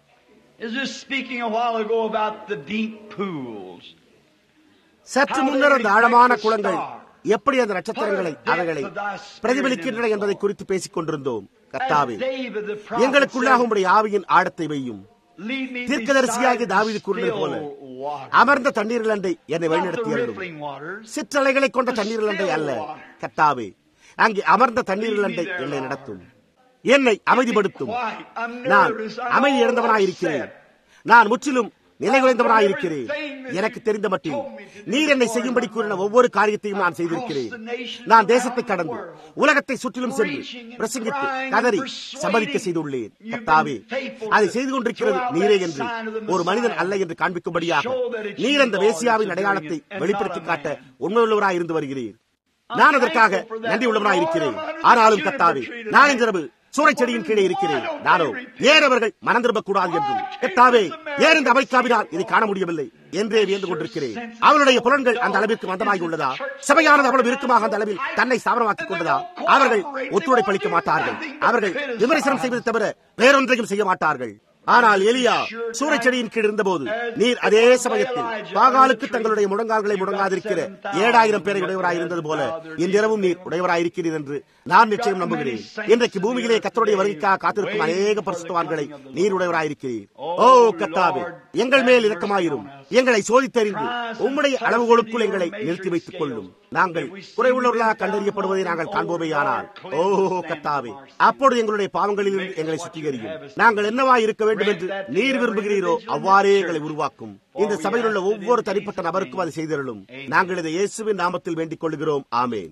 சற்று முன்னர் அந்த ஆழமான குளங்கள் எப்படி அந்த நட்சத்திரங்களை அவைகளை பிரதிபலிக்கின்றன என்பதை குறித்து பேசிக் கொண்டிருந்தோம். கர்த்தாவே, எங்களுக்குள்ளாக உம்முடைய ஆவியின் ஆழத்தை வையும். தீர்க்கதரிசியாகிய தாவீது கூறினது போல அமர்ந்த தண்ணீர்கள் அண்டை என்னை வழிநடத்தியருளும். சிற்றலைகளை கொண்ட தண்ணீர்கள் அண்டை அல்ல கர்த்தாவே, அங்கே அமர்ந்த தண்ணீர்கள் அண்டை என்னை நடத்தும், என்னை அமைதிப்படுத்தும். நான் அமைதி இழந்தவனாயிருக்கிறேன். நான் முற்றிலும் நிலை குலைந்தவனாயிருக்கிறேன். எனக்கு தெரிந்த மட்டில் நீர் என்னை செய்யும்படி கூறின ஒவ்வொரு காரியத்தையும் நான் செய்திருக்கிறேன். நான் தேசத்தை கடந்து உலகத்தை சுற்றிலும் சென்று பிரசங்கித்து கதறி சம்மதிக்க செய்துள்ளேன். கர்த்தாவே, அதை செய்து கொண்டிருக்கிறது நீரே என்று ஒரு மனிதன் அல்ல என்று காண்பிக்கும்படியாக நீர் அந்த வேசியாவின் அடையாளத்தை வெளிப்படுத்தி காட்ட உண்மையுள்ளவராய் இருந்து வருகிறீர். நான் அதற்காக நன்றி உள்ளவனாயிருக்கிறேன். ஆனாலும் கர்த்தாவே, நான் இன்றிரவு சூறைச்செடியின் கீழே இருக்கிறேன். நானோ ஏன் அவர்கள் மனம் திரும்பக்கூடாது என்றும், கர்த்தாவே, ஏன் இந்த அமெரிக்காவினால் இதை காண முடியவில்லை என்றே வியந்து கொண்டிருக்கிறேன். அவருடைய புலன்கள் அந்த அளவிற்கு மந்தமாகி உள்ளதா? சபையானது அவ்வளவு இறுக்கமாக அந்த அளவில் தன்னை ஸ்தாபனமாக்கிக் கொண்டதா? அவர்கள் ஒத்துழைப்பளிக்க மாட்டார்கள். அவர்கள் விமர்சனம் செய்வதை தவிர வேறொன்றையும் செய்ய மாட்டார்கள். ஆனால் எலியா சூறைச்செடியின் கீழ் இருந்தபோது நீர் அதே சமயத்தில் பாகாலுக்கு தங்களுடைய முழங்கால்களை முடங்காதிருக்கிற ஏழாயிரம் பேரை உடையவராய் இருந்தது போல இன்றிரவும் நீர் உடையவராயிருக்கிறீர் என்று நான் நிச்சயம் நம்புகிறேன். இன்றைக்கு பூமியிலே கர்த்தருடைய வருகைக்காக காத்திருக்கும் அநேக பரிசுத்தவான்களை நீர் உடையவராயிருக்கிறீர். ஓ கர்த்தாவே, எங்கள் மேல் இரக்கமாயிரும். எங்களை சோதித்தறிந்து உம்முடைய அளவுகளுக்குள் எங்களை நிறுத்தி வைத்துக் கொள்ளும். நாங்கள் குறைவுள்ளவர்களாக கண்டறியப்படுவதை நாங்கள் காண்போமேயானால், ஓ கர்த்தாவே, அப்பொழுது எங்களுடைய பாவங்களிலிருந்து எங்களை சுத்திகரியும். நாங்கள் என்னவாய் இருக்க வேண்டும் என்று நீர் விரும்புகிறீரோ அவ்வாறே எங்களை உருவாக்கும். இந்த சபையில் உள்ள ஒவ்வொரு தனிப்பட்ட நபருக்கும் அதை செய்தருளும். நாங்கள் இதை இயேசுவின் நாமத்தில் வேண்டிக் கொள்கிறோம். ஆமேன்.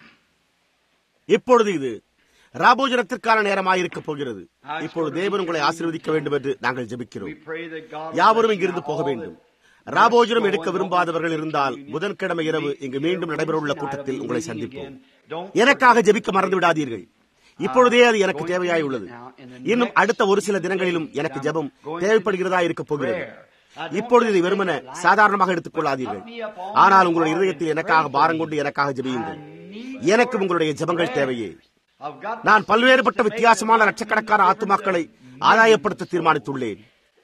இப்பொழுது இது ராபோஜனத்திற்கான நேரமாயிருக்க போகிறது. இப்பொழுது தேவன் உங்களை ஆசீர்வதிக்க வேண்டும் என்று நாங்கள் ஜெபிக்கிறோம். யாவரும் இங்கிருந்து போக வேண்டும். ராபோஜனம் எடுக்க விரும்பாதவர்கள் இருந்தால் புதன்கிழமை இரவு இங்கு மீண்டும் நடைபெறவுள்ள கூட்டத்தில் உங்களை சந்திப்போம். எனக்காக ஜெபிக்க மறந்து விடாதீர்கள். இப்பொழுதே அது எனக்கு தேவையாய் உள்ளது. இன்னும் அடுத்த ஒரு சில தினங்களிலும் எனக்கு ஜெபம் தேவைப்படுகிறதா இருக்க போகிறது. இப்பொழுது இதை வெறுமன சாதாரணமாக எடுத்துக் கொள்ளாதீர்கள். ஆனால் உங்களுடைய இதயத்தில் எனக்காக பாரம் கொண்டு எனக்காக ஜெபியுங்கள். எனக்கு உங்களுடைய ஜெபங்கள் தேவையே. நான் பல்வேறுபட்ட வித்தியாசமான லட்சக்கணக்கான ஆத்துமாக்களை ஆதாயப்படுத்த தீர்மானித்துள்ளேன்.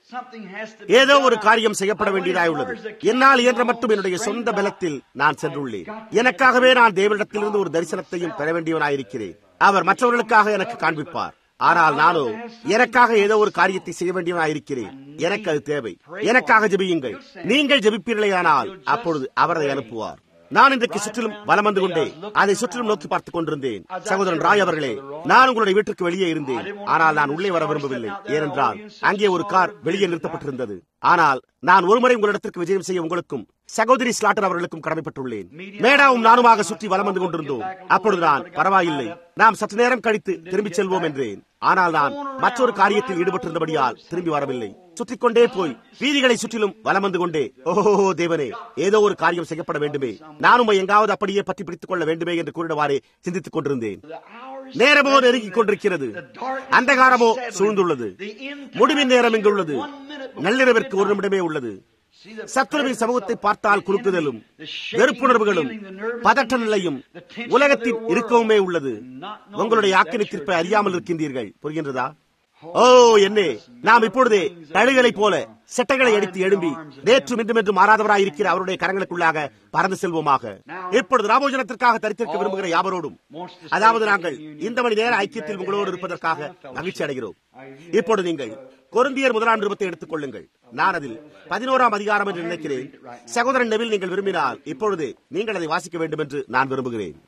ஏதோ ஒரு காரியம் செய்யப்பட வேண்டியதாய் உள்ளது. என்னால் இயன்ற மட்டும் என்னுடைய சொந்த பலத்தில் நான் சென்றுள்ளேன். எனக்காகவே நான் தேவனிடத்திலிருந்து ஒரு தரிசனத்தையும் பெற வேண்டியவனாயிருக்கிறேன். அவர் மற்றவர்களுக்காக எனக்கு காண்பிப்பார். ஆனால் நானோ எனக்காக ஏதோ ஒரு காரியத்தை செய்ய வேண்டியவனாயிருக்கிறேன். எனக்கு அது தேவை. எனக்காக ஜெபியுங்கள். நீங்கள் ஜெபிப்பீர்களேயானால் அப்பொழுது அவர் அதை அனுப்புவார். நான் இன்றைக்கு சுற்றிலும் வலம் வந்து கொண்டே அதை சுற்றிலும் நோக்கி பார்த்துக் கொண்டிருந்தேன். சகோதரன் ராய் அவர்களே, நான் உங்களுடைய வீட்டுக்கு வெளியே இருந்தேன். ஆனால் நான் உள்ளே வர விரும்பவில்லை. ஏனென்றால் அங்கே ஒரு கார் வெளியே நிறுத்தப்பட்டிருந்தது. ஆனால் நான் ஒருமுறை உங்களிடத்திற்கு விஜயம் செய்ய உங்களுக்கும் சகோதரி ஸ்லாட்டர் அவர்களுக்கும் கடமைப்பட்டுள்ளேன். மேடாவும் நானுமாக சுற்றி வலம் வந்து கொண்டிருந்தோம். அப்பொழுது நான் பரவாயில்லை, நாம் சற்று நேரம் கழித்து திரும்பிச் செல்வோம் என்றேன். ஆனால் நான் மற்றொரு காரியத்தில் ஈடுபட்டிருந்தபடியால் திரும்பி வரவில்லை. சுற்றிக் கொண்டே போய் வீதிகளை சுற்றிலும் வலம் வந்து கொண்டே, ஓஹோ தேவனே, ஏதோ ஒரு காரியம் செய்யப்பட வேண்டுமே, நானும் எங்காவது அப்படியே பற்றி பிடித்துக் கொள்ள வேண்டுமே என்று கூறினவாறே சிந்தித்துக் கொண்டிருந்தேன். நேரமோ நெருங்கிக் கொண்டிருக்கிறது. அந்தகாரமோ சூழ்ந்துள்ளது. முடிவின் நேரம் இங்குள்ளது. நள்ளிரவிற்கு ஒரு நிமிடமே உள்ளது. சத்துருவின் சமூகத்தை பார்த்தால் குறுக்குதலும் வெறுப்புணர்வுகளும் பதட்ட நிலையும் உலகத்தின் இருக்கவுமே உள்ளது. உங்களுடைய ஆக்கினை தீர்ப்பை அறியாமல் இருக்கின்றீர்கள். புரிகின்றதா? ஓ என்னே, நாம் இப்பொழுதே தழுகளைப் போல செட்டைகளை அடித்து எழும்பி நேற்று மின்றும் என்று மாறாதவராய் இருக்கிற அவருடைய கரங்களுக்குள்ளாக பறந்து செல்வோமாக. இப்பொழுது ராபோஜனத்திற்காக தரித்திருக்க விரும்புகிற யாவரோடும், அதாவது நாங்கள் இந்த மணி நேர ஐக்கியத்தில் உங்களோடு இருப்பதற்காக மகிழ்ச்சி அடைகிறோம். இப்பொழுது நீங்கள் கொரிந்தியர் முதலாம் நிருபத்தை எடுத்துக் கொள்ளுங்கள். நான் அதில் பதினோராம் அதிகாரம் என்று நினைக்கிறேன். சகோதரன் நெவில், நீங்கள் விரும்பினால் இப்பொழுது நீங்கள் அதை வாசிக்க வேண்டும் என்று நான் விரும்புகிறேன்.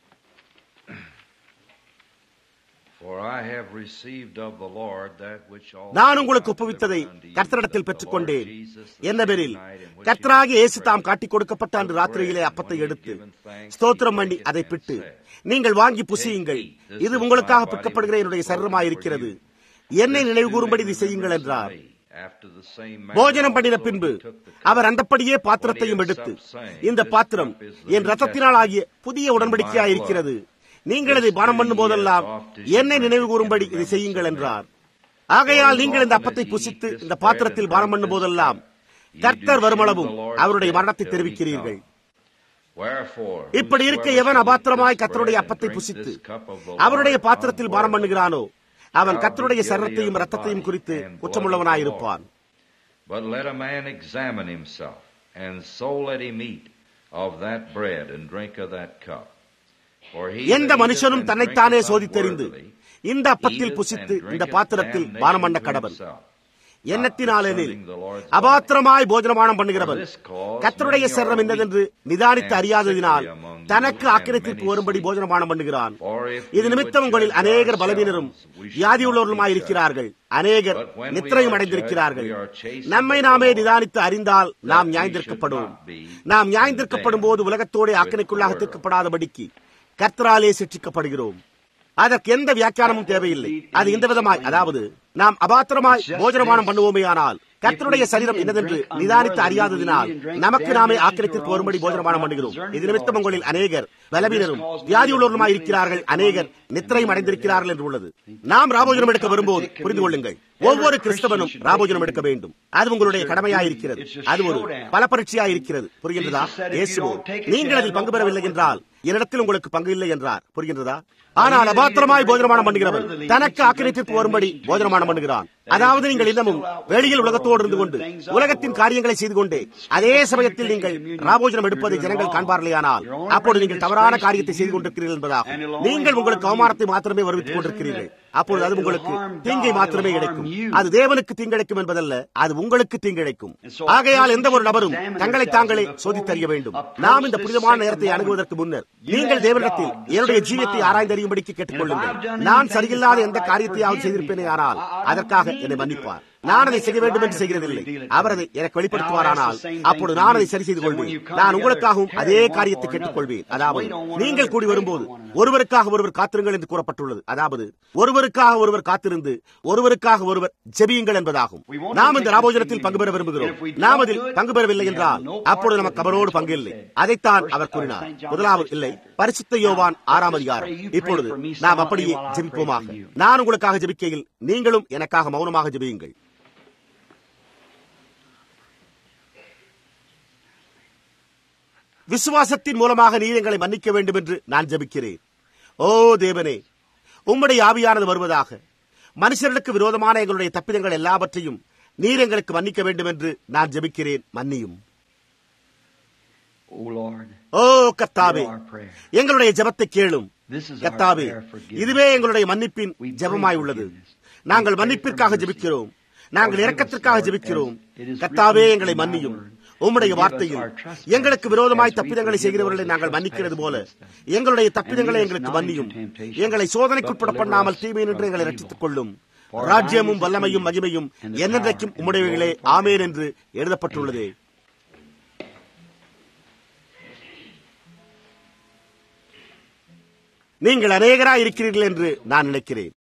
நான் உங்களுக்கு ஒப்புவித்ததை கர்த்தரிடத்தில் பெற்றுக் கொண்டேன். என்னவெனில், கர்த்தராகிய இயேசு தாம் காட்டிக் கொடுக்கப்பட்ட அன்று ராத்திரியிலே அப்பத்தை எடுத்து ஸ்தோத்திரம் பண்ணி அதை பிட்டு, நீங்கள் வாங்கி புசியுங்கள், இது உங்களுக்காக பிற்கப்படுகிற என்னுடைய சரீரமாயிருக்கிறது, என்னை நினைவு கூறும்படி இதை செய்யுங்கள் என்றார். போஜனம் பண்ணின பின்பு அவர் அந்தப்படியே பாத்திரத்தையும் எடுத்து, இந்த பாத்திரம் என் ரத்தத்தினால் ஆகிய புதிய உடன்படிக்கையாயிருக்கிறது, நீங்கள் இதை பானம் பண்ணும் போதெல்லாம் என்னை நினைவு கூறும்படி இதை செய்யுங்கள் என்றார். ஆகையால் நீங்கள் இந்த அப்பத்தை புசித்து இந்த பாத்திரத்தில் பானம் பண்ணும் போதெல்லாம் கர்த்தர் வருமளவும் அவருடைய மரணத்தை தெரிவிக்கிறீர்கள். இப்படி இருக்க எவன் அபாத்திரமாய் கர்த்தருடைய அப்பத்தை புசித்து அவருடைய பாத்திரத்தில் பானம் பண்ணுகிறானோ அவன் கர்த்தருடைய சரீரத்தையும் இரத்தத்தையும் குறித்து குற்றமுள்ளவனாயிருப்பான். But let a man examine himself, and so let him eat of that bread and drink of that cup. எந்த மனுஷனும் தன்னைத்தானே சோதித்தறிந்து இந்த அப்பத்தில் புசித்து இந்த பாத்திரத்தில் பானம் பண்ண கடவன். எண்ணத்தினாலெனில் அபாத்திரமாய் போஜனமானம் பண்ணுகிறவன் கர்த்தருடைய சரீரம் என்னதென்று நிதானித்து அறியாததினால் தனக்கு ஆக்கிரத்திற்கு வரும்படி போஜனமானம் பண்ணுகிறான். இது நிமித்தம் உங்களில் அநேகர் பலவீனரும் வியாதியுள்ளவர்களுமாய் இருக்கிறார்கள், அநேகர் நித்திரையும் அடைந்திருக்கிறார்கள். நம்மை நாமே நிதானித்து அறிந்தால் நாம் நியாயந்திருக்கப்படுவோம். நாம் நியாயந்திருக்கப்படும் போது உலகத்தோடு ஆக்கினைக்குள்ளாக தீர்க்கப்படாதபடிக்கு கர்த்தராலே சிட்சிக்கப்படுகிறோம். அதற்கு எந்த வியாக்கியானமும் தேவையில்லை. அது இந்த விதமாய், அதாவது நாம் அபாத்திரமாய் போஜனமானம் பண்ணுவோமேயானால் கர்த்தருடைய சரீரம் என்னதென்று நிதானித்து அறியாததினால் நமக்கு நாமே ஆக்கிரத்திற்கு வரும்படி போஜனமானம் பண்ணுகிறோம். இது நிமித்தம் உங்களில் அநேகர் பலவீனரும் வியாதியுள்ளவருமாய் இருக்கிறார்கள், அநேகர் நித்திரையும் அடைந்திருக்கிறார்கள் என்று உள்ளது. நாம் ராபோஜனம் எடுக்க வரும்போது புரிந்து கொள்ளுங்கள், ஒவ்வொரு கிறிஸ்தவனும் ராபோஜனம் எடுக்க வேண்டும். அது உங்களுடைய கடமையாயிருக்கிறது. அது ஒரு பல பரீட்சையாயிருக்கிறது. புரிகின்றதா? இயேசுவோ, நீங்கள் அதில் பங்கு பெறவில்லை என்றால் என்னிடத்தில் உங்களுக்கு பங்கு இல்லை என்றார். புரிகின்றதா? ஆனால் அபாத்திரமாய் போஜனமானம் பண்ணுகிறவன் தனக்கு ஆக்கிரத்திற்கு வரும்படி போஜனமானம் பண்ணுகிறான். அதாவது நீங்கள் இன்னமும் வெளியில் உலகத்தோடு இருந்து கொண்டு உலகத்தின் காரியங்களை செய்து கொண்டே அதே சமயத்தில் நீங்கள் ராபோஜனம் எடுப்பதை ஜனங்கள் காண்பார்களேயானால் அப்போது நீங்கள் தவறான காரியத்தை செய்து கொண்டிருக்கிறீர்கள் என்பதாகும். நீங்கள் உங்களுக்கு அவமானத்தை மாத்திரமே வருவித்துக் கொண்டிருக்கிறீர்கள். அப்பொழுது அது உங்களுக்கு தீங்கை மாத்திரமே கிடைக்கும். அது தேவனுக்கு தீங்கிழைக்கும் என்பதல்ல, அது உங்களுக்கு தீங்கிழைக்கும். ஆகையால் எந்த ஒரு நபரும் தங்களை தாங்களே சோதித்தறிய வேண்டும். நாம் இந்த புனிதமான நேரத்தை அணுகுவதற்கு முன்னர் நீங்கள் தேவனிடத்தில் என்னுடைய ஜீவியத்தை ஆராய்ந்தறியும்படிக்கு கேட்டுக்கொள்ளுங்கள். நான் சரியில்லாத எந்த காரியத்தையாவது செய்திருப்பேனே ஆனால் அதற்காக என்னை மன்னிப்பார். நான் அதை செய்ய வேண்டும் என்று செய்கிறதில்லை. அவர் அதை எனக்கு வெளிப்படுத்துவாரானால் அப்போது நான் அதை சரி செய்து கொள்வேன். நான் உங்களுக்காகவும் அதே காரியத்தை கேட்டுக்கொள்வேன். அதாவது நீங்கள் கூடி வரும்போது ஒருவருக்காக ஒருவர் காத்திருங்கள் என்று கூறப்பட்டுள்ளது. அதாவது ஒருவருக்காக ஒருவர் காத்திருந்து ஒருவருக்காக ஒருவர் ஜெபியுங்கள் என்பதாகும். நாம் இந்த ராபோஜனத்தில் பங்கு பெற விரும்புகிறோம். நாம் அதில் பங்கு பெறவில்லை என்றால் அப்பொழுது நமக்கு அவரோடு பங்கு இல்லை. அதைத்தான் அவர் கூறினார். முதலாவது இல்லை, பரிசுத்த யோவான் ஆறாம் அதிகாரம். இப்பொழுது நாம் அப்படியே ஜெபிப்போமாக. நான் உங்களுக்காக ஜெபிக்கையில் நீங்களும் எனக்காக மௌனமாக ஜெபியுங்கள். விசுவாசத்தின் மூலமாக நீர் எங்களை மன்னிக்க வேண்டும் என்று நான் ஜெபிக்கிறேன். ஓ தேவனே, உம்முடைய ஆவியானது வருவதாக. மனுஷர்களுக்கு விரோதமான எங்களுடைய தப்பிதங்கள் எல்லாவற்றையும் நீர் எங்களுக்கு மன்னிக்க வேண்டும் என்று நான் ஜெபிக்கிறேன். மன்னியும். ஓ கர்த்தாவே, எங்களுடைய ஜெபத்தை கேளும். கர்த்தாவே, இதுவே எங்களுடைய மன்னிப்பின் ஜெபமாய் உள்ளது. நாங்கள் மன்னிப்பிற்காக ஜெபிக்கிறோம். நாங்கள் இரக்கத்திற்காக ஜெபிக்கிறோம். கர்த்தாவே, எங்களை மன்னியும். உம்முடைய வார்த்தையில் எங்களுக்கு விரோதமாய் தப்பிதங்களை செய்கிறவர்களை நாங்கள் மன்னிக்கிறது போல எங்களுடைய தப்பிதங்களை எங்களுக்கு மன்னியும். எங்களை சோதனைக்குட்பட பண்ணாமல் தீமை நின்று எங்களை ரட்சித்துக் கொள்ளும். ராஜ்யமும் வல்லமையும் மகிமையும் என்னென்றைக்கும் உம்முடையவைகளே, ஆமேன் என்று எழுதப்பட்டுள்ளதே. நீங்கள் அநேகராய் இருக்கிறீர்கள் என்று நான் நினைக்கிறேன்.